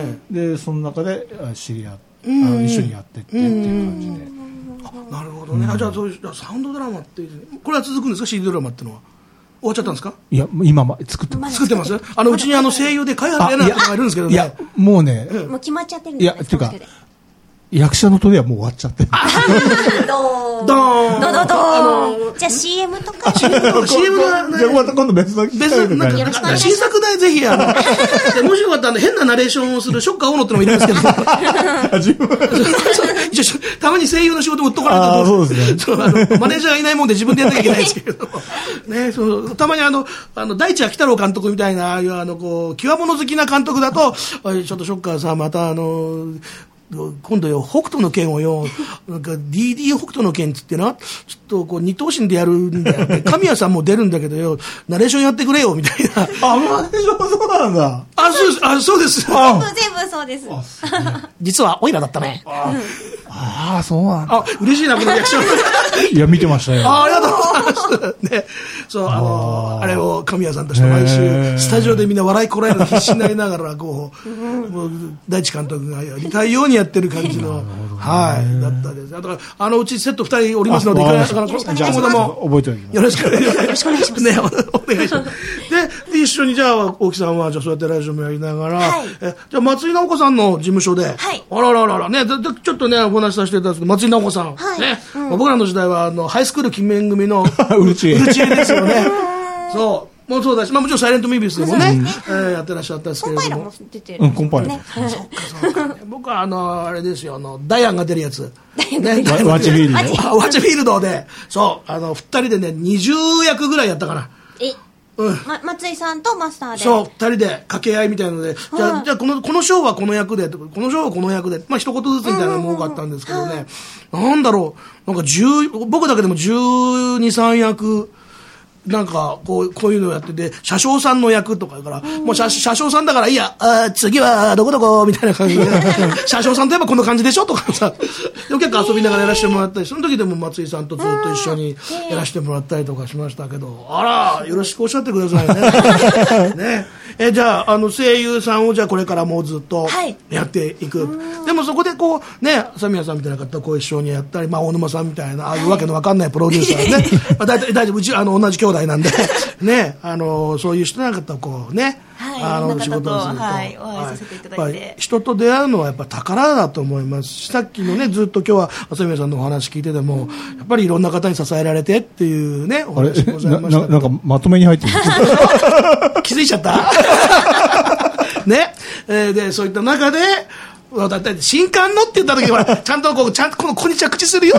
で、その中で知り合って、一緒にやってってっていう感じで。 なるほどね。じゃあ、そういう、サウンドドラマって、これは続くんですか シーディー ドラマってのは。終わっちゃったんですか。 いや今ま作ってます作ってます。あのうちにあの声優で開発やな方がいるんですけどね。 いやもうね、 もう決まっちゃってるんです。 いやっていうか役者の取りはもう終わっちゃってる。 ドーンドーンドドドーン。じゃあ シーエム とか シーエムはじゃあまた今度別の機会とかよろしくお願いします。 新作でぜひあのもしよかったら変なナレーションをするショッカー大野ってのもいるんですけど。自分たまに声優の仕事も売っとかないと。 あそうですね。 そうあのマネージャーがいないもんで自分でやんなきゃいけないんですけど。ねそうたまにあのあの大地秋太郎監督みたいなああいうあのこう極物好きな監督だとちょっとショッカーさまたあの。今度よ北斗の拳をよなんか ディーディー 北斗の拳っつってなちょっとこう二頭身でやるんだよ、ね、神谷さんも出るんだけどよナレーションやってくれよみたいな。 あナレーションそうなんだ。 あそうですあそうです。 全部全部そうです。 実はオイラだったね。 ああそうなんだ。 あ嬉しいなこのリアクション。 いや見てましたよ。 あありがとうございますね。そうあのあれを神谷さんとして毎週スタジオでみんな笑いこらえるの必死になりながらこうもう大地監督がやりたいようにやってる感じのはいだったです。だからあのうちセットふたりおりますので今後とも覚えておきます。 よろしくお願いします。 よろしくお願いします。 ねお願いします。で一緒にじゃあ大木さんはじゃあそうやってラジオもやりながら、はい、えじゃあ松井直子さんの事務所で、はい、あららららねちょっとねお話しさせていただくと松井直子さん、はいねうん、僕らの時代はあのハイスクール金面組のうるちえうるちえですよね。そうもうそうだし、まあ、もちろんサイレントミービスでもね、うんえー、やってらっしゃったんですけれどもコンパイラも出てる、うん、 コンパイラ、ね、 そうかそうか、ね、僕はあのあれですよあのダイアンが出るやつ、 ね、ワッチフィールドワッチフィールドでそうあのふたりでねにじゅうやくぐらいやったかな。 えうん、ま、松井さんとマスターでそうふたりで掛け合いみたいなので、じゃあ、じゃあこのこのショーはこの役でこのショーはこの役でまあ一言ずつみたいなのも多かったんですけどね、うんうんうん、なんだろうなんかじゅう僕だけでもじゅうに、さんやくなんかこうこういうのをやってて車掌さんの役とかだから、うん、もう 車, 車掌さんだからいやあ次はどこどこみたいな感じで車掌さんといえばこんな感じでしょとかさでも結構遊びながらやらせてもらったりその時でも松井さんとずっと一緒にやらせてもらったりとかしましたけどあらよろしくおっしゃってくださいね。ねえじゃああの声優さんをじゃあこれからもうずっとやっていく、はい、でもそこででこうね、朝宮さんみたいな方とこう一緒にやったり、まあ大沼さんみたいなああいうわけのわかんないプロデューサーね、まあ大体大丈夫、うちあの同じ兄弟なんでね、あのそういう人なんかとこうね、 はい、 あの仕事をすると、はい、 お会いさせていただいて、はい、 人と出会うのはやっぱ宝だと思いますし、さっきのねずっと今日は朝宮さんのお話聞いてても、やっぱりいろんな方に支えられてっていうねお話ございました。 な, な, なんかまとめに入ってる気づいちゃったね、えー、でそういった中でだって新刊のって言った時はちゃんとこうちゃんとこのここに着地するよ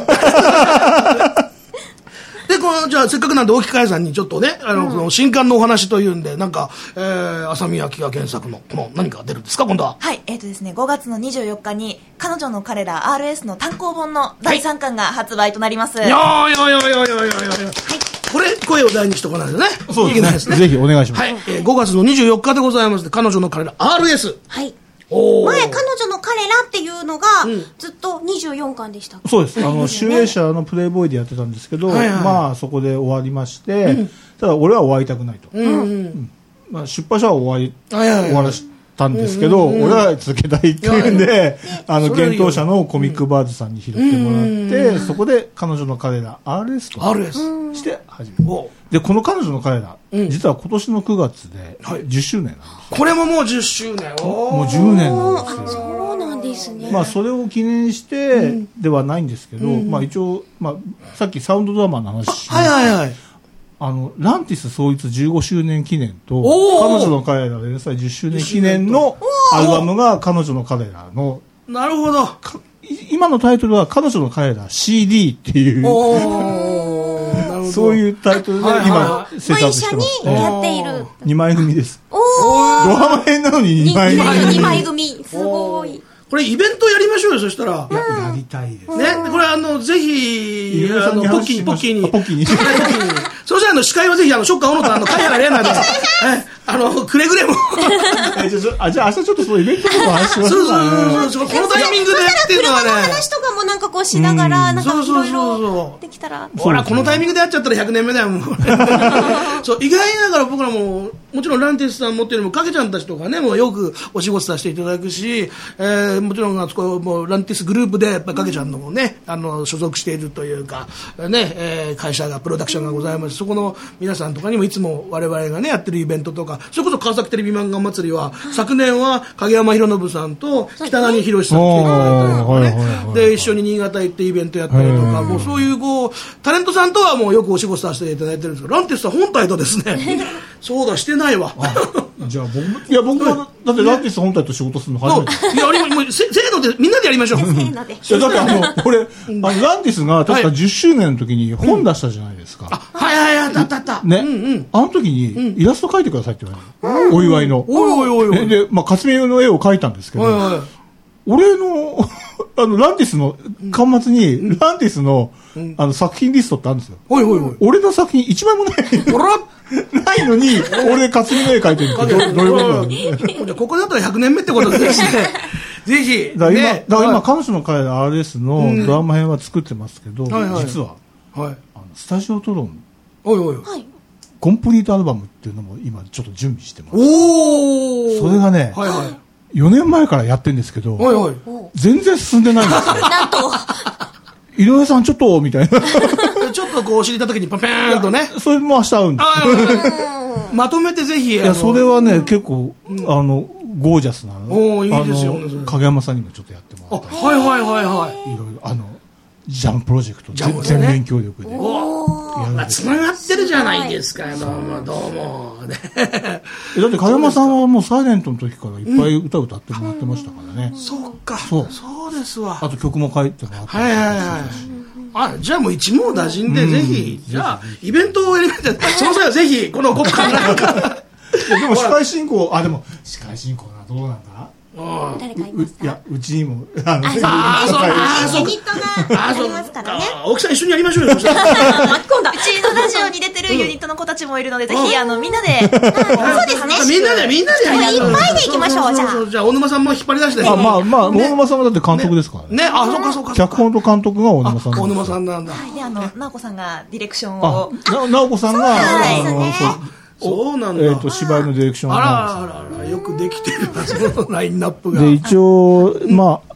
でこのじゃあせっかくなんで大木かやさんにちょっとねあの、うん、この新刊のお話というんでなんか、えー、浅見明が原作のこの何か出るんですか今度は。 はいえーとですねごがつのにじゅうよっかに彼女の彼ら アールエス の単行本のだいさんかんが発売となります。 はい、いやいやいやいやいやいやいや、はい、これ声を大にしとかないとね。 そうですね。ですねぜひお願いします。 はい、えー、ごがつのにじゅうよっかでございます彼女の彼ら アールエス。 はい前彼女の彼らっていうのが、うん、ずっとにじゅうよんかんでした。 そうです。あの集英社のプレイボーイでやってたんですけど、はいはい、まあそこで終わりまして、うん、ただ俺は終わりたくないと、うんうんうんまあ、出版社は終わり、はいはいはい、終わらしたんですけど、うんうんうん、俺は続けたいっていうんで、あの幻冬舎のコミックバーズさんに拾ってもらって、うん、そこで彼女の彼ら アールエス として始める。でこの彼女の彼ら、うん、実は今年のくがつでじゅっしゅうねんなんですよ、はい、 これももうじゅっしゅうねんもうじゅうねんなんですよ。 そうなんですね。 まあそれを記念してではないんですけど、うん、まあ一応、まあ、さっきサウンドドラマの話しはいはいはいあのランティス創立じゅうごしゅうねん記念と彼女の彼ら連載じゅっしゅうねん記念のアルバムが彼女の彼らのなるほど今のタイトルは彼女の彼ら シーディー っていうおそういうタイトルで今制作してます、 ね、やっているにまい組です。 おドラマ編なのににまい組にまい組すごい。 これイベントやりましょうよ。そしたらや, やりたいですね。これあのぜひあのポッキーにポッキーにポッキーにそしたらあの司会はぜひあのショッカー小野田あの貝原玲奈であのくれぐれもあじゃあ明日ちょっとそのイベントとか話しますか。 そうそうそうこのタイミングでっていうのはね。 車の話とかもなんかこうしながらなんかいろいろできたら。 ほらこのタイミングでやっちゃったらひゃくねんめだよもう。そう意外ながら僕らももちろんランティスさん持ってるのもかけちゃんたちとかねもうよくお仕事させていただくし、えー、もちろんあそこもうランティスグループでやっぱりかけちゃんのもねあの所属しているというかね、えー、会社がプロダクションがございます。そこの皆さんとかにもいつも我々がねやってるイベントとかそれこそ川崎テレビ漫画祭りは、はい、昨年は影山博信さんと北谷宏さん来てくれたりとかねで一緒に新潟行ってイベントやったりとかもうそういうこうタレントさんとはもうよくお仕事させていただいてるんですけどランティスさん本体とですねそうだしてないわじゃあ僕いや僕はだってランティス本体と仕事するの初めていやあれもうせーのでみんなでやりましょうせーのでいやだってあのこれあのランティスが確かじゅっしゅうねんの時に本出したじゃないですか、 うん、あはいはいはいあったあったね、うんうん、あの時にイラスト描いてくださいって言われる、うん、お祝いのおいおいおいおいで、まあ、勝美の絵を描いたんですけど、はいはい、俺のあのランティスの端末に、うん、ランティスの、うん、あの作品リストってあるんですよ、 おいおいおい俺の作品一枚もないないのに俺勝美の絵描いてるってどういうことなのじゃあここだったらひゃくねんめってことですねぜひだから今、ね、だから今彼女の彼ら アールエス のドラマ編は作ってますけど、うんはいはい、実は、はい、あのスタジオトロンおいおいコンプリートアルバムっていうのも今ちょっと準備してます。 おそれがね、はいはい、よねんまえからやってるんですけど、はいはい、全然進んでないんですよなんと井上さんちょっとみたいなちょっとこう知りた時にパペーンとねそれも明日会うんですまとめてぜひいやそれはね、うん、結構、うん、あのゴージャスなおいいですよね影山さんにもちょっとやってもらったはいはいはいはいいろいろあのジャンプロジェクト、ね、全面協力でつながってるじゃないですかどうもどうもねだって影山さんはもうサイレントの時からいっぱい歌歌ってもらってましたからね、 うん、そうかそうそうですわあと曲も書いてもらってはいはいはいあじゃあもう一網打尽でぜひ、うん、じゃあイベントをやりましてその際はぜひこの国家なんかでも司会進行あでも司会進行などうなんだ誰かいますか。 いやうちにもあのあそうあそうユニットがありますからね。 大木さん一緒にやりましょうよ。巻き込んだ。うちのラジオに出てるユニットの子たちもいるのでぜひあのみんなで。そうですね。 みんなでみんなでやりましょう。いっぱいで行きましょうじゃあ。 じゃあ大沼さんも引っ張り出して。 あまあまあ大沼さんはだって監督ですからね。 ねあそうかそうか。 脚本と監督が大沼さん。 大沼さんなんだ。 であの直子さんがディレクションを。 直子さんがあのそうなんだ。 えっと芝居のディレクションあらあらあらよくできてるなそのラインナップが。 で一応まあ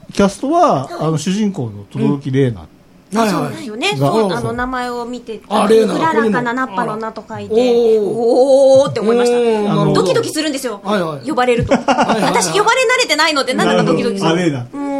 キャストは、あの主人公の轟玲奈、 はいはい、そうですよね。そう、あの名前を見て、あ、 レーナうららかなナッパの名と書いて、おーって思いました。ドキドキするんですよ。はいはい、呼ばれると。私呼ばれ慣れてないので、なんだかドキドキする。 あ、レーナ。うん。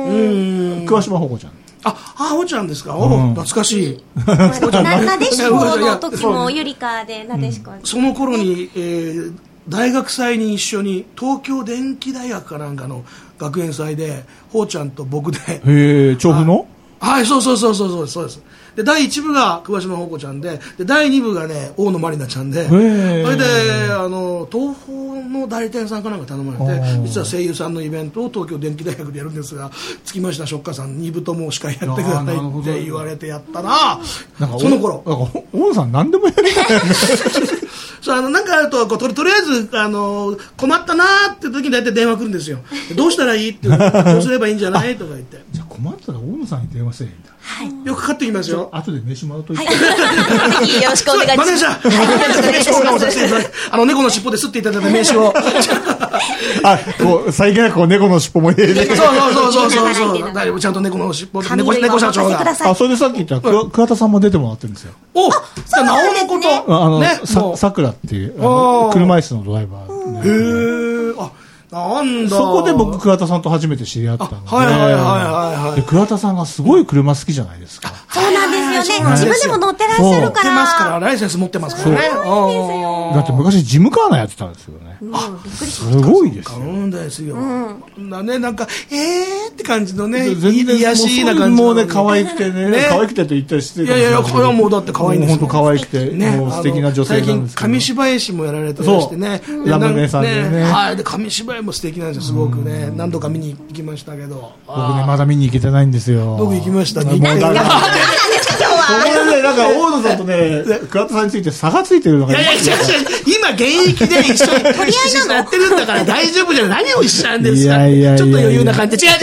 桑島ほこちゃん。 あ、あほちゃんですか。お、うん、懐かしい。 な、なでしこの時もゆりかで、なでしこ。 その頃に、えー、大学祭に一緒に東京電機大学かなんかの学園祭でほうちゃんと僕で、 へえ、調布の、 はい、そうそうそうそうそうです。でだいいち部が桑島ほこちゃんで、でだいに部がね大野まりなちゃんで、それであの東宝の代理店さんかなんか頼まれて、実は声優さんのイベントを東京電機大学でやるんですが、つきましたショッカーさんに部とも司会やってくださいって言われてやったな。なんかその頃なんか大野さん何でもやりたいよね。 そう、あのなんかあるとこう と, とりあえずあの困ったなーって時に大体電話来るんですよ。どうしたらいいってどうすればいいんじゃないとか言って。 じゃあ困ったら大野さんに電話せえんだ。 はい、 よくかかってきますよ。 後で飯もらうといて、 はい、よろしくお願いします。 マネージャー、あの猫の尻尾で吸っていただいた名刺を。 あ、こう最近はこう猫の尻尾も入れて。 そうそうそうそうそう。大丈夫、ちゃんと猫の尻尾で猫猫社長が。 あ、それでさっき言った桑田さんも出てもらってるんですよ。 お、じゃあなおのこと。 あのね、さくらっていう車椅子のドライバー。 へえ。あ。なんだそこで僕桑田さんと初めて知り合ったので、 はいはいはいはいはい、 で桑田さんがすごい車好きじゃないですか。 そうなんですよね。自分でも乗ってらっしゃるから。乗ってますから、ライセンス持ってますからね。 だって昔ジムカーナーやってたんですよね。あ、すごいですよ。 うんですよ。なね、なんかえーって感じのね、癒しいな感じもうね、可愛くてね、可愛くてと言ったりして、 いやいやいや、これはもうだって可愛いんですよ。 本当可愛くてもう素敵な女性なんですけど。最近上芝居師もやられてましてね。 ラムネさんでね。 はい、で上芝居も素敵なんですよ。すごくね、何度か見に行きましたけど。 僕ね、まだ見に行けてないんですよ。 僕行きました。 もうだから。そこでね、なんか大野さんとね、桑田さんについて差がついてるのが。 いやいや、違う違う、今現役で一緒に取り合いなのやってるんだから大丈夫じゃない。何を一緒なんですか。いやいやいや、ちょっと余裕な感じ。違う違う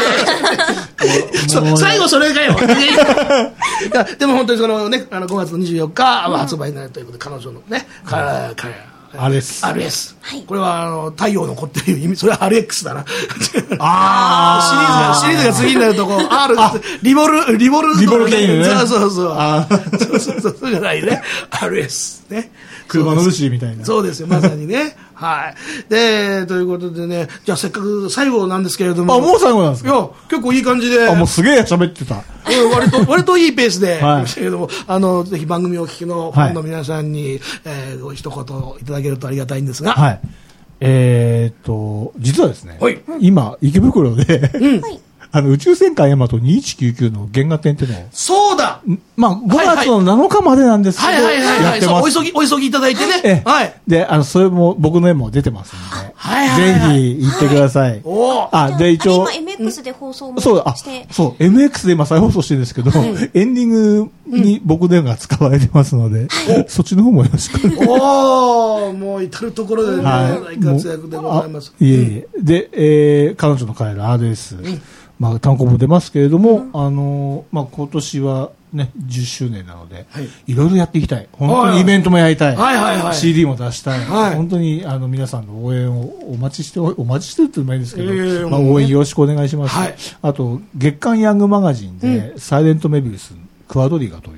違う違う。最後それかよ。でも本当にそのね、あのごがつのにじゅうよっか発売になるということで、彼女のね、彼アールエス。 アールエス。これは、あの、太陽の子っていう意味、それは アールエックス だな。 ああシリーズが、シリーズが次になると、こう、R、リボル、リボル、 リボル系ね。 そうそうそう。そうそうそう、そうじゃないね。アールエス。ね。 車の主みたいな。 そうですよ、まさにね。はい。で、ということでね、じゃあせっかく最後なんですけれども。 あ、もう最後なんですか。 いや、結構いい感じで。 あ、もうすげえ喋ってた。 割と、割といいペースで、はい、けれども、あの、ぜひ番組をお聞きのファンの皆さんに、はい、えー、ご一言いただけるとありがたいんですが。 はい。えー、っと、実はですね、 はい、 今、池袋で、 うん、 あの、宇宙戦艦ヤマトにせんきゅうじゅうきゅうの原画展っていうのを。 そうだまあ、ごがつのなのかまでなんですけど、 はいはいはいはい。お急ぎ、お急ぎいただいてね。はい。 で、あの、それも、僕の絵も出てますんで。 はいはいはい。 ぜひ、行ってください。 おあ、で、一応。今、エムエックス で放送もして。 そう、あ、そう、エムエックス で今再放送してるんですけど、エンディングに僕の絵が使われてますので、そっちの方もよろしく。 おー、もう至るところでね、大活躍でございます。 いえいえ。で、えー、彼女の帰る アールエス。まあ、単行本出ますけれども、あの、まあ、今年はね、じゅっしゅうねんなので、いろいろやっていきたい。本当にイベントもやりたい。 はいはいはい。 シーディー も出したい。本当に、あの、皆さんの応援をお待ちして、お待ちしてるって言うのもいいんですけど、まあ、応援よろしくお願いします。あと、月刊ヤングマガジンで、サイレントメビウス、クワドリガという、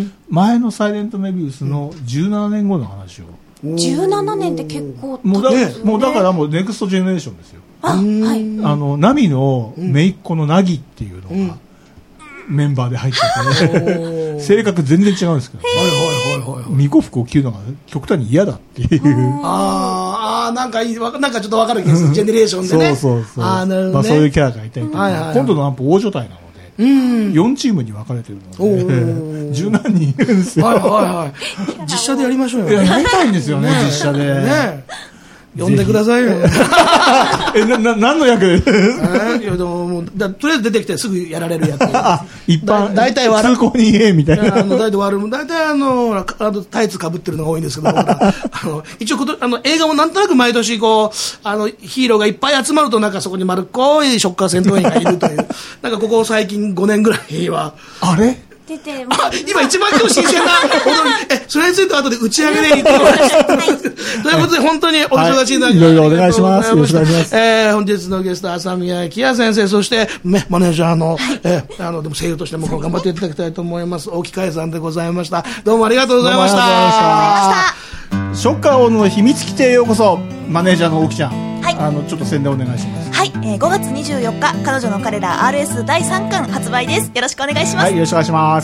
前のサイレントメビウスのじゅうななねんごの話を。 じゅうななねんって結構もうだ、もうだからもうネクストジェネレーションですよ。 あ、はい。 あの、ナミの姪っ子のナギっていうのが、メンバーで入ってて、性格全然違うんですけど、巫女服を着るのが極端に嫌だっていう。 ああ、なんかいい、なんかちょっとわかる気がする。ジェネレーションでね。 そうそうそう。 ああ、なるほど。 まあそういうキャラがいたりとか、今度のアンプ大所帯なので、よんチームに分かれてるので、十何人いるんですよ。 はいはいはい。実写でやりましょうよ。 やりたいんですよね、実写で。 ね。呼んでくださいよ。 え、な、な、何の役でいや、でも、もう、だ、とりあえず出てきてすぐやられるやつ。 あ、一般、 だいたい通行人 A みたいな。 あの、だいたい悪い、だいたいあの、あの、タイツ被ってるのが多いんですけど、あの、一応こと、あの、映画もなんとなく毎年こう、あの、ヒーローがいっぱい集まると、なんかそこに丸っこいショッカー戦闘員がいるという、なんかここ最近ごねんぐらいは。 あれ出てあ、今一番今日新鮮なえ、それについては後で打ち上げで言ってもらいました。ということで本当にお忙しい中、 はい、いろいろお願いします。よろしくお願いします。 えー、本日のゲスト朝宮希也先生、そしてねマネージャーの、はい、えー、あのでも声優としても頑張っていただきたいと思います。大木海さんでございました。どうもありがとうございました。 ショッカー大野の秘密基地へようこそ。マネージャーの大木ちゃん、はい、あのちょっと宣伝お願いします。 はい、えー、ごがつにじゅうよっか彼女の彼ら アールエス だいさんかん発売です。よろしくお願いします。 はい、よろしくお願いします。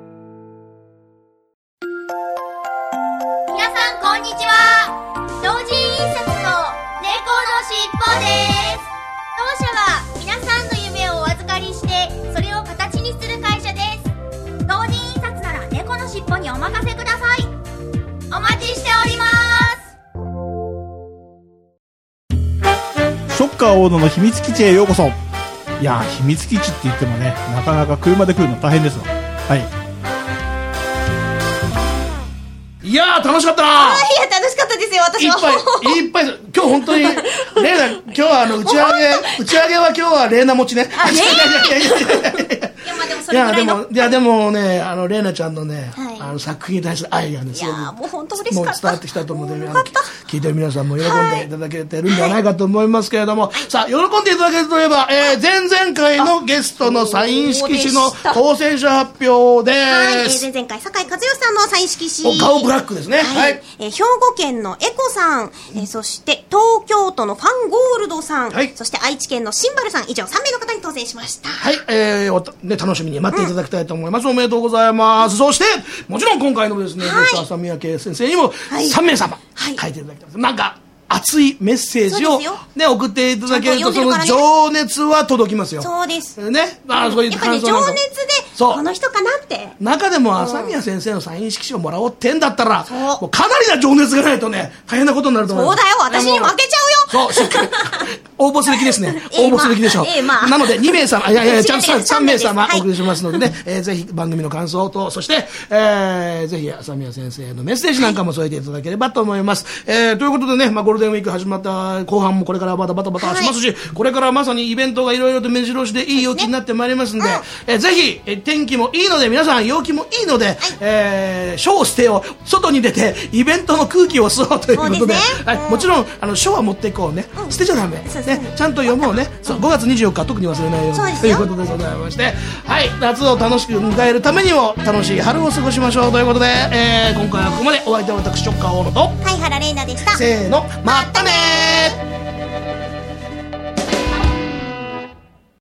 皆さんこんにちは。同人印刷の猫のしっぽです。当社は皆さんの夢をお預かりしてそれを形にする会社です。同人印刷なら猫のしっぽにお任せください。お待ちしております。 ショッカー大野の秘密基地へようこそ。いやー、秘密基地って言ってもね、なかなか車で来るの大変ですわ。はい。 いやー楽しかったなー。 いや楽しかったですよ。私は。 いっぱいいっぱい今日本当にレイナ今日はあの打ち上げ打ち上げは今日はレイナ持ちね。 あ、ね。 いやでもいやでもねあのレイナちゃんのね、はい、あの作品に対する愛がねすごくいやもう本当嬉しかった。 もう伝わってきたと思うので聞いてる皆さんも喜んでいただけてるんじゃないかと思いますけれども、はい、さあ喜んでいただけるといえば、えー、前々回のゲストのサイン色紙の当選者発表です。 はい、えー、前々回酒井和義さんのサイン色紙。 ガオブラックですね。はい。はい、 えー、兵庫県のエコさん、えー、そして東京都のファンゴールドさん、はい、そして愛知県のシンバルさん以上さんめいの方に当選しました。 はい、えーおね、楽しみに待っていただきたいと思います。うん、おめでとうございます。そしてもちろん今回のですね、ゲスト朝宮圭先生にもさんめいさま書いていただきたい。なんか熱いメッセージを、ね、送っていただけるとその情熱は届きますよ。 そうですね。あ、そういうやっぱり、ね、情熱でこの人かなって中でも朝宮先生のサイン色紙をもらおうってんだったらもうかなりな情熱がないとね大変なことになると思います。 そうだよ、私に負けちゃうよ。 そう、しっかり応募する気ですね。応募する気でしょう、 えーまあ、 なのでにめいさま、いやいやちゃんとさんめいさまお送りしますのでね、はい、えー、ぜひ番組の感想とそして、えー、ぜひ朝宮先生のメッセージなんかも添えていただければと思います。えー、ということでね、まあ、ゴールデンウィーク始まった後半もこれからバタバタバタしますし、はい、これからまさにイベントがいろいろと目白押しでいい陽気になってまいりますんで、ね、うん、えー、ぜひ、えー、天気もいいので皆さん陽気もいいので、はい、えー、ショーを捨てよう、外に出てイベントの空気を吸おうということで、で、ね、はい、うん、もちろんあのショーは持っていこうね、うん、捨てちゃダメ、ね、ちゃんと読もうね、そうごがつにじゅうよっか特に忘れないようにということでございまして、はい、夏を楽しく迎えるためにも楽しい春を過ごしましょうということで、えー、今回はここまで。お相手は私ショッカー大野と貝原玲奈でした。 せーの、またねー。